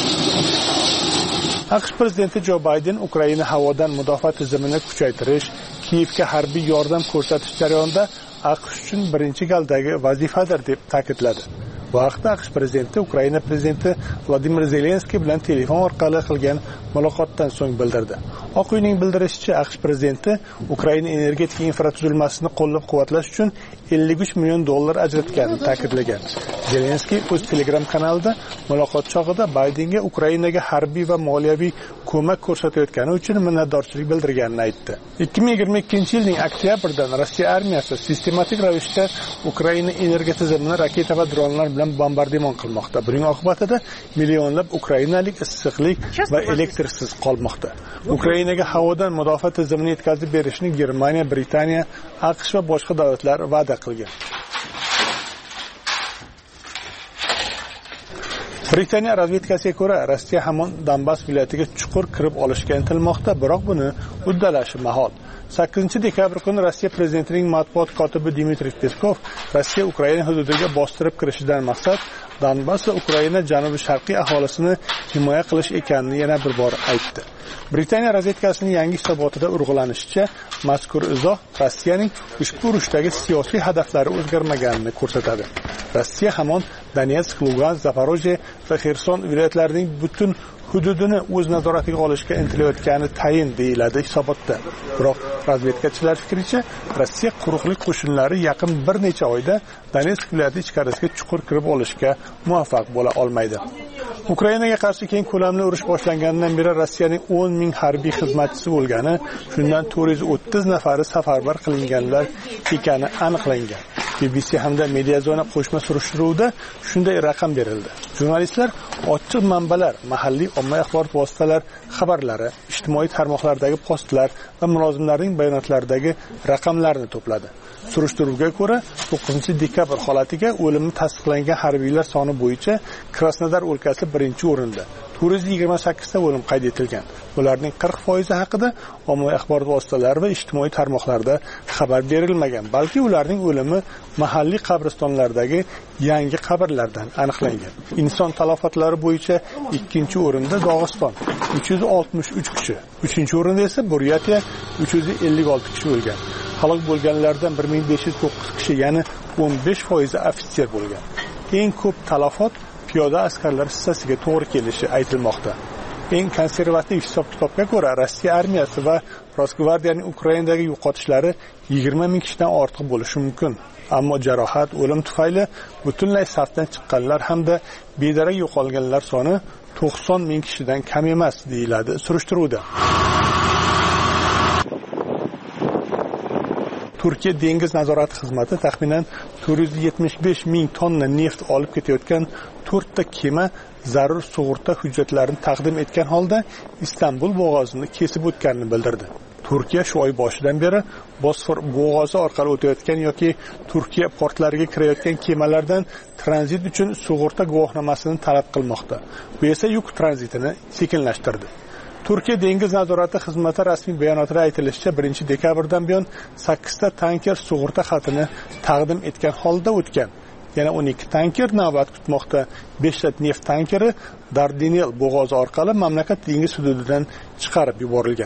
S4: AQSh prezidenti Joe Biden Ukraina havodan mudofaa tizimini kuchaytirish, Kiyevga harbiy yordam ko'rsatish jarayonida AQSh uchun birinchi galdagi vazifadir deb ta'kidladi. Bu haqda AQSh prezidenti Ukraina prezidenti Vladimir Zelenskiy bilan telefon orqali qilgan muloqotdan so'ng bildirdi. Oq uyning bildirishicha, AQSh prezidenti Ukraina energetika infratuzilmasini qo'llab-quvvatlash uchun ellik uch million dollar ajratganini ta'kidlagan. Zelenskiy o'z Telegram kanalida muloqot chog'ida Baydenga Ukrainaga harbiy va moliyaviy ko'mak ko'rsatayotgani uchun minnatdorchilik bildirganini aytdi. ikki ming yigirma ikkinchi yilning oktyabridan Rossiya armiyasi sistematik ravishda Ukraina energetika tizimini raketa va dronlar bilan bombardimon qilmoqda. Buning oqibatida millionlab ukrainalik issiqlik va elektrsiz qolmoqda. Ukrainaga havodan mudofaa tizimini yetkazib berishni Germaniya, Britaniya, AQSh va boshqa davlatlar va'da qilgan. Britaniya razvedkasiga ko'ra, Rossiya hamon Donbass viloyatiga chuqur kirib olishga intilmoqda, biroq buni uddalashi mahol. sakkizinchi dekabr kuni Rossiya prezidentining matbuot kotibi Dmitriy Peskov Rossiya Ukraina hududiga bostirib kirishidan maqsad Donbass va Ukraina janubi-sharqiy aholisini himoya qilish ekanini yana bir bor aytdi. Britaniya razvedkasining yangi hisobotida urg'ulanishicha, mazkur izoh Rossiyaning ushbu urushdagi siyosiy hadaflari o'zgarmaganini ko'rsatadi. Rossiya hamon Donetsk, Lugansk, Zaporojye va Xerson viloyatlarining butun hududini o'z nazoratiga olishga intilayotgani tayin deyiladi hisobotda. Biroq razvedkachilar fikricha, Rossiya quruqlik qo'shinlari yaqin bir necha oyda Donetsk viloyati ichkarisiga chuqur kirib olishga muvaffaq bo'la olmaydi. Ukrainaga qarshi keng ko'lamli urush boshlanganidan beri Rossiyaning o'n ming harbiy xizmatchisi bo'lgani, shundan to'rt yuz o'ttiz nafari safarbar qilinganlar ekani aniqlangan. B B C hamda Mediazona qo'shma surishtiruvida shunday raqam berildi. Jurnalistlar ochiq manbalar, mahalliy ommaviy axborot vositalar xabarlari, ijtimoiy tarmoqlardagi postlar va mulozimlarning bayonotlaridagi raqamlarni to'pladi. Surishtiruvga ko'ra, to'qqizinchi dekabr holatiga o'limi tasdiqlangan harbiylar soni bo'yicha Krasnodar o'lkasi birinchi o'rinda. to'rt yuz yigirma sakkizta o'lim qayd etilgan. Ularning qirq foizi haqida ommaviy axborot vositalari va ijtimoiy tarmoqlarda xabar berilmagan, balki ularning o'limi mahalliy qabristonlardagi yangi qabrlardan aniqlangan. Inson talofatlari bo'yicha ikkinchi o'rinda Dog'iston uch yuz oltmish uch kishi, uchinchi o'rinda esa Buryatiya uch yuz ellik olti kishi o'lgan. Halok bo'lganlardan bir ming besh yuz to'qqiz kishi, ya'ni o'n besh foizi ofitser bo'lgan. Eng ko'p talafot piyoda askarlar hissasiga to'g'ri kelishi aytilmoqda. Eng konservativ hisob-kitobga ko'ra, Rossiya armiyasi va Rosgvardiyaning Ukrainadagi yo'qotishlari yigirma ming kishidan ortiq bo'lishi mumkin. Ammo jarohat, o'lim tufayli butunlay safdan chiqqanlar hamda bedarak yo'qolganlar soni to'qson ming kishidan kam emas, deyiladi surishtiruvda. Turkiya dengiz nazorati xizmati taxminan to'rt yuz yetmish besh ming tonna neft olib ketayotgan to'rtta kema zarur sug'urta hujjatlarini taqdim etgan holda Istanbul bo'g'ozini kesib o'tganini bildirdi. Turkiya shu oy boshidan beri Bosfor bo'g'ozi orqali o'tayotgan yoki Turkiya portlariga kirayotgan kemalardan tranzit uchun sug'urta guvohnomasini talab qilmoqda. Bu esa yuk tranzitini sekinlashtirdi. Turkiya dengiz nazorati xizmati rasmiy bayonotida aytilishicha, birinchi dekabrdan buyon sakkizta tanker sug'urta xatini taqdim etgan holda o'tgan. Yana o'n ikki tanker navbat kutmoqda. beshta neft tankeri Dardanel bo'g'ozi orqali mamlakat dengiz hududidan chiqarib yuborilgan.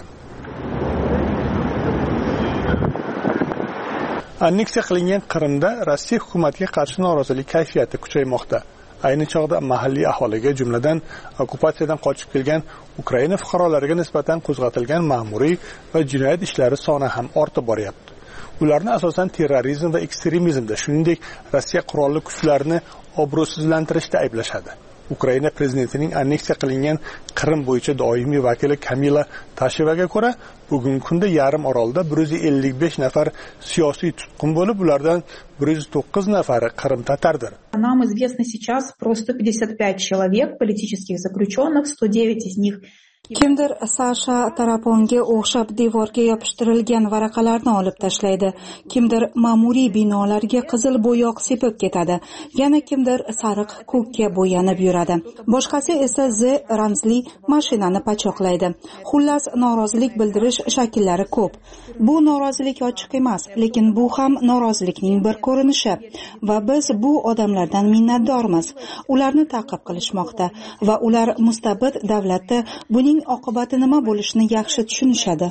S4: Anneksiya qilingan Qrimda Rossiya hukumatiga qarshi norozilik kayfiyati kuchaymoqda. Ayni chog'da mahalliy aholiga, jumladan okkupatsiyadan qochib kelgan Ukraina fuqarolariga nisbatan qo'zg'atilgan ma'muriy va jinoyat ishlari soni ham ortib boryapti. Ularni asosan terrorizm va ekstremizmda, shuningdek Rossiya qurolli kuchlarini obro'sizlantirishda ayblashadi. Ukraina prezidentining anneksiya qilingan Qrim bo'yicha doimiy vakili Kamila Tashevaga ko'ra, bugungi kunda yarim orolda bir yuz ellik besh nafar siyosiy tutqun bo'lib, ulardan bir yuz to'qqiz nafari Qrim tatardir.
S12: Нам известно сейчас про сто пятьдесят пять человек политических заключенных, сто девять из них
S13: Kimdir Sasha Taraponga o'xshab devorga yopishtirilgan varaqalarni olib tashlaydi. Kimdir ma'muriy binolarga qizil bo'yoq sepib ketadi. Yana kimdir sariq ko'kka bo'yanib yuradi. Boshqasi esa Z ramzli mashinani pachoqlaydi. Xullas, norozilik bildirish shakllari ko'p. Bu norozilik ochiq emas, lekin bu ham norozilikning bir ko'rinishi va biz bu odamlardan minnatdormiz. Ularni ta'qib qilishmoqda va ular mustabid davlatda buning oqibati nima bo'lishini yaxshi tushunishadi.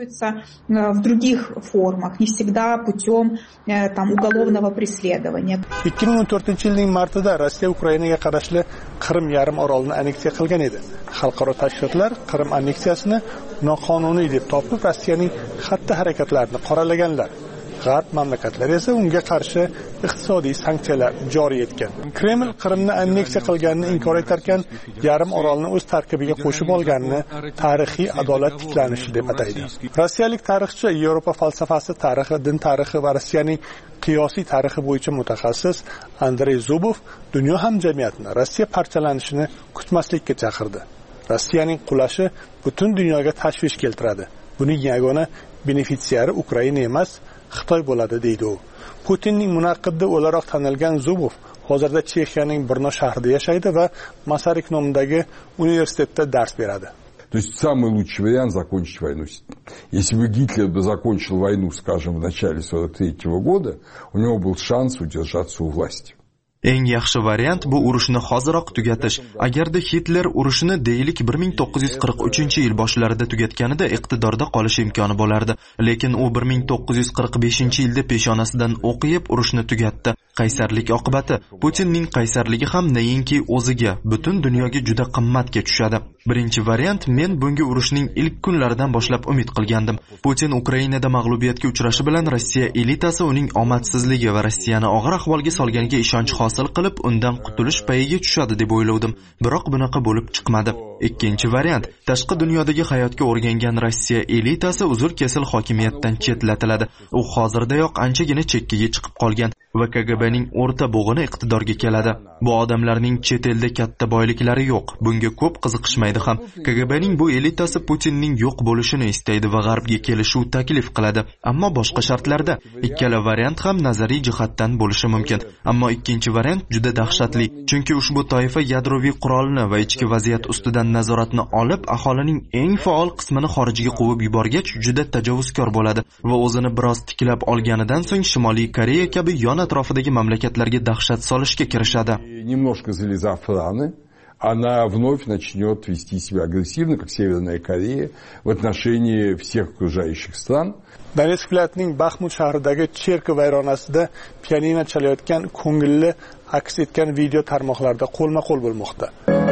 S12: В других формах, не всегда путем там уголовного преследования.
S4: ikki ming o'n to'rtinchi yilning martida Rossiya Ukrainaga qarashli Qrim yarim orolini anneksiya qilgan edi. Xalqaro tashkilotlar Qrim anneksiyasini noqonuniy deb topib, Rossiyaning xatti harakatlarini qoralaganlar. G'arb mamlakatlari esa unga qarshi iqtisodiy sanksiyalar joriy etgan. Kreml Qrimni anneksiya qilganini inkor etarkan, yarim orolni o'z tarkibiga qo'shib olganini tarixiy adolat tiklanishi deb ataydi. Rossiyalik tarixchi, Yevropa falsafasi, tarixi, din tarixi va Rossiyaning qiyosiy tarixi bo'yicha mutaxassis Andrey Zubov dunyo hamjamiyatini Rossiya parchalanishini kutmaslikka chaqirdi. Rossiyaning qulashi butun dunyoga tashvish keltiradi. Buning yagona benefitsiari Ukraina emas, Xitoy bo'ladi, deydi u. Putinning munaqqidi o'laroq tanilgan Zubov hozirda Chexiyaning Brno shahrida yashaydi va Masaryk nomidagi universitetda dars beradi.
S15: То есть самый лучший вариант закончить войну. Если бы Гитлер бы закончил войну, скажем, в начале сорок третьего года, у него был шанс удержаться у власти.
S1: Eng yaxshi variant bu urushni hoziroq tugatish. Agarda Hitler urushni deylik bir ming to'qqiz yuz qirq uchinchi yil boshlarida tugatganida iqtidorda qolish imkoni bo'lardi. Lekin u bir ming to'qqiz yuz qirq beshinchi yilda peshonasidan o'qiyib urushni tugatdi. Qaysarlik oqibati Putinning qaysarligi ham nayinki o'ziga, butun dunyoga juda qimmatga tushadi. Birinchi variant, men bunga urushning ilk kunlaridan boshlab umid qilgandim. Putin Ukrainada mag'lubiyatga uchrashi bilan Rossiya elitasi uning omadsizligi va Rossiyani og'ir ahvolga solganiga ishonch hosil qilib, undan qutulish payiga tushadi deb o'ylovdim. Biroq bunaqa bo'lib chiqmadi. Ikkinchi variant, tashqi dunyodagi hayotga o'rgangan Rossiya elitasi uzr-kesil hokimiyatdan chetlatiladi. U hozirdayoq anchagina chekkaga chiqib qolgan va K G B'ning o'rta bo'g'ini iqtidorga keladi. Bu odamlarning chet elda katta boyliklari yo'q. Bunga ko'p qiziqishmaydi ham. K G B'ning bu elitasi Putinning yo'q bo'lishini istaydi va g'arbga kelishuv taklif qiladi. Ammo boshqa shartlarda. Ikkala variant ham nazariy jihatdan bo'lishi mumkin. Ammo ikkinchi variant juda dahshatli, chunki ushbu toifa yadroviy qurolni va ichki vaziyat ustidan nazoratni olib, aholining eng faol qismini xorijga quvib yuborgach, juda tajovuzkor bo'ladi va o'zini biroz tiklab olganidan so'ng Shimoliy Koreya kabi yon atrofidagi mamlakatlarga dahshat solishga kirishadi.
S15: Немножко залезав в раны, она вновь начнет вести себя агрессивно, как Северная Корея, в отношении всех окружающих стран.
S4: Donetsk viloyatining Baxmut shahridagi cherkov vayronasida pianino chalayotgan ko'ngilli aks etgan video tarmoqlarda qo'lma-qo'l bo'lmoqda.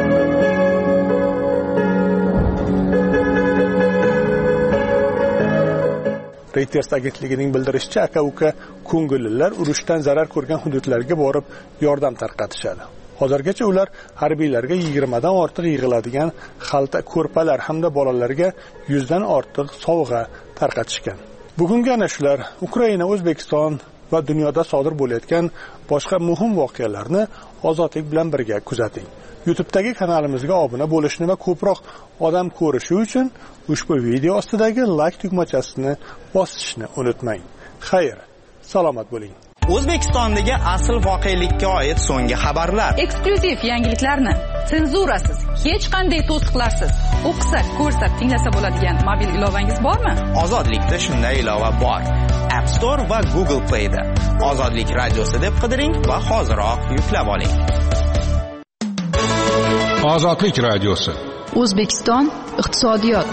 S4: Reuters agentligining bildirishicha, aka-uka ko'ngillilar urushdan zarar ko'rgan hududlarga borib yordam tarqatishadi. Hozirgacha ular harbiylarga yigirma dan ortiq yig'iladigan xalta ko'rpalar hamda bolalarga yuz dan ortiq sovg'a tarqatishgan. Bugungi ana shular Ukraina, O'zbekiston va dunyoda sodir bo'layotgan boshqa muhim voqealarni ozodlik bilan birga kuzating. YouTube'dagi kanalimizga obuna bo'lishni va ko'proq odam ko'rishi uchun ushbu video ostidagi like tugmachasini bosishni unutmang. Xayr, salomat bo'ling.
S6: O'zbekistondagi asl voqelikka oid so'nggi xabarlar.
S2: Eksklyuziv yangiliklarni senzurasiz, hech qanday to'siqlarsiz o'qisa, ko'rsa, tinglasa bo'ladigan mobil ilovangiz bormi?
S6: Ozodlikda shunday ilova bor. App Store va Google Play da. Ozodlik radiosi deb qidiring va hoziroq yuklab oling.
S9: Ozodlik radiosi.
S2: O'zbekiston iqtisodiyot.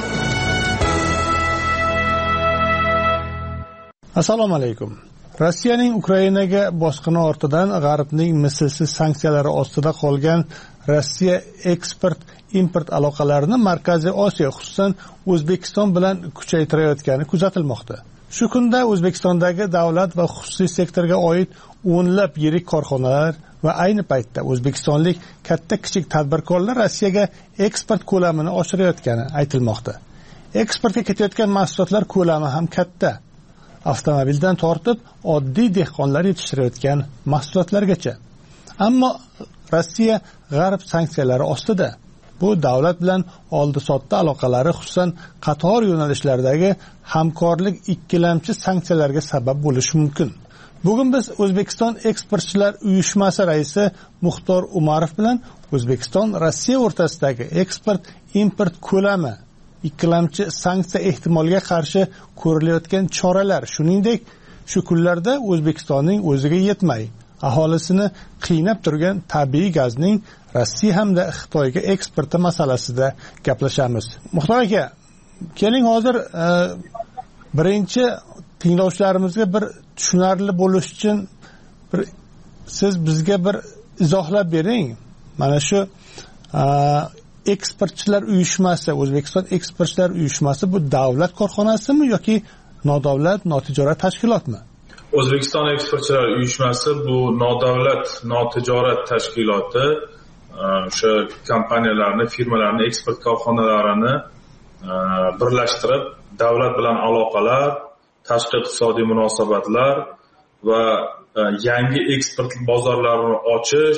S4: Assalomu alaykum. Rossiyaning Ukrainaga bosqini ortidan G'arbning mislsiz sanksiyalari ostida qolgan Rossiya eksport-import aloqalarini Markaziy Osiyo, xususan O'zbekiston bilan kuchaytirayotgani kuzatilmoqda. Shu kunda O'zbekistondagi davlat va xususiy sektorga oid o'nlab yirik korxonalar va ayni paytda o'zbekistonlik katta-kichik tadbirkorlar Rossiyaga eksport ko'lamini oshirayotgani aytilmoqda. Eksportga ketayotgan mahsulotlar ko'lami ham katta. Avtomobildan tortib oddiy dehqonlar yetishtirayotgan mahsulotlargacha. Ammo Rossiya G'arb sanksiyalari ostida. Bu davlat bilan oldi-sotdi aloqalari, xususan qator yo'nalishlardagi hamkorlik ikkilamchi sanksiyalarga sabab bo'lishi mumkin. Bugun biz O'zbekiston eksportchilar uyushmasi raisi Muxtor Umarov bilan O'zbekiston Rossiya o'rtasidagi eksport-import ko'lami, ikkilamchi sanksiya ehtimoliga qarshi ko'rilayotgan choralar, shuningdek, shu kunlarda O'zbekistonning o'ziga yetmay, aholisini qiynab turgan tabiiy gazning Rossiya hamda Xitoyga eksporti masalasida gaplashamiz. Muxtor aka, keling hozir e, birinchi tinglovchilarimizga bir tushunarli bo'lish uchun bir siz bizga bir izohlab bering. Mana shu e, eksportchilar uyushmasi, O'zbekiston eksportchilar uyushmasi bu davlat korxonasimi yoki nodavlat, notijorat tashkilotmi?
S14: O'zbekiston eksportchilar uyushmasi bu nodavlat, notijorat tashkiloti. O'sha kompaniyalarni, firmalarni, eksport korxonalarini birlashtirib, davlat bilan aloqalar, tashqi iqtisodiy munosabatlar va yangi eksport bozorlarini ochish,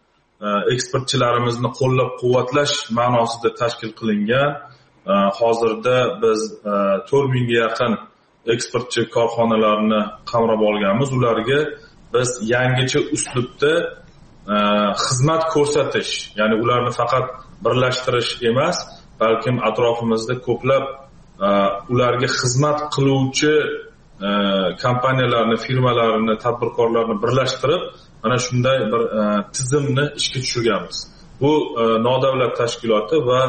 S14: eksportchilarimizni qo'llab-quvvatlash ma'nosida tashkil qilingan. Hozirda biz to'rt mingga yaqin eksportchi korxonalarni qamrab olganmiz. Ularga biz yangicha uslubda xizmat ko'rsatish, ya'ni ularni faqat birlashtirish emas, balkim atrofimizda ko'plab ularga xizmat qiluvchi kompaniyalarni, firmalarni, tadbirkorlarni birlashtirib, mana shunday bir tizimni ishga tushirganmiz. Bu nodavlat tashkiloti va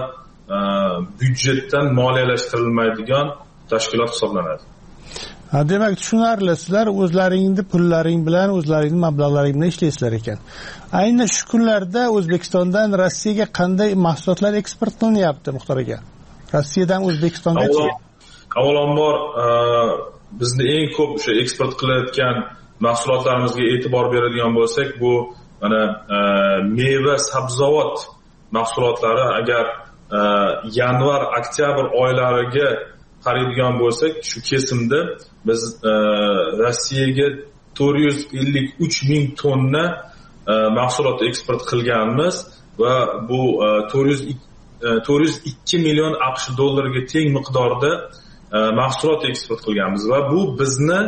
S14: byudjetdan moliyalashtirilmaydigan tashkilot hisoblanadi.
S4: Ha, demak, tushunarli, sizlar o'zlaringni pullaring bilan, o'zlaringni mablag'laring bilan ishlaysizlar ekan. Ayni shu kunlarda O'zbekistondan Rossiyaga qanday mahsulotlar eksport qilinyapti, Muxtor aka? Rossiyadan O'zbekistongacha.
S14: Avvalambor bizni eng ko'p o'sha eksport qilayotgan mahsulotlarimizga e'tibor beradigan bo'lsak, bu mana meva, sabzavot mahsulotlari. Agar yanvar, oktyabr oylariga qaraydigan bo'lsak, shu kesimda biz Rossiyaga to'rt yuz ellik uch ming tonna mahsulot eksport qilganmiz va bu to'rt yuz ikki million AQSh dollariga teng miqdorda mahsulot eksport qilganmiz va bu bizni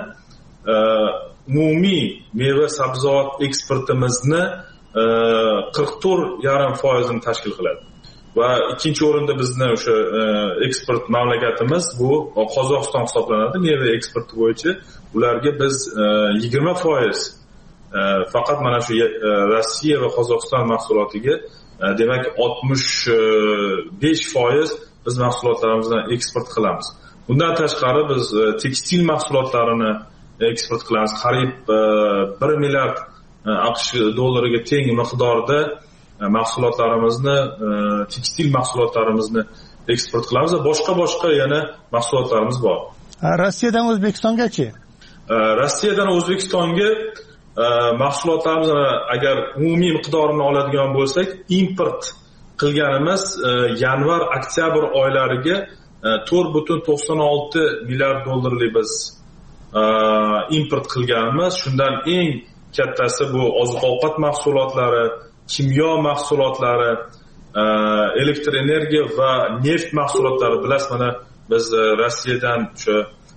S14: umumiy meva sabzavot eksportimizni qirq to'rt yarim foizini tashkil qiladi. Va ikkinchi o'rinda bizni o'sha eksport mamlakatimiz bu Qozog'iston hisoblanadi. Meva eksporti bo'yicha ularga biz yigirma foiz faqat mana shu Rossiya va Qozog'iston mahsulotiga, demak oltmish besh foiz biz mahsulotlarimizdan eksport qilamiz. Bundan tashqari biz tekstil mahsulotlarini eksport qilamiz. Qariyb bir milliard AQSh dollariga teng miqdorda mahsulotlarimizni, tekstil mahsulotlarimizni eksport qilamiz va boshqa-boshqa yana mahsulotlarimiz bor.
S4: Rossiyadan O'zbekistongachi?
S14: Rossiyadan O'zbekistonga mahsulotlarimizni agar umumiy miqdorini oladigan bo'lsak, import qilganimiz yanvar, oktyabr oylariga to'rt butun to'qson olti milliard dollarlik biz import qilganmiz. Shundan eng kattasi bu oziq-ovqat mahsulotlari, kimyo mahsulotlari, elektr energiya va neft mahsulotlari. Bilasiz, mana biz Rossiyadan o'sha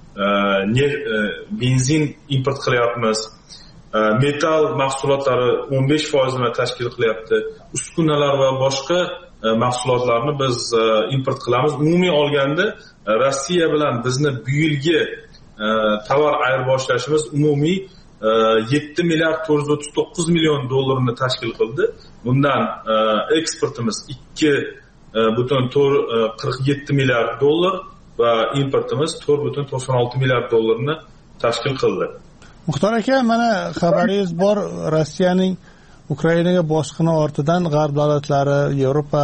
S14: benzin import qilyapmiz. Metal mahsulotlari o'n besh foizini tashkil qilyapti. Uskunalar va boshqa mahsulotlarni biz import qilamiz. Umumiy olganda Rossiya bilan bizni bu yilgi tovar ayirboshlashimiz umumiy yetti milliard to'rt yuz o'ttiz to'qqiz million dollarni tashkil qildi. Bundan eksportimiz ikki butun qirq yetti milliard dollar va importimiz to'rt butun to'qson olti milliard dollarni tashkil qildi.
S4: Muxtor aka, mana xabaringiz bor, Rossiyaning Ukrainaga bosqini ortidan g'arb davlatlari, Yevropa,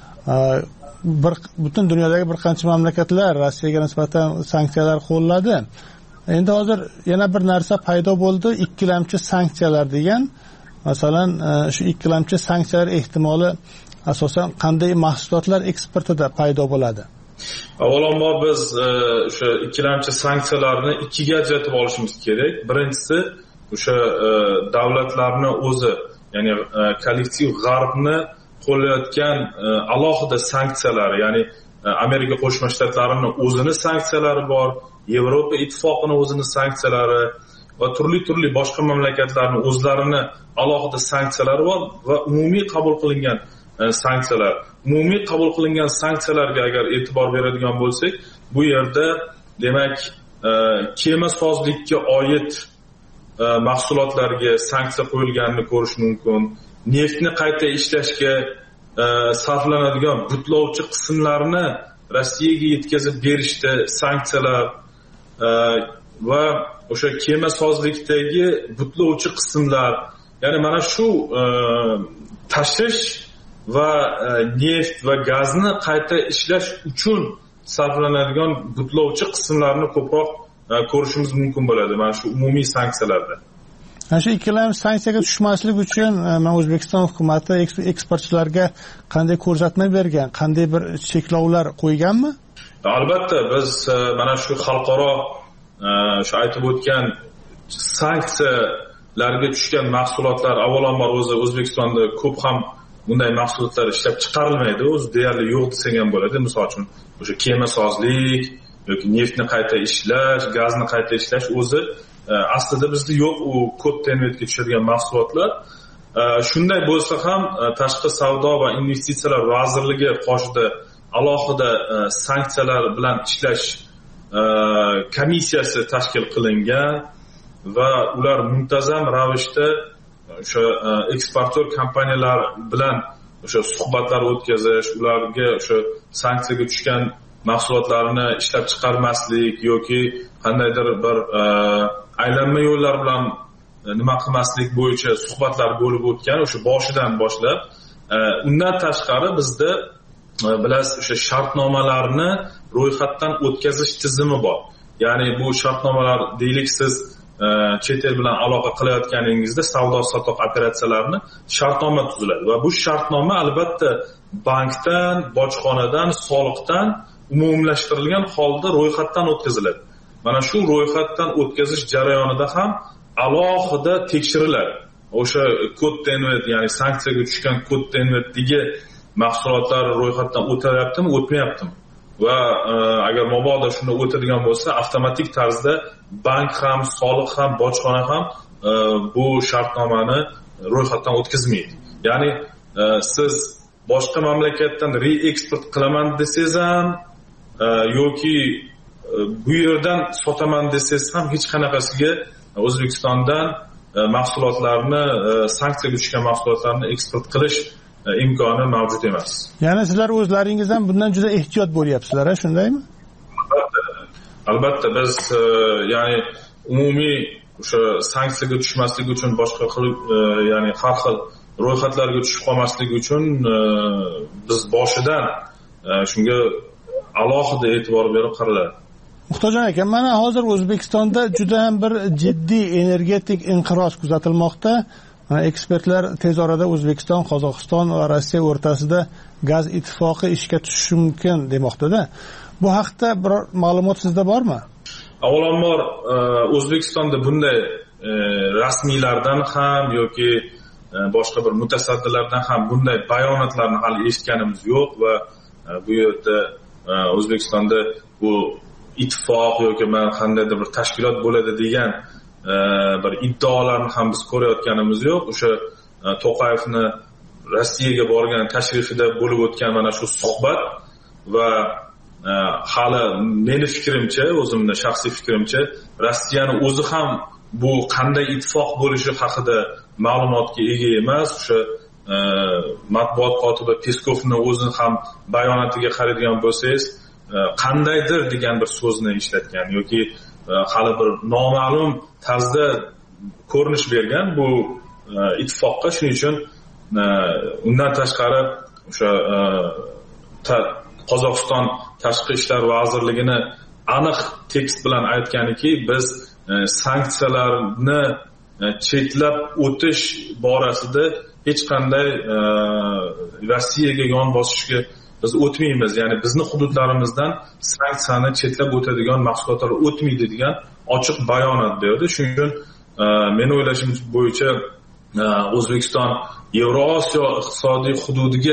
S4: bir butun dunyodagi bir qancha mamlakatlar Rossiyaga nisbatan sanksiyalar qo'lladi. Endi hozir yana bir narsa paydo bo'ldi, ikkilamchi sanksiyalar degan. Masalan, shu ikkilamchi sanksiyalar ehtimoli asosan qanday mahsulotlar eksportida paydo bo'ladi?
S14: Avvalambor biz o'sha ikkilamchi sanksiyalarni ikkiga ajratib olishimiz kerak. Birinchisi o'sha davlatlarni o'zi, ya'ni kollektiv g'arbni qo'llayotgan alohida sanksiyalar, ya'ni Amerika Qo'shma Shtatlarining o'zini sanksiyalari bor, Yevropa Ittifoqining o'zini sanksiyalari va turli-turli boshqa mamlakatlarning o'zlarini alohida sanksiyalari bor va umumiy qabul qilingan sanksiyalar. Umumiy qabul qilingan sanksiyalarga agar e'tibor beradigan bo'lsak, bu yerda demak kema sozlikka oid mahsulotlarga sanksiya qo'yilganini ko'rish mumkin. Neftni qayta ishlashga sarflanadigan butlovchi qismlarni Rossiyaga yetkazib berishda sanksiyalar va o'sha kema sozlikdagi butlovchi qismlar, ya'ni mana shu tashish va neft va gazni qayta ishlash uchun sarflanadigan butlovchi qismlarni ko'proq ko'rishimiz mumkin bo'ladi mana shu umumiy sanksiyalarda.
S4: Ana shu ikkilamchi sanksiyaga tushmaslik uchun men O'zbekiston hukumati eksportchilarga qanday ko'rsatma bergan, qanday bir cheklovlar qo'yganmi?
S14: Albatta, biz mana shu xalqaro shu aytib o'tgan sanksiyalarga tushgan mahsulotlar avvalambor o'zi O'zbekistonda ko'p ham bunday mahsulotlar ishlab chiqarilmaydi, o'zi deyarli yo'q desang ham bo'ladi. Misol uchun o'sha kema sozlik yoki neftni qayta ishlash, gazni qayta ishlash o'zi aslida bizda yo'q, u kod tenvetga tushadigan mahsulotlar. Shunday bo'lsa ham Tashqi savdo va investitsiyalar vazirligi qoshida alohida sanksiyalar bilan ishlash komissiyasi tashkil qilingan va ular muntazam ravishda o'sha eksportyor kompaniyalar bilan o'sha suhbatlar o'tkazish, ularga o'sha sanksiyaga tushgan mahsulotlarni ishlab chiqarmaslik yoki qandaydir bir aylanma yo'llar bilan nima qilmaslik bo'yicha suhbatlar bo'lib o'tgan o'sha boshidan boshlab. Undan tashqari bizda bilasiz o'sha shartnomalarni ro'yxatdan o'tkazish tizimi bor. Ya'ni bu shartnomalar deylik, siz chet el bilan aloqa qilayotganingizda savdo-sotiq operatsiyalarini shartnoma tuziladi va bu shartnoma albatta bankdan, bojxonadan, soliqdan umumlashtirilgan holda ro'yxatdan o'tkaziladi. Mana shu ro'yxatdan o'tkazish jarayonida ham alohida tekshiriladi. O'sha kod tenvet, ya'ni sanksiyaga tushgan kod tenvetdagi mahsulotlar ro'yxatdan o'tyaptimi, o'tmayaptimi? Va agar mabodo shunda o'tadigan bo'lsa, avtomatik tarzda bank ham, soliq ham, bojxona ham bu shartnomani ro'yxatdan o'tkazmaydi. Ya'ni siz boshqa mamlakatdan reeksport qilaman desangiz ham yoki bu yerdan sotaman desangiz ham hech qanaqasiga O'zbekistondan mahsulotlarni, sanksiyaga tushgan mahsulotlarni eksport qilish imkoni mavjud emas.
S4: Ya'ni sizlar o'zlaringiz ham bundan juda ehtiyot bo'lyapsizlar, shundaymi?
S14: Albatta. Albatta biz ya'ni umumiy o'sha sanksiyaga tushmaslik uchun boshqa qilib, ya'ni har xil ro'yxatlarga tushib qolmaslik uchun biz boshidan shunga alohida e'tibor berib qaraladi.
S4: Muxtorjon aka, mana hozir O'zbekistonda juda ham bir jiddiy energetik inqiroz kuzatilmoqda. Ekspertlar tez orada O'zbekiston, Qozog'iston va Rossiya o'rtasida gaz ittifoqi ishga tushishi mumkin demoqda-da. Bu haqda biror ma'lumot sizda bormi?
S14: Avvalambor O'zbekistonda bunday rasmiylardan ham yoki boshqa bir mutasaddilardan ham bunday bayonotlarni hali eshitganimiz yo'q va bu yerda O'zbekistonda bu ittifoq yoki mana qandaydir bir tashkilot bo'ladi degan bir iddaolarni ham biz ko'rayotganimiz yo'q. O'sha To'qayevni Rossiyaga borgan tashrifida bo'lib o'tgan mana shu suhbat va hali meni fikrimcha, o'zimning shaxsiy fikrimcha, Rossiyani o'zi ham bu qanday ittifoq bo'lishi haqida ma'lumotga ega emas. O'sha matbuot kotibi Peskovni o'zini ham bayonotiga qaraydigan bo'lsangiz, qandaydir degan bir so'zni ishlatgan yoki hali bir noma'lum tarzda ko'rinish bergan bu ittifoqqa. Shuning uchun undan tashqari o'sha Qozog'iston Tashqi ishlar vazirligini aniq tekst bilan aytganiki, biz sanksiyalarni chetlab o'tish borasida hech qanday Rossiyaga yon bosishga biz o'tmaymiz. Ya'ni bizni hududlarimizdan sanksiyani chetlab o'tadigan mahsulotlar o'tmaydi degan ochiq bayonot berdi. Shuning uchun men o'ylashim bo'yicha O'zbekiston Yevrosiyo iqtisodiy hududiga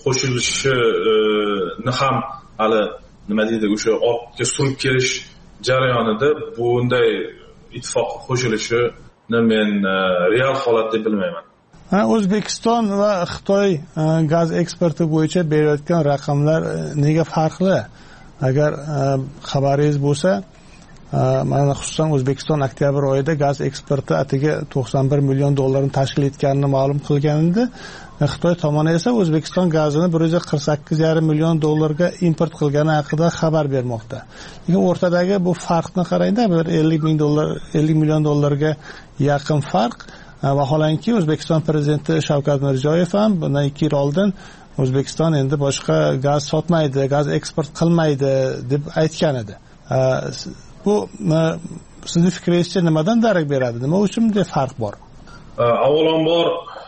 S14: qo'shilishini ham hali nima deydi, o'sha ortga surib kelish jarayonida bunday ittifoqqa qo'shilishini men real holat deb bilmayman.
S4: O'zbekiston va Xitoy gaz eksporti bo'yicha berayotgan raqamlar nega farqli? Agar xabaringiz bo'lsa, mana xususan O'zbekiston oktyabr oyida gaz eksporti atiga to'qson bir million dollarni tashkil etganini ma'lum qilgan edi. Xitoy tomoni esa O'zbekiston gazini bir yuz qirq sakkiz yarim million dollarga import qilgani haqida xabar bermoqda. Lekin o'rtadagi bu farqni qarangda, bir ellik ming dollar, ellik million dollarga yaqin farq. Vaholanki O'zbekiston prezidenti Shavkat Mirziyoyev ham bundan ikki yil oldin O'zbekiston endi boshqa gaz sotmaydi, gaz eksport qilmaydi deb aytgan edi. Bu sizning fikringizcha nimadan darak beradi? Nima uchun bunday farq bor?
S14: Avvalambor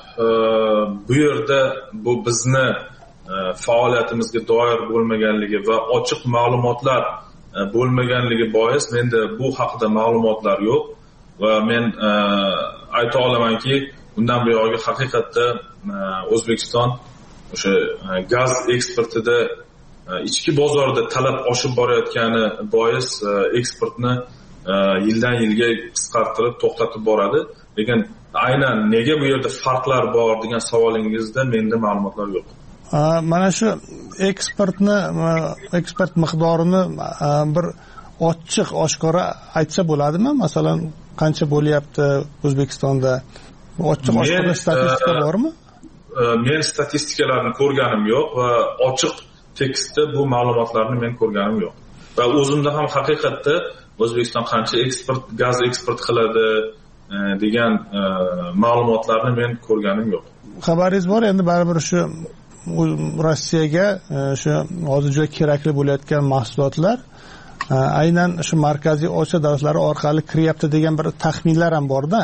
S14: bu yerda bu bizni faoliyatimizga doir bo'lmaganligi va ochiq ma'lumotlar bo'lmaganligi bois menda bu haqida ma'lumotlar yo'q va men ayta olamanki, bundan buyog'iga haqiqatda O'zbekiston o'sha gaz eksportida ichki bozorda talab oshib borayotgani bois eksportni yildan yilga qisqartirib to'xtatib boradi. Lekin aynan nega bu yerda farqlar bor degan savolingizda menda ma'lumotlar yo'q.
S4: Mana shu eksportni eksport miqdorini bir ochiq oshkora aytsa bo'ladimi? Masalan, qancha bo'lyapti O'zbekistonda? Ochiq oshkora statistika bormi?
S14: Men statistikalarni ko'rganim yo'q va ochiq tekstda bu ma'lumotlarni men ko'rganim yo'q. Va o'zimda ham haqiqatda O'zbekiston qancha eksport, gaz eksport qiladi degan ma'lumotlarni men ko'rganim yo'q.
S4: Xabaringiz bor, endi baribir shu Rossiyaga shu hozir juda kerakli bo'layotgan mahsulotlar aynan shu Markaziy Osiyo davlatlari orqali kiryapti degan bir taxminlar ham bor-da.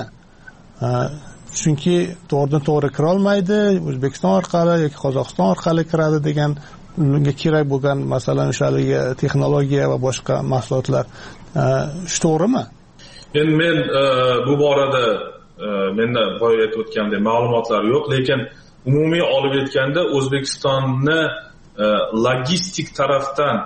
S4: Chunki to'g'ridan to'g'ri kira olmaydi, O'zbekiston orqali yoki Qozog'iston orqali kiradi degan, unga kerak bo'lgan masalan o'shaligi texnologiya va boshqa mahsulotlar. Shu to'g'rimi?
S14: Endi men bu borada menda boya aytib o'tgandek ma'lumotlar yo'q, lekin umumiy olib aytganda O'zbekistonni logistik tarafdan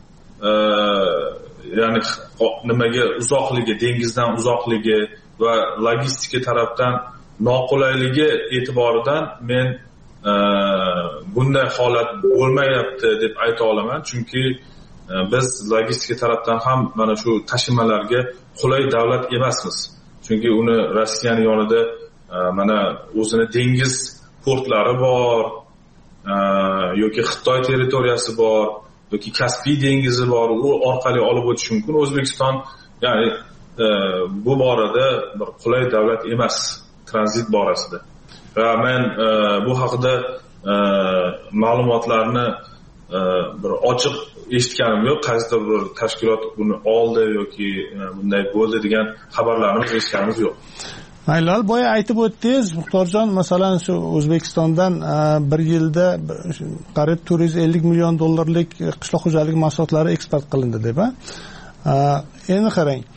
S14: ya'ni nimaga uzoqligi, dengizdan uzoqligi va logistika tarafdan noqulayligi e'tiboridan men bunday holat bo'lmayapti deb ayta olaman. Chunki biz logistika tarafdan ham mana shu tashimalarga qulay davlat emasmiz. Chunki uni Rossiyaning yonida mana o'zini dengiz portlari bor, yoki Xitoy territoriyasi bor, yoki Kaspiy dengizi bor, u orqali olib o'tish mumkin. O'zbekiston ya'ni bu borada bir qulay davlat emas tranzit borasida. Va men bu haqida ma'lumotlarni bir ochiq eshitganim yo'q. Qaysidir bir tashkilot buni oldi yoki bunday bo'ldi degan xabarlarni eshitganimiz yo'q.
S4: Maylol, boya aytib o'tdingiz, Muxtorjon, masalan shu O'zbekistondan bir yilda qariyb to'rt yuz ellik million dollarlik qishloq xo'jaligi mahsulotlari eksport qilindi deb. Endi qarang,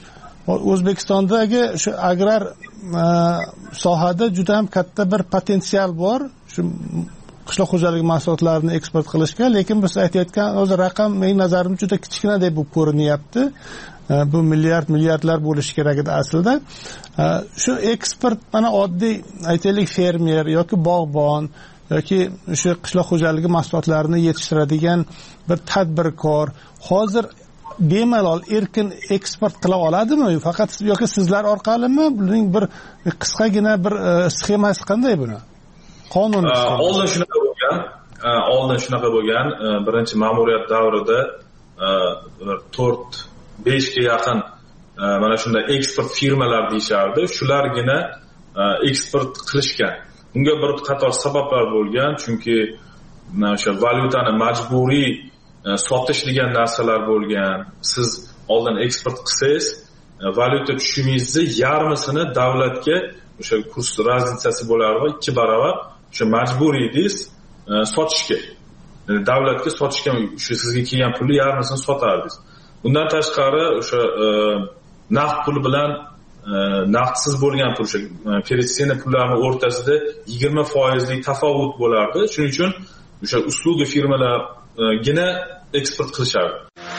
S4: O'zbekistondagi shu agrar sohada juda ham katta bir potensial bor shu qishloq xo'jaligi mahsulotlarini eksport qilishga, lekin biz aytayotgan o'zi raqam mening nazarimda juda kichkina deb ko'rinyapti. Bu milliard milliardlar bo'lishi kerak edi aslida. Shu eksport mana oddiy aytaylik fermer yoki bog'bon yoki o'sha qishloq xo'jaligi mahsulotlarini yetishtiradigan bir tadbirkor hozir bemalol erkin eksport qila oladimi? Faqat yoki sizlar orqalimi? Buning bir qisqagina bir sxemasi qanday buni? Qonun
S14: oldin shunaqa bo'lgan. Oldin shunaqa bo'lgan. Birinchi ma'muriyat davrida to'rt besh ga yaqin mana shunday eksport firmalar deyishardi. Shulargina eksport qilishgan. Bunga bir qator sabablar bo'lgan, chunki o'sha valyutani majburiy sotish degan narsalar bo'lgan. Siz oldin eksport qilsangiz, valyuta tushumingizni yarmisini davlatga o'sha kurs razlitsasi bo'lar va ikki baravar o'sha majburiy edingiz sotishga. Yani davlatga sotishga, o'sha sizga kelgan pulni yarmisini sotardingiz. Bundan tashqari o'sha naqd pul bilan naqdsiz bo'lgan pul, o'sha пересечение pullarning o'rtasida yigirma foiz lik tafovut bo'lardi. Shuning uchun o'sha usluga firmalargina eksport qilishardi.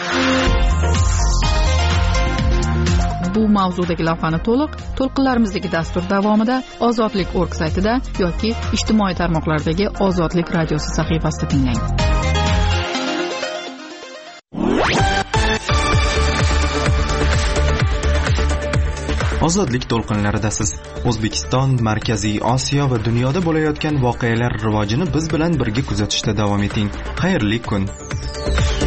S2: Bu mavzudagi lavhani to'liq to'lqinlarimizdagi dastur davomida Ozodlik nokta org saytida yoki ijtimoiy tarmoqlardagi Ozodlik radiosi sahifasida tinglang.
S1: Ozodlik to'lqinlaridasiz. O'zbekiston, Markaziy Osiyo va dunyoda bo'layotgan voqealar rivojini biz bilan birga kuzatishda davom eting. Xayrli kun.